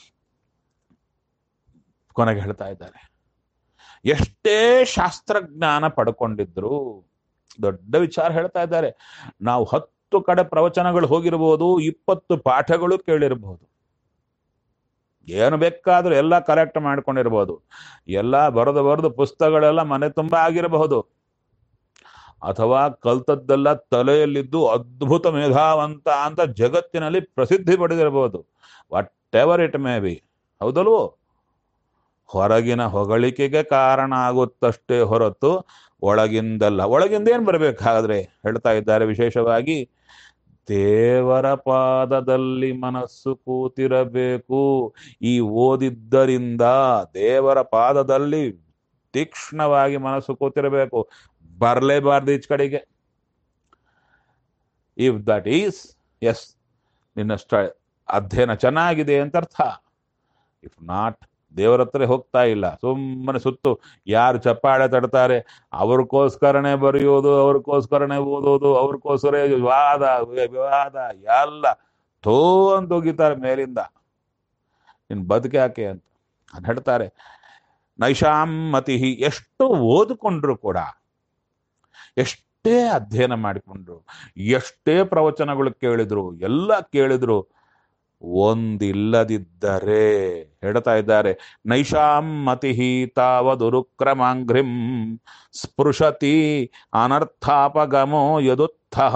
ಕೊನೆಗೆ ಹೇಳ್ತಾ ಇದ್ದಾರೆ, ಎಷ್ಟೇ ಶಾಸ್ತ್ರಜ್ಞಾನ ಪಡ್ಕೊಂಡಿದ್ರು, ದೊಡ್ಡ ವಿಚಾರ ಹೇಳ್ತಾ ಇದ್ದಾರೆ. ನಾವು 10 ಕಡೆ ಪ್ರವಚನಗಳು ಹೋಗಿರ್ಬೋದು, 20 ಪಾಠಗಳು ಕೇಳಿರ್ಬೋದು, ಏನು ಬೇಕಾದ್ರೂ ಎಲ್ಲ ಕಲೆಕ್ಟ್ ಮಾಡ್ಕೊಂಡಿರ್ಬೋದು, ಎಲ್ಲ ಬರೆದು ಪುಸ್ತಕಗಳೆಲ್ಲ ಮನೆ ತುಂಬ ಆಗಿರಬಹುದು, ಅಥವಾ ಕಲ್ತದ್ದೆಲ್ಲ ತಲೆಯಲ್ಲಿದ್ದು ಅದ್ಭುತ ಮೇಧಾವಂತ ಅಂತ ಜಗತ್ತಿನಲ್ಲಿ ಪ್ರಸಿದ್ಧಿ ಪಡೆದಿರಬಹುದು. Whatever it may be, ಹೌದಲ್ವೋ? ಹೊರಗಿನ ಹೊಗಳಿಕೆಗೆ ಕಾರಣ ಆಗುತ್ತಷ್ಟೇ ಹೊರತು ಒಳಗಿಂದಲ್ಲ. ಒಳಗಿಂದ ಏನ್ ಬರಬೇಕಾದ್ರೆ ಹೇಳ್ತಾ ಇದ್ದಾರೆ, ವಿಶೇಷವಾಗಿ ದೇವರ ಪಾದದಲ್ಲಿ ಮನಸ್ಸು ಕೂತಿರಬೇಕು. ಈ ಓದಿದ್ದರಿಂದ ದೇವರ ಪಾದದಲ್ಲಿ ತೀಕ್ಷ್ಣವಾಗಿ ಮನಸ್ಸು ಕೂತಿರಬೇಕು, ಬರಲೇಬಾರ್ದು ಈಚ್ ಕಡೆಗೆ. ಇಫ್ ದಟ್ ಈಸ್ ಎಸ್, ನಿನ್ನಷ್ಟ ಅಧ್ಯಯನ ಚೆನ್ನಾಗಿದೆ ಅಂತ ಅರ್ಥ. ಇಫ್ ನಾಟ್, ದೇವರ ಹತ್ರ ಹೋಗ್ತಾ ಇಲ್ಲ, ಸುಮ್ಮನೆ ಸುತ್ತು ಯಾರು ಚಪ್ಪಾಳೆ ತಡ್ತಾರೆ ಅವ್ರಿಗೋಸ್ಕರನೇ ಬರೆಯೋದು, ಅವ್ರಿಗೋಸ್ಕರನೇ ಓದೋದು, ಅವ್ರಿಗೋಸ್ಕರ ವಾದ ವಿವಾದ ಎಲ್ಲ ಥೋ ಅಂತ ಹೋಗಿತಾರೆ ಮೇಲಿಂದ. ನಿನ್ ಬದುಕ್ಯಾಕೆ ಅಂತ ಅದ್ ಹೇಳ್ತಾರೆ. ನೈಷಾಂ ಮತಿ, ಎಷ್ಟು ಓದಿಕೊಂಡ್ರು ಕೂಡ, ಎಷ್ಟೇ ಅಧ್ಯಯನ ಮಾಡಿಕೊಂಡ್ರು, ಎಷ್ಟೇ ಪ್ರವಚನಗಳು ಕೇಳಿದ್ರು, ಎಲ್ಲ ಕೇಳಿದ್ರು, ಒಂದಿಲ್ಲದಿದ್ದರೆ ಹೇಳ್ತಾ ಇದ್ದಾರೆ, ನೈಷಾಂ ಮತಿ ತಾವದುರುಕ್ರಮಾಂಘ್ರಿಂ ಸ್ಪೃಶತಿ ಅನರ್ಥಾಪಗಮೋ ಯದುತ್ಥಃ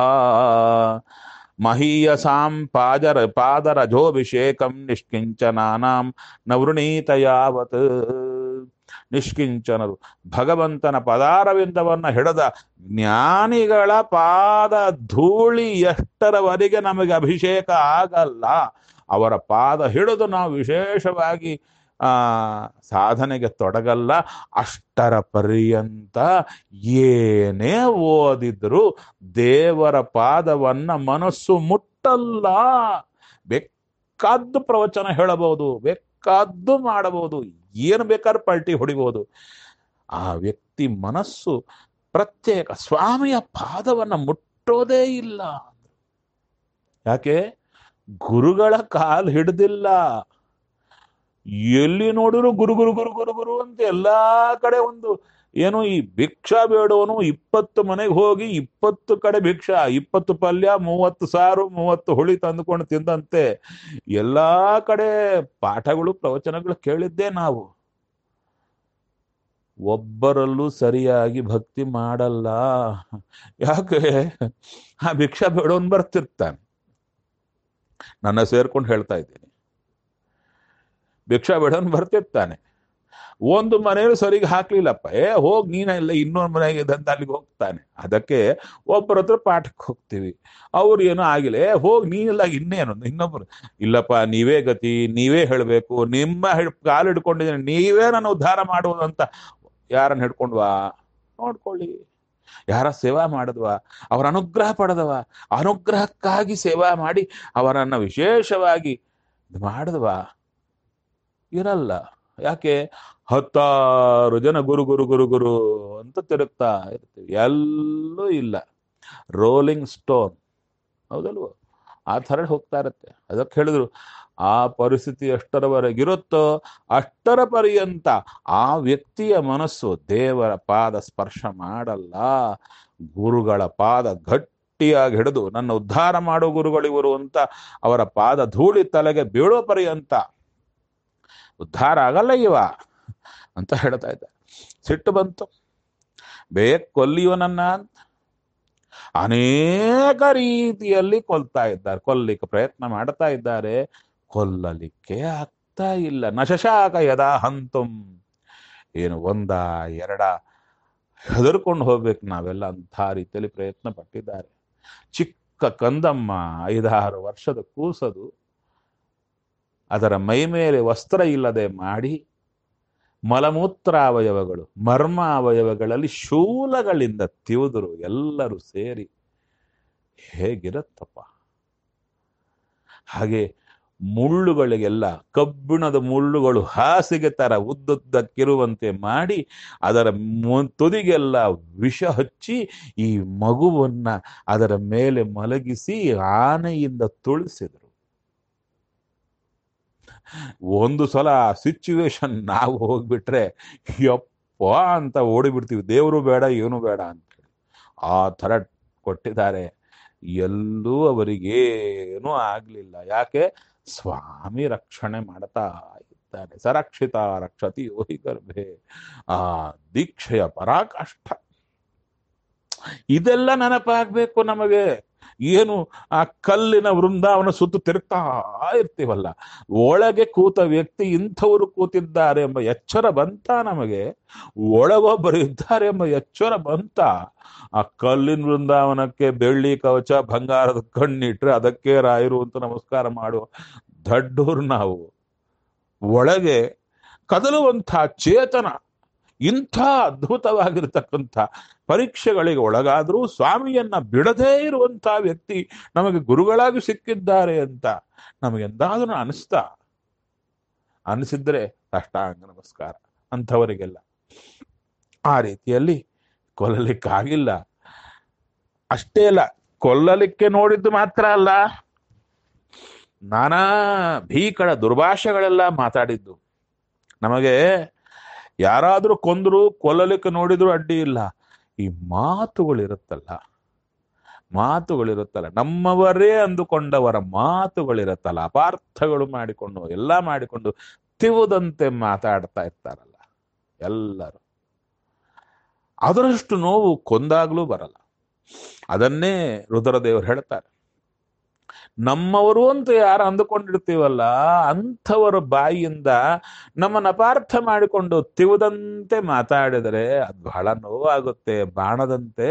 ಮಹೀಯಸಾಂ ಪಾದರಜೋಭಿಷೇಕಂ ನಿಷ್ಕಿಂಚನಾನಾಂ ನವೃಣೀತ ಯಾವತ್. ನಿಷ್ಕಿಂಚನರು, ಭಗವಂತನ ಪದಾರವಿಂದವನ್ನ ಹಿಡಿದ ಜ್ಞಾನಿಗಳ ಪಾದ ಧೂಳಿ ಎಷ್ಟರವರೆಗೆ ನಮಗೆ ಅಭಿಷೇಕ ಆಗಲ್ಲ, ಅವರ ಪಾದ ಹಿಡಿದು ನಾವು ವಿಶೇಷವಾಗಿ ಸಾಧನೆಗೆ ತೊಡಗಲ್ಲ, ಅಷ್ಟರ ಪರ್ಯಂತ ಏನೇ ಓದಿದ್ರು ದೇವರ ಪಾದವನ್ನ ಮನಸ್ಸು ಮುಟ್ಟಲ್ಲ. ಬೇಕಾದ್ದು ಪ್ರವಚನ ಹೇಳಬಹುದು, ಬೇಕಾದ್ದು ಮಾಡಬಹುದು, ಏನು ಬೇಕಾದ್ರೂ ಪಲ್ಟಿ ಹೊಡಿಬಹುದು, ಆ ವ್ಯಕ್ತಿ ಮನಸ್ಸು ಪ್ರತ್ಯೇಕ ಸ್ವಾಮಿಯ ಪಾದವನ್ನ ಮುಟ್ಟೋದೇ ಇಲ್ಲ. ಯಾಕೆ? ಗುರುಗಳ ಕಾಲು ಹಿಡ್ದಿಲ್ಲ. ಎಲ್ಲಿ ನೋಡಿದ್ರು ಗುರು ಗುರು ಗುರು ಗುರು ಗುರು ಅಂತ ಎಲ್ಲಾ ಕಡೆ ಒಂದು ಏನು, ಈ ಭಿಕ್ಷಾ ಬೇಡವನು 20 ಮನೆಗೆ ಹೋಗಿ 20 ಕಡೆ ಭಿಕ್ಷಾ, 20 ಪಲ್ಯ, 30 ಸಾರು, 30 ಹುಳಿ ತಂದುಕೊಂಡು ತಿಂದಂತೆ ಎಲ್ಲಾ ಕಡೆ ಪಾಠಗಳು ಪ್ರವಚನಗಳು ಕೇಳಿದ್ದೇ ನಾವು. ಒಬ್ಬರಲ್ಲೂ ಸರಿಯಾಗಿ ಭಕ್ತಿ ಮಾಡಲ್ಲ. ಯಾಕೆ? ಆ ಭಿಕ್ಷಾ ಬೇಡವನ್ ಬರ್ತಿರ್ತಾನೆ. ನನ್ನ ಸೇರ್ಕೊಂಡು ಹೇಳ್ತಾ ಇದ್ದೀನಿ, ಭಿಕ್ಷಾ ಬೇಡವನ್ ಬರ್ತಿರ್ತಾನೆ. ಒಂದು ಮನೆಯಲ್ಲೂ ಸರಿಗೆ ಹಾಕ್ಲಿಲ್ಲಪ್ಪ, ಹೋಗ್ ನೀನೆಲ್ಲ ಇನ್ನೊಂದು ಮನೆಗೆ ಅಂತ ಅಲ್ಲಿಗೆ ಹೋಗ್ತಾನೆ. ಅದಕ್ಕೆ ಒಬ್ಬರ ಹತ್ರ ಪಾಠಕ್ಕೆ ಹೋಗ್ತೀವಿ, ಅವ್ರು ಏನೋ ಆಗಿಲ್ಲ, ಹೋಗ್ ನೀನೆಲ್ಲ ಇನ್ನೇನು, ಇನ್ನೊಬ್ರು ಇಲ್ಲಪ್ಪ ನೀವೇ ಗತಿ, ನೀವೇ ಹೇಳ್ಬೇಕು, ನಿಮ್ಮ ಕಾಲು ಹಿಡ್ಕೊಂಡಿದ್ದೀನಿ, ನೀವೇ ನನ್ನ ಉದ್ಧಾರ ಮಾಡುವುದು ಅಂತ ಯಾರನ್ನ ಹಿಡ್ಕೊಂಡ್ವಾ? ನೋಡ್ಕೊಳ್ಳಿ. ಯಾರ ಸೇವಾ ಮಾಡಿದ್ವಾ? ಅವರ ಅನುಗ್ರಹ ಪಡೆದವ, ಅನುಗ್ರಹಕ್ಕಾಗಿ ಸೇವಾ ಮಾಡಿ ಅವರನ್ನ ವಿಶೇಷವಾಗಿ ಮಾಡಿದ್ವಾ? ಇರಲ್ಲ. ಯಾಕೆ? 10 ಜನ ಗುರು ಗುರು ಗುರು ಗುರು ಅಂತ ತಿರುಗ್ತಾ ಇರ್ತೀವಿ, ಎಲ್ಲೂ ಇಲ್ಲ. ರೋಲಿಂಗ್ ಸ್ಟೋನ್, ಹೌದಲ್ವ? ಆ ಥರ ಹೋಗ್ತಾ ಇರುತ್ತೆ. ಅದಕ್ಕೆ ಹೇಳಿದ್ರು, ಆ ಪರಿಸ್ಥಿತಿ ಎಷ್ಟರವರೆಗಿರುತ್ತೋ ಅಷ್ಟರ ಪರ್ಯಂತ ಆ ವ್ಯಕ್ತಿಯ ಮನಸ್ಸು ದೇವರ ಪಾದ ಸ್ಪರ್ಶ ಮಾಡಲ್ಲ. ಗುರುಗಳ ಪಾದ ಗಟ್ಟಿಯಾಗಿ ಹಿಡಿದು ನನ್ನ ಉದ್ಧಾರ ಮಾಡೋ ಗುರುಗಳಿವರು ಅಂತ ಅವರ ಪಾದ ಧೂಳಿ ತಲೆಗೆ ಬೀಳೋ ಪರ್ಯಂತ ಉದ್ಧಾರ ಆಗಲ್ಲ ಇವ ಅಂತ ಹೇಳ್ತಾ ಇದ್ದ. ಸಿಟ್ಟು ಬಂತು, ಬೇಕ್ ಕೊಲ್ಲಿಯವನನ್ನ ಅಂತ ಅನೇಕ ರೀತಿಯಲ್ಲಿ ಕೊಲ್ತಾ ಇದ್ದಾರೆ, ಕೊಲ್ಲಿಕ್ಕೆ ಪ್ರಯತ್ನ ಮಾಡ್ತಾ ಇದ್ದಾರೆ, ಕೊಲ್ಲಲಿಕ್ಕೆ ಆಗ್ತಾ ಇಲ್ಲ. ನಶಶಾಕ ಯದಾ ಹಂತುಂ, ಏನು 1 2 ಹೆದರ್ಕೊಂಡು ಹೋಗ್ಬೇಕು ನಾವೆಲ್ಲ, ಅಂಥ ರೀತಿಯಲ್ಲಿ ಪ್ರಯತ್ನ ಪಟ್ಟಿದ್ದಾರೆ. ಚಿಕ್ಕ ಕಂದಮ್ಮ 5-6 ವರ್ಷದ ಕೂಸದು, ಅದರ ಮೈ ಮೇಲೆ ವಸ್ತ್ರ ಇಲ್ಲದೆ ಮಾಡಿ ಮಲಮೂತ್ರ ಅವಯವಗಳು, ಮರ್ಮ ಅವಯವಗಳಲ್ಲಿ ಶೂಲಗಳಿಂದ ತಿವಿದರು ಎಲ್ಲರೂ ಸೇರಿ. ಹೇಗಿರತ್ತಪ್ಪ? ಹಾಗೆ ಮುಳ್ಳುಗಳಿಗೆಲ್ಲ ಕಬ್ಬಿಣದ ಮುಳ್ಳುಗಳು ಹಾಸಿಗೆ ತರ ಉದ್ದುದ್ದಕ್ಕಿರುವಂತೆ ಮಾಡಿ ಅದರ ತುದಿಗೆಲ್ಲ ವಿಷ ಹಚ್ಚಿ ಈ ಮಗುವನ್ನ ಅದರ ಮೇಲೆ ಮಲಗಿಸಿ ಆನೆಯಿಂದ ತುಳಿಸಿದರು. ಒಂದು ಸಲ ಸಿಚುವೇಶನ್ ನಾವು ಹೋಗ್ಬಿಟ್ರೆ ಯಪ್ಪ ಅಂತ ಓಡಿಬಿಡ್ತೀವಿ, ದೇವರು ಬೇಡ ಏನು ಬೇಡ ಅಂತೇಳಿ. ಆ ಥರ ಕೊಟ್ಟಿದ್ದಾರೆ. ಎಲ್ಲೂ ಅವರಿಗೇನೂ ಆಗ್ಲಿಲ್ಲ. ಯಾಕೆ? ಸ್ವಾಮಿ ರಕ್ಷಣೆ ಮಾಡ್ತಾ ಇದ್ದಾರೆ. ಸರಕ್ಷಿತ ರಕ್ಷತಿ ಯೋಹಿ ಗರ್ಭೆ. ಆ ದೀಕ್ಷೆಯ ಪರಾಕಾಷ್ಠ ಇದೆಲ್ಲ ನೆನಪಾಗ್ಬೇಕು ನಮಗೆ. ಏನು ಆ ಕಲ್ಲಿನ ವೃಂದಾವನ ಸುತ್ತು ತಿರುಗ್ತಾ ಇರ್ತೀವಲ್ಲ, ಒಳಗೆ ಕೂತ ವ್ಯಕ್ತಿ ಇಂಥವರು ಕೂತಿದ್ದಾರೆ ಎಂಬ ಎಚ್ಚರ ಬಂತ ನಮಗೆ, ಒಳಗೊಬ್ಬರು ಇದ್ದಾರೆ ಎಂಬ ಎಚ್ಚರ ಬಂತ. ಆ ಕಲ್ಲಿನ ವೃಂದಾವನಕ್ಕೆ ಬೆಳ್ಳಿ ಕವಚ ಬಂಗಾರದ ಕಣ್ಣಿಟ್ರೆ ಅದಕ್ಕೆ ರಾಯರು ಅಂತ ನಮಸ್ಕಾರ ಮಾಡುವ ದಡ್ಡೂರು ನಾವು. ಒಳಗೆ ಕದಲುವಂಥ ಚೇತನ ಇಂಥ ಅದ್ಭುತವಾಗಿರ್ತಕ್ಕಂಥ ಪರೀಕ್ಷೆಗಳಿಗೆ ಒಳಗಾದರೂ ಸ್ವಾಮಿಯನ್ನ ಬಿಡದೇ ಇರುವಂಥ ವ್ಯಕ್ತಿ ನಮಗೆ ಗುರುಗಳಾಗಿ ಸಿಕ್ಕಿದ್ದಾರೆ ಅಂತ ನಮಗೆಂದಾದ್ರೂ ಅನಿಸಿದ್ರೆ ಅಷ್ಟಾಂಗ ನಮಸ್ಕಾರ ಅಂಥವರಿಗೆಲ್ಲ. ಆ ರೀತಿಯಲ್ಲಿ ಕೊಲ್ಲಲಿಕ್ಕಾಗಿಲ್ಲ. ಅಷ್ಟೇ ಅಲ್ಲ, ಕೊಲ್ಲಲಿಕ್ಕೆ ನೋಡಿದ್ದು ಮಾತ್ರ ಅಲ್ಲ, ನಾನಾ ಭೀಕರ ದುರ್ಭಾಷೆಗಳೆಲ್ಲ ಮಾತಾಡಿದ್ದು. ನಮಗೆ ಯಾರಾದರೂ ಕೊಂದ್ರು ಕೊಲ್ಲಲಿಕ್ಕೆ ನೋಡಿದ್ರು ಅಡ್ಡಿ ಇಲ್ಲ. ಈ ಮಾತುಗಳಿರುತ್ತಲ್ಲ, ನಮ್ಮವರೇ ಅಂದುಕೊಂಡವರ ಮಾತುಗಳಿರುತ್ತಲ್ಲ, ಅಪಾರ್ಥಗಳು ಮಾಡಿಕೊಂಡು ಎಲ್ಲ ಮಾಡಿಕೊಂಡು ತಿವುದಂತೆ ಮಾತಾಡ್ತಾ ಇರ್ತಾರಲ್ಲ ಎಲ್ಲರೂ. ಅದರಷ್ಟು ನೋವು ಕೊಂದಾಗ್ಲೂ ಬರಲ್ಲ. ಅದನ್ನೇ ರುದ್ರದೇವರು ಹೇಳ್ತಾರೆ, ನಮ್ಮವರು ಅಂತ ಯಾರು ಅಂದುಕೊಂಡಿರ್ತೀವಲ್ಲ ಅಂಥವರ ಬಾಯಿಯಿಂದ ನಮ್ಮನ್ನು ಅಪಾರ್ಥ ಮಾಡಿಕೊಂಡು ತಿವುದಂತೆ ಮಾತಾಡಿದರೆ ಅದು ಬಹಳ ನೋವಾಗುತ್ತೆ. ಬಾಣದಂತೆ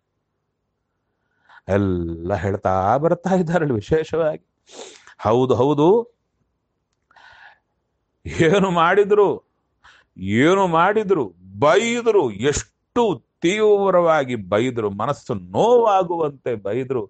ಎಲ್ಲ ಹೇಳ್ತಾ ಬರ್ತಾ ಇದ್ದಾರಲ್ಲ ವಿಶೇಷವಾಗಿ. ಹೌದು ಹೌದು, ಏನು ಮಾಡಿದ್ರು ಬೈದ್ರು, ಎಷ್ಟು ತೀವ್ರವಾಗಿ ಬೈದ್ರು, ಮನಸ್ಸು ನೋವಾಗುವಂತೆ ಬೈದ್ರು,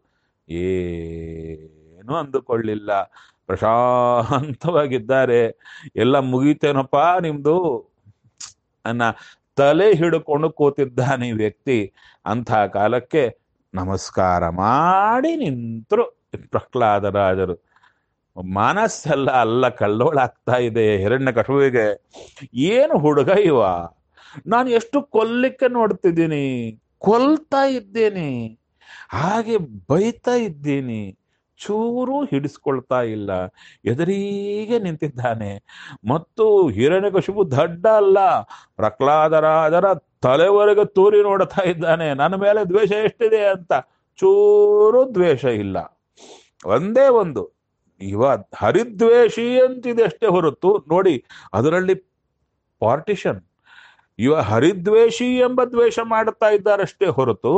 ಏನು ಅಂದುಕೊಳ್ಳಿಲ್ಲ, ಪ್ರಶಾಂತವಾಗಿದ್ದಾರೆ. ಎಲ್ಲ ಮುಗೀತೇನಪ್ಪ ನಿಮ್ದು ಅನ್ನ ತಲೆ ಹಿಡ್ಕೊಂಡು ಕೂತಿದ್ದಾನೆ ಈ ವ್ಯಕ್ತಿ. ಅಂಥ ಕಾಲಕ್ಕೆ ನಮಸ್ಕಾರ ಮಾಡಿ ನಿಂತರು ಪ್ರಹ್ಲಾದರಾಜರು. ಮನಸ್ಸೆಲ್ಲ ಅಲ್ಲ ಕಲ್ಲೋಳಾಗ್ತಾ ಇದೆ ಹಿರಣ್ಯಕಶಿಪುವಿಗೆ. ಏನು ಹುಡುಗ ಇವ, ನಾನು ಎಷ್ಟು ಕೊಲ್ಲಿಕ್ಕೆ ನೋಡ್ತಿದ್ದೀನಿ, ಕೊಲ್ತಾ ಇದ್ದೇನೆ, ಹಾಗೆ ಬೈತಾ ಇದ್ದೀನಿ, ಚೂರು ಹಿಡಿಸ್ಕೊಳ್ತಾ ಇಲ್ಲ, ಎದುರಿಗೆ ನಿಂತಿದ್ದಾನೆ. ಮತ್ತು ಹಿರಣ್ಯಕಶಿಪು ದಡ್ಡ ಅಲ್ಲ, ಪ್ರಹ್ಲಾದರಾಜರ ತಲೆವರೆಗೆ ತೂರಿ ನೋಡ್ತಾ ಇದ್ದಾನೆ. ನನ್ನ ಮೇಲೆ ದ್ವೇಷ ಎಷ್ಟಿದೆ ಅಂತ. ಚೂರು ದ್ವೇಷ ಇಲ್ಲ. ಒಂದೇ ಒಂದು ಇವ ಹರಿದ್ವೇಷಿ ಅಂತಿದೆ ಅಷ್ಟೇ ಹೊರತು, ನೋಡಿ ಅದರಲ್ಲಿ ಪಾರ್ಟಿಷನ್, ಇವ ಹರಿದ್ವೇಷಿ ಎಂಬ ದ್ವೇಷ ಮಾಡುತ್ತಾ ಇದ್ದಾರಷ್ಟೇ ಹೊರತು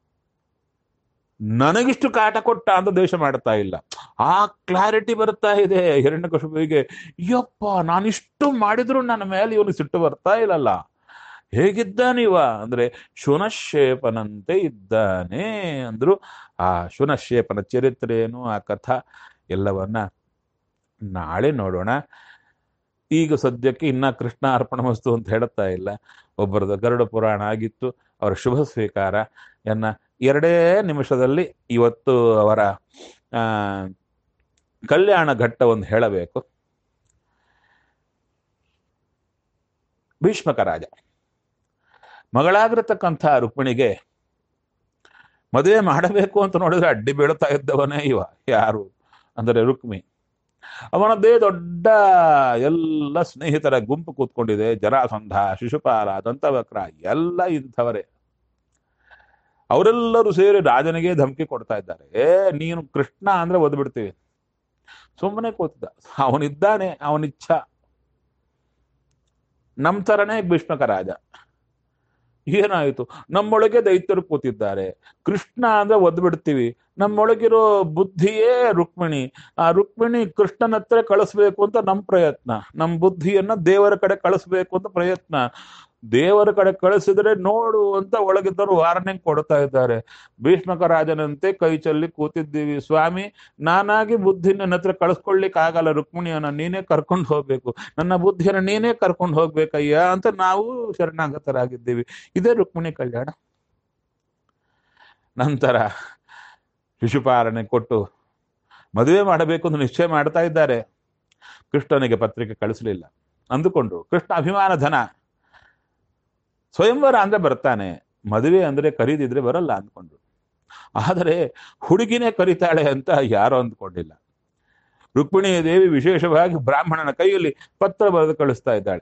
ನನಗಿಷ್ಟು ಕಾಟ ಕೊಟ್ಟ ಅಂತ ದ್ವೇಷ ಮಾಡ್ತಾ ಇಲ್ಲ. ಆ ಕ್ಲಾರಿಟಿ ಬರ್ತಾ ಇದೆ ಹಿರಣ್ಯಕಶಿಪುವಿಗೆ. ಯಪ್ಪ, ನಾನಿಷ್ಟು ಮಾಡಿದ್ರು ನನ್ನ ಮೇಲೆ ಇವನು ಸಿಟ್ಟು ಬರ್ತಾ ಇಲ್ಲಲ್ಲ. ಹೇಗಿದ್ದಾನಿವ ಅಂದ್ರೆ ಶುನಶೇಪನಂತೆ ಇದ್ದಾನೆ ಅಂದ್ರು. ಆ ಶುನಶೇಪನ ಚರಿತ್ರೆ ಏನು, ಆ ಕಥಾ ಎಲ್ಲವನ್ನ ನಾಳೆ ನೋಡೋಣ. ಈಗ ಸದ್ಯಕ್ಕೆ ಇನ್ನ ಕೃಷ್ಣ ಅರ್ಪಣಮಸ್ತು ಅಂತ ಹೇಳುತ್ತಾ ಇಲ್ಲ. ಒಬ್ಬರದ ಗರುಡ ಪುರಾಣ ಆಗಿತ್ತು, ಅವರ ಶುಭ ಸ್ವೀಕಾರ ಎನ್ನ 2 ನಿಮಿಷದಲ್ಲಿ ಇವತ್ತು ಅವರ ಕಲ್ಯಾಣ ಘಟ್ಟವನ್ನು ಹೇಳಬೇಕು. ಭೀಷ್ಮಕ ರಾಜ ಮಗಳಾಗಿರತಕ್ಕಂಥ ರುಕ್ಮಿಣಿಗೆ ಮದುವೆ ಮಾಡಬೇಕು ಅಂತ ನೋಡಿದ್ರೆ ಅಡ್ಡಿ ಬೀಳ್ತಾ ಇದ್ದವನೇ ಇವ. ಯಾರು ಅಂದರೆ ರುಕ್ಮಿ. ಅವನದ್ದೇ ದೊಡ್ಡ ಎಲ್ಲ ಸ್ನೇಹಿತರ ಗುಂಪು ಕೂತ್ಕೊಂಡಿದೆ. ಜರಾಸಂಧ, ಶಿಶುಪಾಲ, ದಂತವಕ್ರ ಎಲ್ಲ ಇಂಥವರೇ. ಅವರೆಲ್ಲರೂ ಸೇರಿ ರಾಜನಿಗೆ ಧಮಕಿ ಕೊಡ್ತಾ ಇದ್ದಾರೆ. ನೀನು ಕೃಷ್ಣ ಅಂದ್ರೆ ಒದ್ಬಿಡ್ತೀವಿ. ಸುಮ್ಮನೆ ಕೂತಿದ್ದ, ಅವನಿದ್ದಾನೆ, ಅವನಿಚ್ಛ. ನಮ್ ತರನೇ ಭೀಷ್ಮಕ ರಾಜ. ಏನಾಯಿತು, ನಮ್ಮೊಳಗೆ ದೈತ್ಯರು ಕೂತಿದ್ದಾರೆ, ಕೃಷ್ಣ ಅಂದ್ರೆ ಒದ್ಬಿಡ್ತೀವಿ. ನಮ್ಮೊಳಗಿರೋ ಬುದ್ಧಿಯೇ ರುಕ್ಮಿಣಿ. ಆ ರುಕ್ಮಿಣಿ ಕೃಷ್ಣನ ಹತ್ರ ಕಳಿಸ್ಬೇಕು ಅಂತ ನಮ್ಮ ಪ್ರಯತ್ನ, ನಮ್ಮ ಬುದ್ಧಿಯನ್ನ ದೇವರ ಕಡೆ ಕಳಿಸ್ಬೇಕು ಅಂತ ಪ್ರಯತ್ನ. ದೇವರ ಕಡೆ ಕಳಿಸಿದ್ರೆ ನೋಡು ಅಂತ ಒಳಗಿದ್ದರು ವಾರ್ನಿಂಗ್ ಕೊಡ್ತಾ ಇದ್ದಾರೆ. ಭೀಷ್ಮಕ ರಾಜನಂತೆ ಕೈ ಚೆಲ್ಲಿ ಕೂತಿದ್ದೀವಿ. ಸ್ವಾಮಿ, ನಾನಾಗಿ ಬುದ್ಧಿ ನನ್ನ ಹತ್ರ ಕಳಿಸ್ಕೊಳ್ಲಿಕ್ಕೆ ಆಗಲ್ಲ, ರುಕ್ಮಿಣಿಯನ್ನ ನೀನೇ ಕರ್ಕೊಂಡು ಹೋಗ್ಬೇಕು, ನನ್ನ ಬುದ್ಧಿಯನ್ನ ನೀನೇ ಕರ್ಕೊಂಡು ಹೋಗ್ಬೇಕಯ್ಯ ಅಂತ ನಾವು ಶರಣಾಗತರಾಗಿದ್ದೀವಿ. ಇದೇ ರುಕ್ಮಿಣಿ ಕಲ್ಯಾಣ. ನಂತರ ಶಿಶುಪಾಲನೆ ಕೊಟ್ಟು ಮದುವೆ ಮಾಡಬೇಕು ಅಂತ ನಿಶ್ಚಯ ಮಾಡ್ತಾ ಇದ್ದಾರೆ. ಕೃಷ್ಣನಿಗೆ ಪತ್ರಿಕೆ ಕಳಿಸಲಿಲ್ಲ. ಅಂದುಕೊಂಡ್ರು ಕೃಷ್ಣ ಅಭಿಮಾನ ಧನ, ಸ್ವಯಂವರ ಅಂದ್ರೆ ಬರ್ತಾನೆ, ಮದುವೆ ಅಂದ್ರೆ ಕರೀದಿದ್ರೆ ಬರಲ್ಲ ಅಂದ್ಕೊಂಡ್ರು. ಆದರೆ ಹುಡುಗಿನೇ ಕರೀತಾಳೆ ಅಂತ ಯಾರೋ ಅಂದ್ಕೊಂಡಿಲ್ಲ. ರುಕ್ಮಿಣಿ ದೇವಿ ವಿಶೇಷವಾಗಿ ಬ್ರಾಹ್ಮಣನ ಕೈಯಲ್ಲಿ ಪತ್ರ ಬರೆದು ಕಳಿಸ್ತಾ ಇದ್ದಾಳೆ.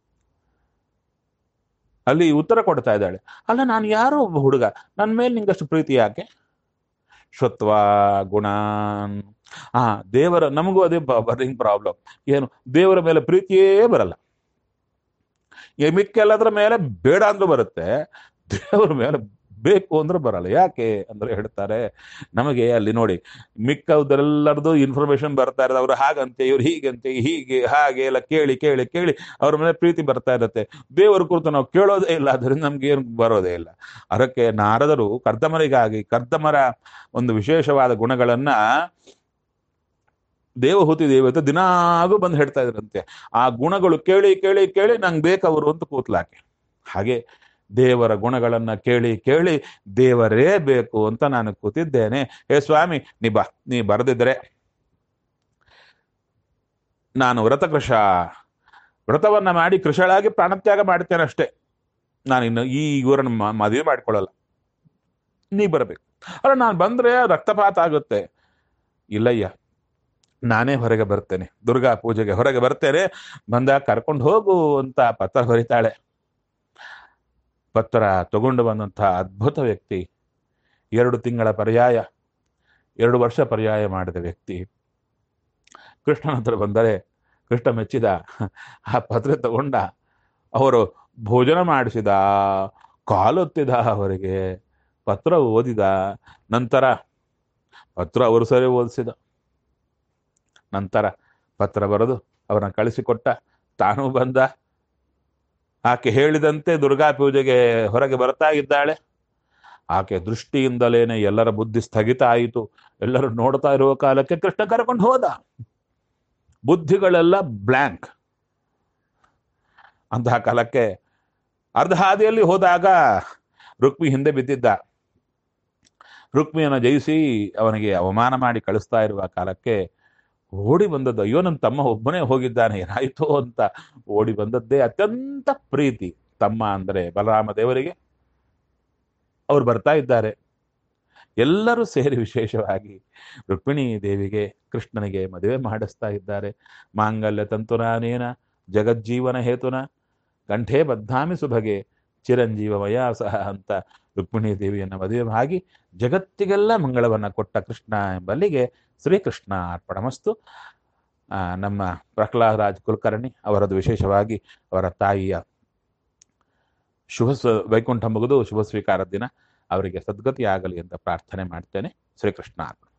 ಅಲ್ಲಿ ಉತ್ತರ ಕೊಡ್ತಾ ಇದ್ದಾಳೆ, ಅಲ್ಲ ನಾನು ಯಾರೋ ಒಬ್ಬ ಹುಡುಗ, ನನ್ನ ಮೇಲೆ ನಿಂಗಷ್ಟು ಪ್ರೀತಿ ಯಾಕೆ? ಶ್ರುತ್ವ ಗುಣಾನ್. ದೇವರ, ನಮಗೂ ಅದೇ ಬರ್ರಿಂಗ್ ಪ್ರಾಬ್ಲಮ್. ಏನು, ದೇವರ ಮೇಲೆ ಪ್ರೀತಿಯೇ ಬರಲ್ಲ. ಮಿಕ್ಕೆಲ್ಲದ್ರ ಮೇಲೆ ಬೇಡ ಅಂದ್ರೂ ಬರುತ್ತೆ, ದೇವರ ಮೇಲೆ ಬೇಕು ಅಂದ್ರೆ ಬರಲ್ಲ. ಯಾಕೆ ಅಂದ್ರೆ ಹೇಳ್ತಾರೆ, ನಮಗೆ ಅಲ್ಲಿ ನೋಡಿ ಮಿಕ್ಕವ್ರೆಲ್ಲರದು ಇನ್ಫಾರ್ಮೇಶನ್ ಬರ್ತಾ ಇರೋದು, ಅವ್ರು ಹಾಗಂತೆ ಇವ್ರು ಹೀಗಂತೆ ಹೀಗೆ ಹಾಗೆ ಎಲ್ಲ ಕೇಳಿ ಕೇಳಿ ಕೇಳಿ ಅವ್ರ ಮೇಲೆ ಪ್ರೀತಿ ಬರ್ತಾ ಇರತ್ತೆ. ದೇವರ ಕುರಿತು ನಾವು ಕೇಳೋದೇ ಇಲ್ಲ, ಅದರಿಂದ ನಮ್ಗೆ ಏನು ಬರೋದೇ ಇಲ್ಲ. ಅದಕ್ಕೆ ನಾರದರು ಕರ್ದಮರಿಗಾಗಿ ಕರ್ದಮರ ಒಂದು ವಿಶೇಷವಾದ ಗುಣಗಳನ್ನ ದೇವಹೂತಿ ದೇವತೆ ದಿನಾಗೂ ಬಂದು ಹೇಳ್ತಾ ಇದ್ರಂತೆ. ಆ ಗುಣಗಳು ಕೇಳಿ ಕೇಳಿ ಕೇಳಿ ನಂಗೆ ಬೇಕವರು ಅಂತ ಕೂತ್ಲಾಕೆ. ಹಾಗೆ ದೇವರ ಗುಣಗಳನ್ನ ಕೇಳಿ ಕೇಳಿ ದೇವರೇ ಬೇಕು ಅಂತ ನಾನು ಕೂತಿದ್ದೇನೆ. ಹೇ ಸ್ವಾಮಿ, ನೀ ಬರೆದಿದ್ರೆ ನಾನು ವ್ರತವನ್ನ ಮಾಡಿ ಕೃಷಳಾಗಿ ಪ್ರಾಣತ್ಯಾಗ ಮಾಡ್ತೇನೆ ಅಷ್ಟೇ. ನಾನು ಇನ್ನು ಈ ಇವರನ್ನು ಮದುವೆ ಮಾಡ್ಕೊಳ್ಳಲ್ಲ, ನೀ ಬರಬೇಕು. ಅಲ್ಲ, ನಾನು ಬಂದ್ರೆ ರಕ್ತಪಾತ ಆಗುತ್ತೆ. ಇಲ್ಲಯ್ಯ, ನಾನೇ ಹೊರಗೆ ಬರ್ತೇನೆ, ದುರ್ಗಾ ಪೂಜೆಗೆ ಹೊರಗೆ ಬರ್ತೇನೆ, ಬಂದಾಗ ಕರ್ಕೊಂಡು ಹೋಗು ಅಂತ ಪತ್ರ ಹೊರಿತಾಳೆ. ಪತ್ರ ತಗೊಂಡು ಬಂದಂತಹ ಅದ್ಭುತ ವ್ಯಕ್ತಿ, 2 ತಿಂಗಳ ಪರ್ಯಾಯ, 2 ವರ್ಷ ಪರ್ಯಾಯ ಮಾಡಿದ ವ್ಯಕ್ತಿ ಕೃಷ್ಣನ ಹತ್ರ ಬಂದರೆ ಕೃಷ್ಣ ಮೆಚ್ಚಿದ. ಆ ಪತ್ರ ತಗೊಂಡ, ಅವರು ಭೋಜನ ಮಾಡಿಸಿದ, ಕಾಲೊತ್ತಿದ, ಅವರಿಗೆ ಪತ್ರ ಓದಿದ. ನಂತರ ಪತ್ರ ಅವರು ಸರಿ ಓದಿಸಿದ. ನಂತರ ಪತ್ರ ಬರೆದು ಅವರನ್ನ ಕಳಿಸಿಕೊಟ್ಟ. ತಾನೂ ಬಂದ. ಆಕೆ ಹೇಳಿದಂತೆ ದುರ್ಗಾ ಪೂಜೆಗೆ ಹೊರಗೆ ಬರ್ತಾ ಇದ್ದಾಳೆ. ಆಕೆ ದೃಷ್ಟಿಯಿಂದಲೇನೆ ಎಲ್ಲರ ಬುದ್ಧಿ ಸ್ಥಗಿತ ಆಯಿತು. ಎಲ್ಲರೂ ನೋಡ್ತಾ ಇರುವ ಕಾಲಕ್ಕೆ ಕೃಷ್ಣ ಕರ್ಕೊಂಡು ಹೋದ. ಬುದ್ಧಿಗಳೆಲ್ಲ ಬ್ಲ್ಯಾಂಕ್. ಅಂತಹ ಕಾಲಕ್ಕೆ ಅರ್ಧ ಹಾದಿಯಲ್ಲಿ ಹೋದಾಗ ರುಕ್ಮಿ ಹಿಂದೆ ಬಿದ್ದಿದ್ದ. ರುಕ್ಮಿಯನ್ನು ಜಯಿಸಿ ಅವನಿಗೆ ಅವಮಾನ ಮಾಡಿ ಕಳಿಸ್ತಾ ಇರುವ ಕಾಲಕ್ಕೆ ಓಡಿ ಬಂದದ್ದು. ಅಯ್ಯೋ, ನನ್ನ ತಮ್ಮ ಒಬ್ಬನೇ ಹೋಗಿದ್ದಾನೆ, ಏನಾಯ್ತು ಅಂತ ಓಡಿ ಬಂದದ್ದೇ. ಅತ್ಯಂತ ಪ್ರೀತಿ ತಮ್ಮ ಅಂದರೆ ಬಲರಾಮ ದೇವರಿಗೆ. ಅವ್ರು ಬರ್ತಾ ಇದ್ದಾರೆ. ಎಲ್ಲರೂ ಸೇರಿ ವಿಶೇಷವಾಗಿ ರುಕ್ಮಿಣಿ ದೇವಿಗೆ ಕೃಷ್ಣನಿಗೆ ಮದುವೆ ಮಾಡಿಸ್ತಾ ಇದ್ದಾರೆ. ಮಾಂಗಲ್ಯ ತಂತುನಾನೇನ ಜಗಜ್ಜೀವನ ಹೇತುನ ಕಂಠೇ ಬದ್ಧಾಮಿ ಸುಭಗೆ ಚಿರಂಜೀವಮಯ ಸಹ ಅಂತ ರುಕ್ಮಿಣಿ ದೇವಿಯನ್ನು ಮದುವೆ ಆಗಿ ಜಗತ್ತಿಗೆಲ್ಲ ಮಂಗಳವನ್ನ ಕೊಟ್ಟ ಕೃಷ್ಣ ಎಂಬಲ್ಲಿಗೆ ಶ್ರೀಕೃಷ್ಣ ಅರ್ಪಣಮಸ್ತು. ನಮ್ಮ ಪ್ರಹ್ಲಾದರಾಜ್ ಕುಲಕರ್ಣಿ ಅವರದ್ದು ವಿಶೇಷವಾಗಿ ಅವರ ತಾಯಿಯ ವೈಕುಂಠ ಮುಗಿದು ಶುಭ ಸ್ವೀಕಾರದ ದಿನ ಅವರಿಗೆ ಸದ್ಗತಿ ಆಗಲಿ ಅಂತ ಪ್ರಾರ್ಥನೆ ಮಾಡ್ತೇನೆ. ಶ್ರೀಕೃಷ್ಣ ಅರ್ಪಣ.